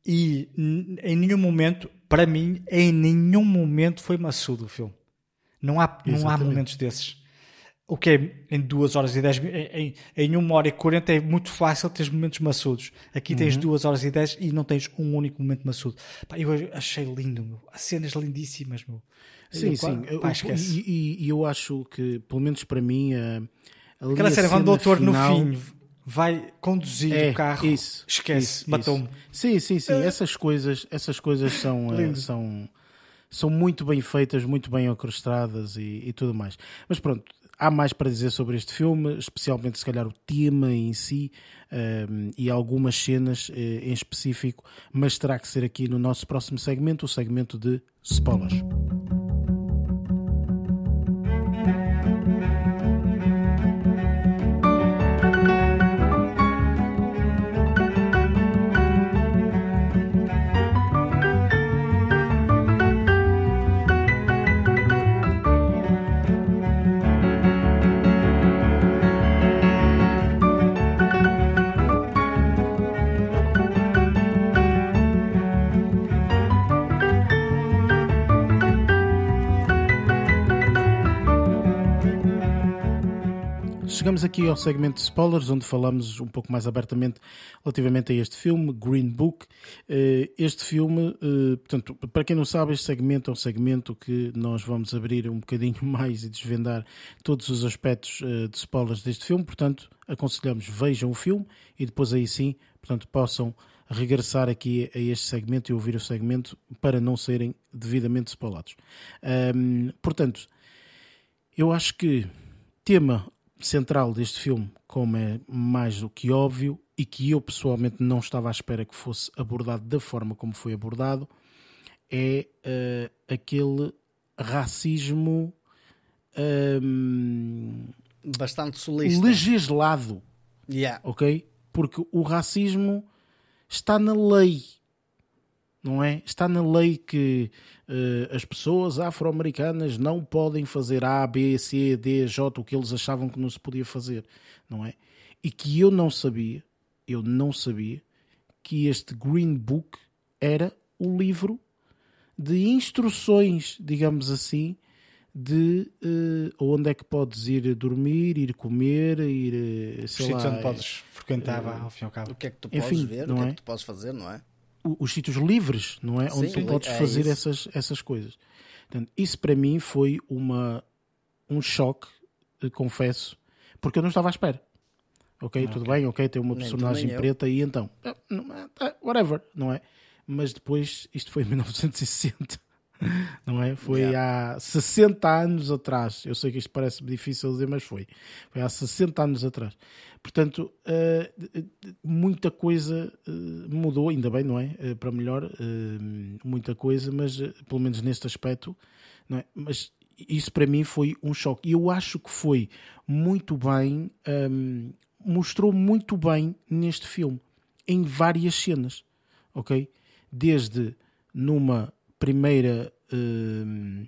e n- em nenhum momento, para mim, em nenhum momento foi maçudo o filme. Não há, não há momentos desses. O que é em duas horas e dez em, em uma hora e quarenta é muito fácil ter momentos maçudos. Aqui tens uhum. duas horas e dez e não tens um único momento maçudo. Pá, eu achei lindo, meu. Há cenas lindíssimas, meu. Sim, eu, sim. Pá, eu, e, e eu acho que, pelo menos para mim, a, a aquela cena quando o doutor final... no fim vai conduzir é, o carro, isso, esquece, isso, matou-me. Isso. Sim, sim, sim. É. Essas coisas, essas coisas são, uh, são são muito bem feitas, muito bem orquestradas e, e tudo mais. Mas pronto, há mais para dizer sobre este filme, especialmente se calhar o tema em si um, e algumas cenas uh, em específico, mas terá que ser aqui no nosso próximo segmento, o segmento de spoilers. Chegamos aqui ao segmento de spoilers, onde falamos um pouco mais abertamente relativamente a este filme, Green Book. Este filme, portanto, para quem não sabe, este segmento é um segmento que nós vamos abrir um bocadinho mais e desvendar todos os aspectos de spoilers deste filme. Portanto, aconselhamos, vejam o filme e depois aí sim, portanto, possam regressar aqui a este segmento e ouvir o segmento para não serem devidamente spoilados. Portanto, eu acho que tema central deste filme, como é mais do que óbvio e que eu pessoalmente não estava à espera que fosse abordado da forma como foi abordado, é uh, aquele racismo um, bastante solista, legislado, yeah. Ok? Porque o racismo está na lei, não é? Está na lei que uh, as pessoas afro-americanas não podem fazer A, B, C, D, J, o que eles achavam que não se podia fazer, não é? E que eu não sabia, eu não sabia que este Green Book era o livro de instruções, digamos assim, de uh, onde é que podes ir dormir, ir comer, ir, uh, sei lá... onde podes frequentar, uh, ao fim e ao cabo. O que é que tu podes enfim, ver, não o que é? é que tu podes fazer, não é? Os sítios livres, não é? Sim, onde tu podes é fazer isso. essas, essas coisas. Portanto, isso para mim foi uma, um choque, confesso, porque eu não estava à espera. Ok, tudo okay. bem, ok, tem uma Nem personagem tu, preta e então, whatever, não é? Mas depois, isto foi em mil novecentos e sessenta, não é? Foi yeah. há sessenta anos atrás. Eu sei que isto parece difícil dizer, mas foi. Foi há sessenta anos atrás. Portanto, uh, muita coisa uh, mudou, ainda bem, não é? Uh, para melhor, uh, muita coisa, mas uh, pelo menos neste aspecto, não é? Mas isso para mim foi um choque. E eu acho que foi muito bem, um, mostrou muito bem neste filme, em várias cenas, ok? Desde numa primeira uh,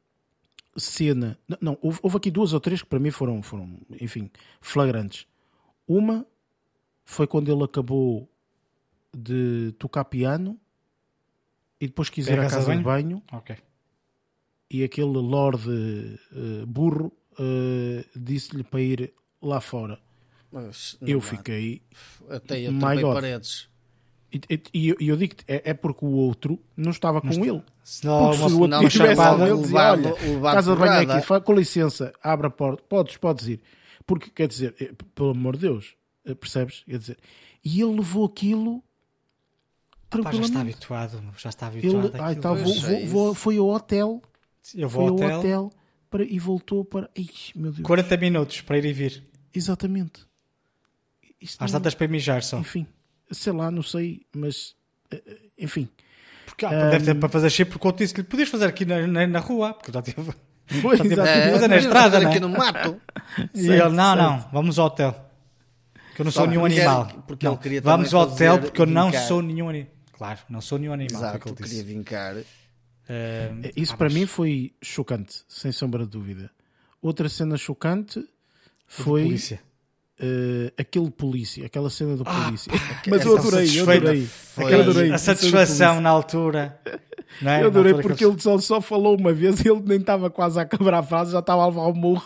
cena, não, não houve, houve aqui duas ou três que para mim foram, foram, enfim, flagrantes. Uma foi quando ele acabou de tocar piano e depois quis ir à casa de banho, okay. E aquele lord uh, burro uh, disse-lhe para ir lá fora. Mas, eu dá. fiquei até eu my God. paredes. E, e, e eu digo que é, é porque o outro não estava com não ele. Se não, se o outro não, estivesse com ele, dizia, olha, levado casa de banho porrada. aqui, com licença, abre a porta, podes, podes ir. Porque, quer dizer, pelo amor de Deus, percebes? Quer dizer, e ele levou aquilo Opa, já está tranquilamente. habituado, já está habituado. Ele, ah, tá, vou, Pois, vou, é vou, foi ao hotel, Eu vou foi ao ao hotel, hotel para, e voltou para... Ixi, meu Deus. quarenta minutos para ir e vir. Exatamente. Isto Às não- tantas para mijar só. Enfim, sei lá, não sei, mas enfim. Porque ah, deve ter para fazer chip, porque eu disse que lhe podias fazer aqui na, na, na rua, porque já tive. Pois, já tive exatamente. fazer na É, estrada, fazer né? aqui no mato. E Certo, ele, não, certo. não, vamos ao hotel. Que eu não sou Só nenhum porque animal. ele- porque Não, ele queria vamos também ao hotel fazer porque eu não vincar. sou nenhum animal. Claro, não sou nenhum animal. foi o Exato, que ele queria disse. vincar. Uh, Isso ah, para mas mim foi chocante, sem sombra de dúvida. Outra cena chocante foi polícia. uh, aquele polícia, aquela cena do Ah, polícia. pá, Mas eu essa adorei, eu satisfeita adorei. foi- Eu adorei a a cena do satisfação polícia. na altura. Não é? Eu adorei Na altura porque que ele só, só falou uma vez e ele nem estava quase a acabar a frase, já estava a levar o murro.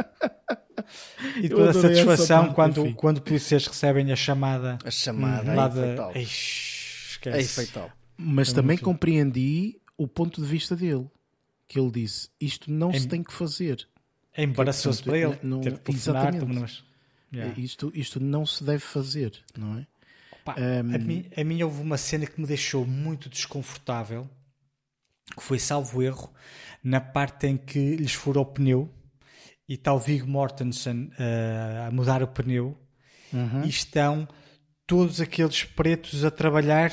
E Eu depois a adorei essa satisfação parte, quando, enfim. quando polícias recebem a chamada A chamada lá aí foi de. top. Ixi, esquece. Aí foi top. Mas É também muito- compreendi o ponto de vista dele. Que ele disse, isto não É- se tem que fazer. É embaraçoso para ele. Não- ter que telefonar, exatamente. mas- Yeah. Isto, isto não se deve fazer, não é? Pá, Um, a, mim, a mim houve uma cena que me deixou muito desconfortável, que foi, salvo erro, na parte em que lhes furou o pneu e está o Viggo Mortensen uh, a mudar o pneu uhum. e estão todos aqueles pretos a trabalhar.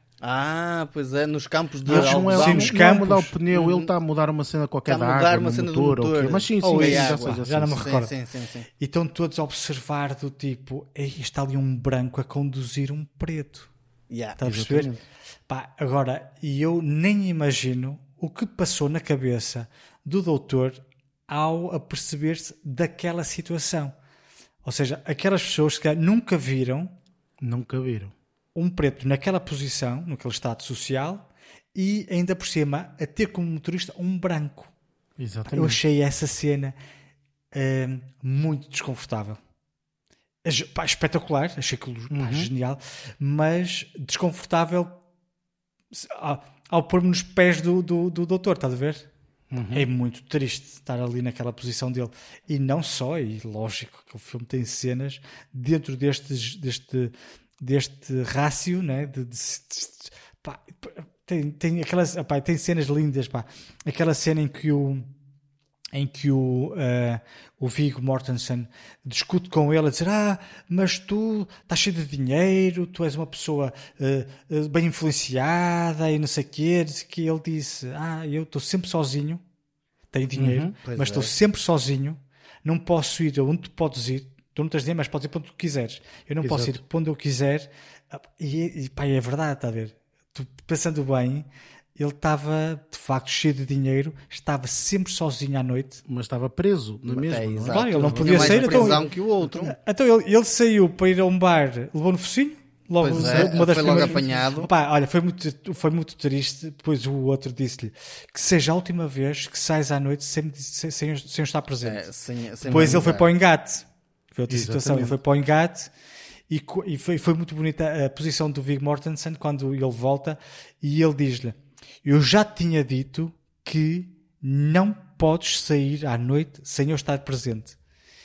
Ah, pois é, nos campos de Mas não é, sim, nos campos. Não mudar o pneu, uhum. ele está a mudar uma cena qualquer está da a mudar água, uma no cena motor, do motor. okay. Mas sim, sim, oh, sim, é já, água, sei, já não me sim, recordo. Sim, sim, sim. E estão todos a observar do tipo, está ali um branco a conduzir um preto. Yeah, está a perceber? exatamente. Pá, agora, e eu nem imagino o que passou na cabeça do doutor ao aperceber-se daquela situação. Ou seja, aquelas pessoas que nunca viram Nunca viram. um preto naquela posição, naquele estado social, e ainda por cima a ter como motorista um branco. Exatamente. Eu achei essa cena uh, muito desconfortável. Pá, espetacular, achei aquilo uhum. genial, mas desconfortável ao, ao pôr-me nos pés do, do, do doutor, estás a ver? Uhum. É muito triste estar ali naquela posição dele. E não só, e lógico que o filme tem cenas dentro destes, deste, deste rácio, né? de, de, de, pá, tem, tem, aquelas, pá, tem cenas lindas, pá. Aquela cena em que o em que o, uh, o Viggo Mortensen discute com ele a dizer, ah, mas tu estás cheio de dinheiro, tu és uma pessoa uh, uh, bem influenciada e não sei o quê, que ele disse, ah, eu estou sempre sozinho, tenho dinheiro, uhum, mas estou é. sempre sozinho, não posso ir aonde tu podes ir, tu não tens dinheiro, mas podes ir para onde tu quiseres, eu não Exato. posso ir para onde eu quiser, e, e pá, é verdade, está a ver, tu, pensando bem, ele estava, de facto, cheio de dinheiro, estava sempre sozinho à noite. Mas estava preso, na mesma. É, não é? Claro, ele não Tinha podia mais sair. prisão Então, que o outro. então ele, ele saiu para ir a um bar, levou no focinho. Logo, Pois é, uma das foi logo primeiras... apanhado. Opa, olha, foi muito, foi muito triste. Depois o outro disse-lhe que seja a última vez que sais à noite sem, sem, sem, sem estar presente. É, sem, sem Depois ele foi mandar. para o engate. Foi outra Exatamente. situação. Ele foi para o engate e, e foi, foi muito bonita a posição do Viggo Mortensen quando ele volta e ele diz-lhe, eu já tinha dito que não podes sair à noite sem eu estar presente.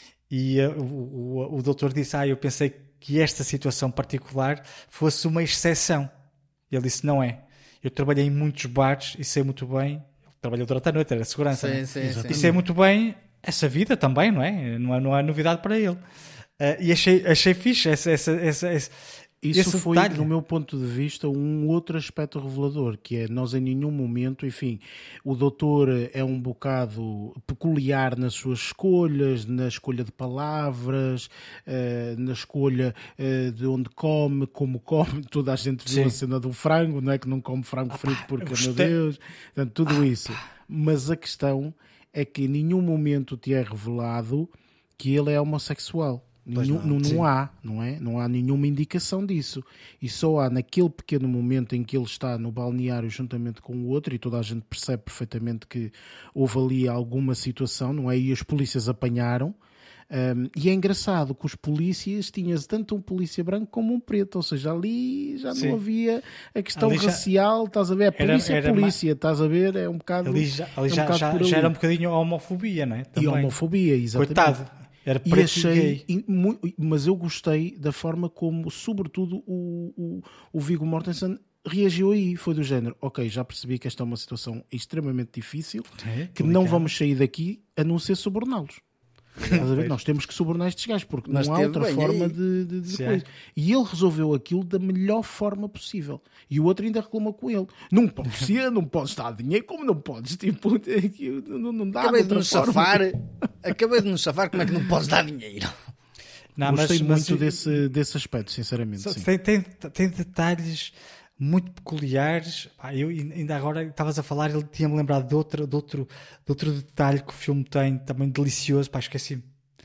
E uh, o, o, o doutor disse, ah, eu pensei que esta situação particular fosse uma exceção. Ele disse, não é. Eu trabalhei em muitos bares e sei muito bem, trabalhei durante a noite, era segurança, Sim, né? sim, sim. E sei muito bem essa vida também, não é? Não é, não é novidade para ele. Uh, e achei, achei fixe essa, essa, essa, essa, Isso esse foi, detalhe. no meu ponto de vista, um outro aspecto revelador, que é nós em nenhum momento, enfim, o doutor é um bocado peculiar nas suas escolhas, na escolha de palavras, na escolha de onde come, como come, toda a gente viu Sim. a cena do frango, não é? Que não come frango frito porque, gostei. meu Deus, portanto, tudo isso. Mas a questão é que em nenhum momento te é revelado que ele é homossexual. Nenhum, não, não, não há, não é? Não há nenhuma indicação disso. E só há naquele pequeno momento em que ele está no balneário juntamente com o outro, e toda a gente percebe perfeitamente que houve ali alguma situação, não é? E as polícias apanharam. Um, e é engraçado que os polícias tinhas tanto um polícia branco como um preto, ou seja, ali já Sim. não havia a questão Ali já- racial, estás a ver? A Era- polícia era é polícia, estás a ver? É um bocado. Ali já, ali é um já, bocado já, por já ali. era um bocadinho a homofobia, não é? E Também. homofobia, exatamente. Coitado. Era E preto e achei, gay. in- mu- mas eu gostei da forma como, sobretudo, o, o, o Viggo Mortensen reagiu aí. Foi do género, ok, já percebi que esta é uma situação extremamente difícil, É, que não vamos sair daqui a não ser suborná-los. Estás a ver? Nós temos que subornar estes gajos, porque Mas não há teve outra bem forma aí. de, de, de Sim. coisa. E ele resolveu aquilo da melhor forma possível. E o outro ainda reclamou com ele. Não pode ser, não podes dar dinheiro, como não podes? Tipo, não, não dá Acabei de de outra nos forma. safar. Acabei de nos safar. Como é que não podes dar dinheiro? Não, Gostei mas- muito mas- desse, desse aspecto, sinceramente. Só- Sim. Tem, tem, tem detalhes muito peculiares. Pá, eu ainda agora estavas a falar, ele tinha-me lembrado de outro, de, outro, de outro detalhe que o filme tem, também delicioso. Pá, esqueci-me.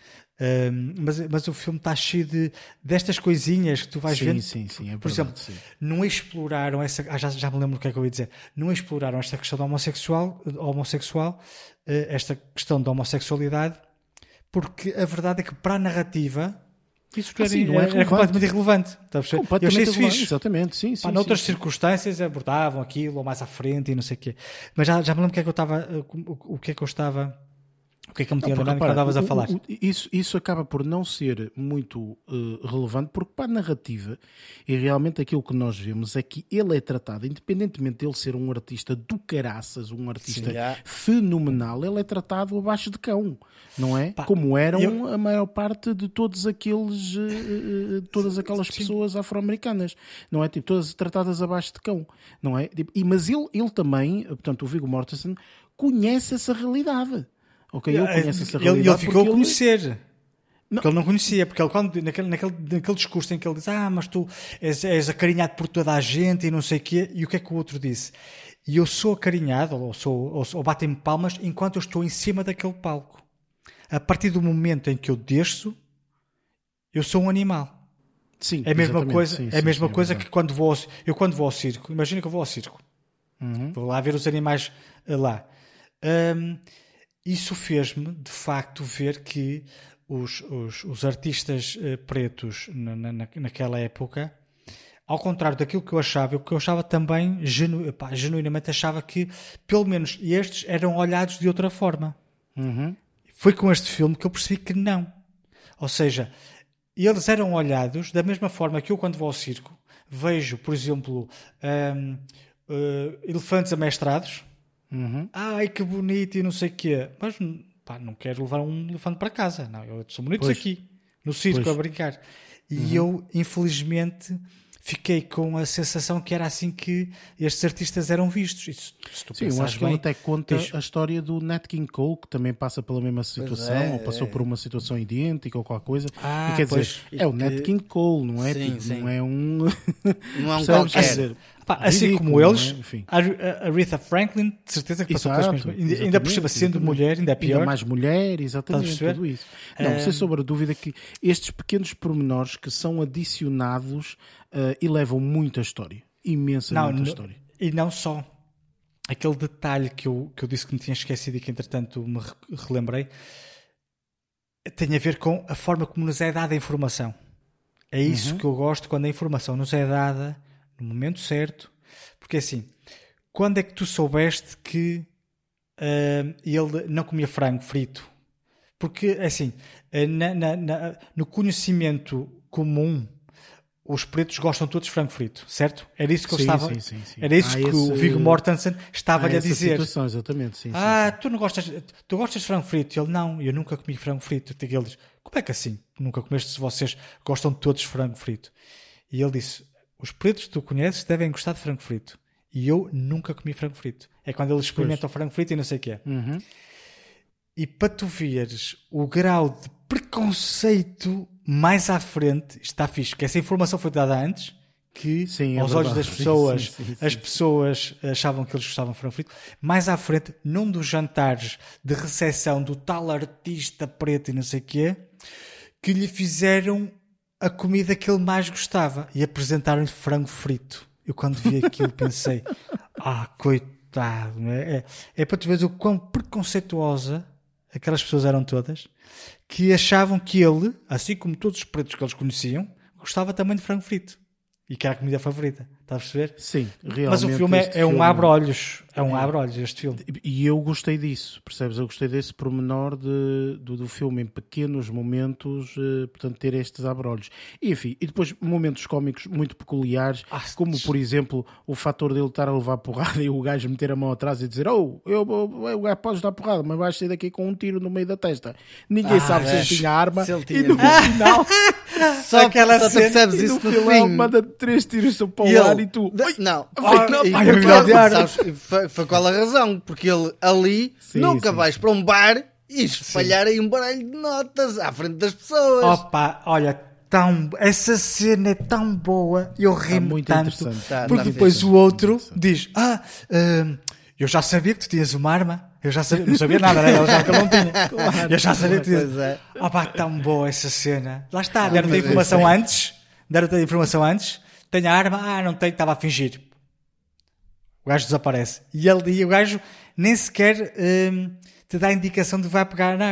Um, mas, mas o filme está cheio de, destas coisinhas que tu vais Sim, vendo. sim, sim, é Por verdade, exemplo, sim. não exploraram essa. Ah, já, já me lembro o que é que eu ia dizer. Não exploraram esta questão da homossexual, homossexual eh, esta questão da homossexualidade, porque a verdade é que para a narrativa isso Ah, era, sim, não é era relevante. completamente irrelevante. Está a perceber? Eu achei Completamente isso relevante, fixe. exatamente, sim, sim. Pá, sim, noutras sim. circunstâncias abordavam aquilo ou mais à frente e não sei o quê. Mas já, já me lembro o que é que eu estava. O, o que é que eu estava. Porque é que eu me Não, tinha porque, lembrado quando repara, estavas a o- falar? o- isso, isso acaba por não ser muito eh, relevante, porque para a narrativa, e realmente aquilo que nós vemos é que ele é tratado, independentemente de ele ser um artista do caraças, um artista Sim, já. fenomenal, ele é tratado abaixo de cão, não é? Pá, Como eram eu- a maior parte de todos aqueles, eh, eh, todas aquelas pessoas afro-americanas, não é? Tipo, todas tratadas abaixo de cão, não é? Tipo, e, mas ele, ele também, portanto, o Viggo Mortensen, conhece essa realidade. Ok, ele conhece essa ele, realidade. ele ficou a porque ele- conhecer. Porque ele não conhecia, porque ele, quando, naquele, naquele, naquele discurso em que ele diz, ah, mas tu és, és acarinhado por toda a gente e não sei o quê, e o que é que o outro disse? E eu sou acarinhado, ou, sou, ou, ou batem-me palmas, enquanto eu estou em cima daquele palco. A partir do momento em que eu desço, eu sou um animal. Sim, É a mesma exatamente, coisa, sim, é a sim, mesma sim, coisa verdade. que quando vou ao, eu quando vou ao circo, imagina que eu vou ao circo, Uhum. vou lá ver os animais eh, lá. Hum, isso fez-me, de facto, ver que os, os, os artistas eh, pretos na, na, naquela época, ao contrário daquilo que eu achava, o que eu achava também, genu, pá, genuinamente achava que, pelo menos, estes eram olhados de outra forma. Uhum. Foi com este filme que eu percebi que não. Ou seja, eles eram olhados da mesma forma que eu, quando vou ao circo, vejo, por exemplo, hum, eh, elefantes amestrados. Uhum. Ai, que bonito e não sei o quê. Mas pá, não quero levar um elefante para casa. Não, eu sou bonitos Pois. aqui, no circo, Pois. a brincar. E Uhum. eu, infelizmente, fiquei com a sensação que era assim que estes artistas eram vistos. E se, se tu Sim, eu pensares acho que ele bem, até conta tens- a história do Nat King Cole, que também passa pela mesma situação, é, ou passou é. por uma situação idêntica ou qualquer coisa. Ah, e quer pois. dizer, é o Nat que- King Cole, não é? Sim, Tipo, sim. não é um. Não é um Percebes? qualquer. Quer dizer, Pá, assim ridículo, como não eles, é? Enfim. a a Aretha Franklin, de certeza que passou Exato, pelas mesmas. Ainda, ainda por cima, exatamente, sendo exatamente. mulher, ainda é pior. Ainda mais mulher, exatamente, Estás a perceber? tudo isso. Não, Ah, sem sombra de dúvida que estes pequenos pormenores que são adicionados ah, elevam muito a história. Imensamente a no- história. E não só. Aquele detalhe que eu, que eu disse que me tinha esquecido e que entretanto me re- relembrei tem a ver com a forma como nos é dada a informação. É isso Uhum. que eu gosto quando a informação nos é dada no momento certo. Porque assim, quando é que tu soubeste que ah, ele não comia frango frito? Porque assim, ah, na- na- na- no conhecimento comum, os pretos gostam todos de frango frito, certo? Era isso que ele Sim, estava. sim, sim, sim. Era isso Há que o esse- Viggo Mortensen estava-lhe Há a essa dizer. situação, exatamente, sim, sim, Ah, sim. tu não gostas, tu gostas de frango frito? E ele, não, eu nunca comi frango frito. E ele diz, como é que assim? Nunca comeste se vocês gostam todos de frango frito? E ele disse, os pretos que tu conheces devem gostar de frango frito. E eu nunca comi frango frito. É quando eles experimentam frango frito e não sei o que é. Uhum. E para tu veres o grau de preconceito mais à frente, está fixe, que essa informação foi dada antes, que Sim, é aos olhos verdade. das Sim, pessoas, sim, sim, sim. as pessoas achavam que eles gostavam de frango frito. Mais à frente, num dos jantares de recepção do tal artista preto e não sei o quê, que lhe fizeram a comida que ele mais gostava e apresentaram-lhe frango frito. Eu quando vi aquilo pensei, ah, coitado, não é? É, é para tu veres o quão preconceituosa aquelas pessoas eram todas, que achavam que ele, assim como todos os pretos que eles conheciam, gostava também de frango frito. E que era a comida favorita. Estás a perceber? Sim, realmente. Mas o filme é, este é um filme- abre-olhos. É um abre-olhos este filme. E eu gostei disso, percebes? Eu gostei desse pormenor de, do, do filme, em pequenos momentos, eh, portanto, ter estes abrolhos. E, enfim, e depois momentos cómicos muito peculiares, Ah, como, por exemplo, o fator dele estar a levar porrada e o gajo meter a mão atrás e dizer: Oh, eu, eu, o gajo pode dar porrada, mas vais sair daqui com um tiro no meio da testa. Ninguém Ah, sabe se é. ele tinha arma. Se ele E tinha no mesmo. final, Só, Aquela só tu cena- percebes e no isso no final fim. manda três tiros para o E ar ele- e tu. Da- não, Ai, não, ai, e- ai, porque ai, ele- ai. sabes, foi, foi qual a razão? Porque ele ali Sim, nunca sim, vais sim. para um bar e espalhar aí um baralho de notas à frente das pessoas. Opa, olha, tão, essa cena é tão boa. Eu ri-me muito tanto. interessante. Tá, porque tá depois fixe. o outro diz: Ah, hum, eu já sabia que tu tinhas uma arma. Eu já sabia, não sabia nada, né? Ele já que ele não tinha. Eu já sabia que tu tinhas. Pois é. Opa, tão boa essa cena. Lá está, deram-te a mas é informação isso. antes. Deram-te a informação antes. Tenho a arma. Ah, não tenho, estava a fingir. O gajo desaparece. E, ele, e o gajo nem sequer hum, te dá a indicação de vai pegar na arma.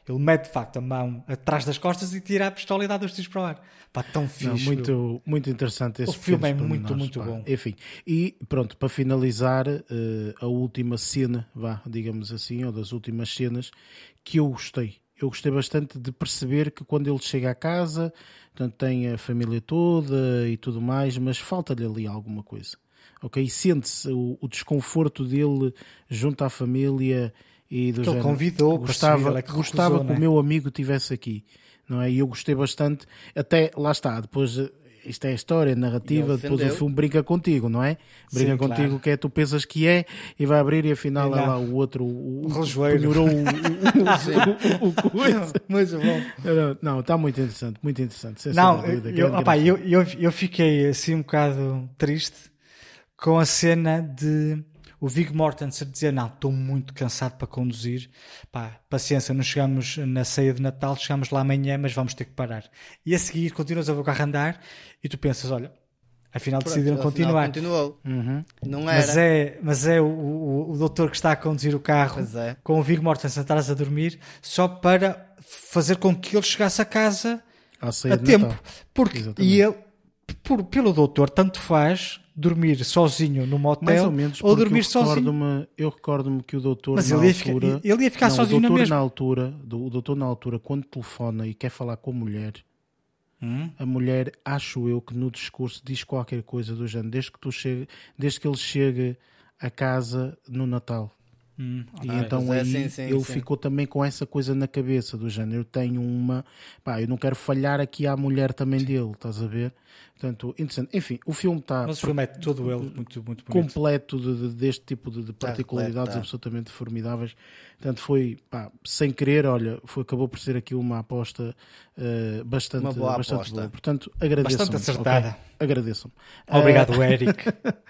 Ele mete de facto a mão atrás das costas e tira a pistola e dá dois tiros para o ar. Pá, tão fixe. Não, muito, muito interessante esse O filme é pormenores, muito, muito pá. bom. Enfim, e pronto, para finalizar, uh, a última cena, vá, digamos assim, ou das últimas cenas, que eu gostei. Eu gostei bastante de perceber que quando ele chega à casa, portanto, tem a família toda e tudo mais, mas falta-lhe ali alguma coisa. Ok? Sente-se o, o desconforto dele junto à família e do Que ele género, convidou para gostava, subir, ele é que gostava recusou, que não é? o meu amigo estivesse aqui, não é? E eu gostei bastante, até lá está, depois isto é a história, a narrativa, E depois o ofendeu. filme brinca contigo, não é? Brinca Sim, contigo claro. que é tu pensas que é e vai abrir e afinal E é não. lá o outro, o, O rejoeiro. penhorou o, o, o, o, o coisa. Muito bom. Não, está muito interessante, muito interessante. sem Não, sombra de dúvida, eu, grande, opá, grande eu, filme. eu, eu fiquei assim um bocado triste com a cena de o Viggo Mortensen dizer, não, estou muito cansado para conduzir, pá, paciência, não chegamos na ceia de Natal, chegamos lá amanhã, mas vamos ter que parar. E a seguir continuas a ver o carro andar e tu pensas, olha, afinal decidiram Pronto, continuar. afinal, continuou. Uhum. Não era. Mas é, mas é o, o, o doutor que está a conduzir o carro Pois é. com o Viggo Mortensen atrás a dormir só para fazer com que ele chegasse a casa À ceia a de tempo. Natal. Porque, Exatamente. e ele, por, pelo doutor, tanto faz dormir sozinho num motel Mais ou menos, ou porque dormir eu sozinho. recordo-me, eu recordo-me que o doutor Mas na ele ia ficar- altura, ele ia ficar não, sozinho o na doutor mesma. na altura, do- o doutor na altura quando telefona e quer falar com a mulher, Hum? a mulher, acho eu que no discurso diz qualquer coisa do género, desde que tu chegue, desde que ele chegue a casa no Natal. Hum, E ok. então Pois é, aí sim, sim, ele sim. ficou também com essa coisa na cabeça do género. Eu tenho uma, pá, eu não quero falhar aqui à mulher também dele, estás a ver? Portanto, interessante. Enfim, o filme está Mas o filme é todo ele muito, muito bonito. completo de, de- deste tipo de, de particularidades repleto, tá. absolutamente formidáveis. Portanto, foi, pá, sem querer, olha, foi, acabou por ser aqui uma aposta eh, bastante, Uma boa bastante aposta. boa. Portanto, agradeço-me. Bastante acertada. ok? Agradeço-me. Obrigado, Eh, Eric.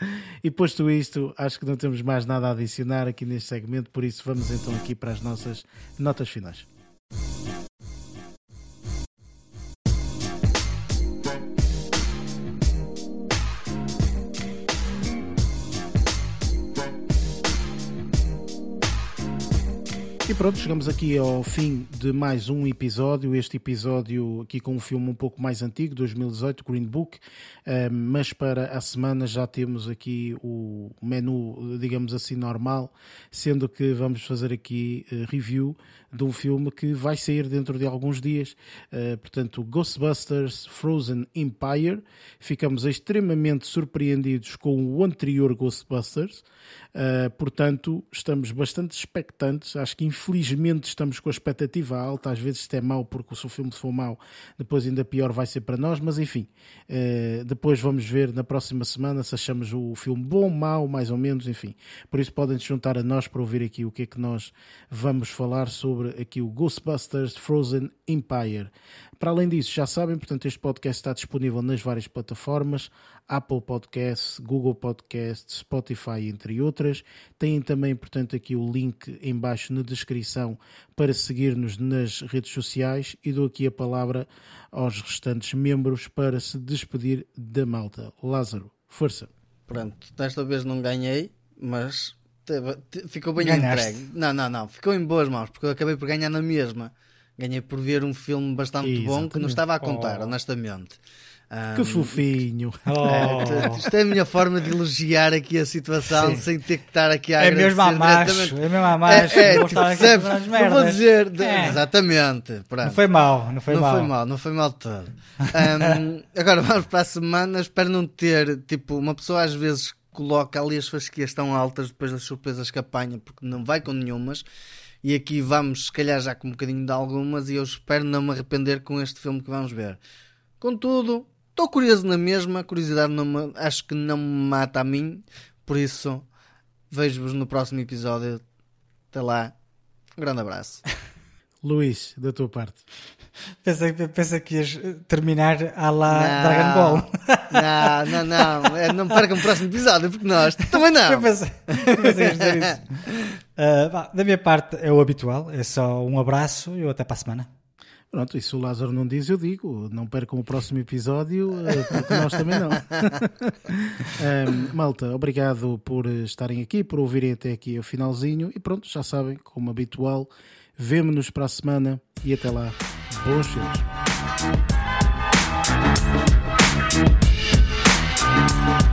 e posto isto, acho que não temos mais nada a adicionar aqui neste segmento, por isso vamos então aqui para as nossas notas finais. E pronto, chegamos aqui ao fim de mais um episódio, este episódio aqui com um filme um pouco mais antigo, dois mil e dezoito, Green Book, eh, mas para a semana já temos aqui o menu, digamos assim, normal, sendo que vamos fazer aqui eh, review de um filme que vai sair dentro de alguns dias, eh, portanto, Ghostbusters Frozen Empire. Ficamos extremamente surpreendidos com o anterior Ghostbusters, eh, portanto, estamos bastante expectantes, acho que infelizmente estamos com a expectativa alta, às vezes isto é mau, porque se o filme for mau, depois ainda pior vai ser para nós, mas enfim, eh, depois vamos ver na próxima semana se achamos o filme bom, mau, mais ou menos, enfim. Por isso podem se juntar a nós para ouvir aqui o que é que nós vamos falar sobre aqui o Ghostbusters Frozen Empire. Para além disso, já sabem, portanto, este podcast está disponível nas várias plataformas, Apple Podcasts, Google Podcasts, Spotify, entre outras. Têm também, portanto, aqui o link em baixo na descrição para seguir-nos nas redes sociais e dou aqui a palavra aos restantes membros para se despedir da malta. Lázaro, força. Pronto, desta vez não ganhei, mas teve- te- ficou bem Ganhaste. entregue. Não, não, não, ficou em boas mãos, porque eu acabei por ganhar na mesma. Ganhei por ver um filme bastante bom que não Exatamente. estava a contar, Oh. honestamente. Ah, Que fofinho. Oh. Isto é a minha forma de elogiar aqui a situação sem ter que estar aqui a É mesmo a agradecer macho, diretamente. é mesmo a macho. É, é, vou tipo, estar aqui percebes? a fazer as Não vou merdas. dizer de- É. exatamente. Pronto. Não foi mal, não foi não mal. foi mal, não foi mal de todo. Ahm, agora vamos para a semana. Espero não ter, tipo, uma pessoa às vezes coloca ali as fasquias tão altas depois das surpresas que apanha, porque não vai com nenhumas. E aqui vamos, se calhar, já com um bocadinho de algumas. E eu espero não me arrepender com este filme que vamos ver. Contudo, estou curioso na mesma. Curiosidade não me, acho que não me mata a mim. Por isso, vejo-vos no próximo episódio. Até lá. Um grande abraço. Luís, da tua parte. Pensa, pensa que ias terminar à la Não. Dragon Ball. Não, não, não. É, não percam o próximo episódio, porque nós também não. Eu pensei, eu pensei que ias dizer isso. Ah, vá, da minha parte é o habitual, é só um abraço e eu até para a semana. Pronto, e se o Lázaro não diz, eu digo. Não percam o próximo episódio, porque nós também não. um, malta, obrigado por estarem aqui, por ouvirem até aqui o finalzinho. E pronto, já sabem, como habitual, vemo-nos para a semana e até lá. Bons filmes.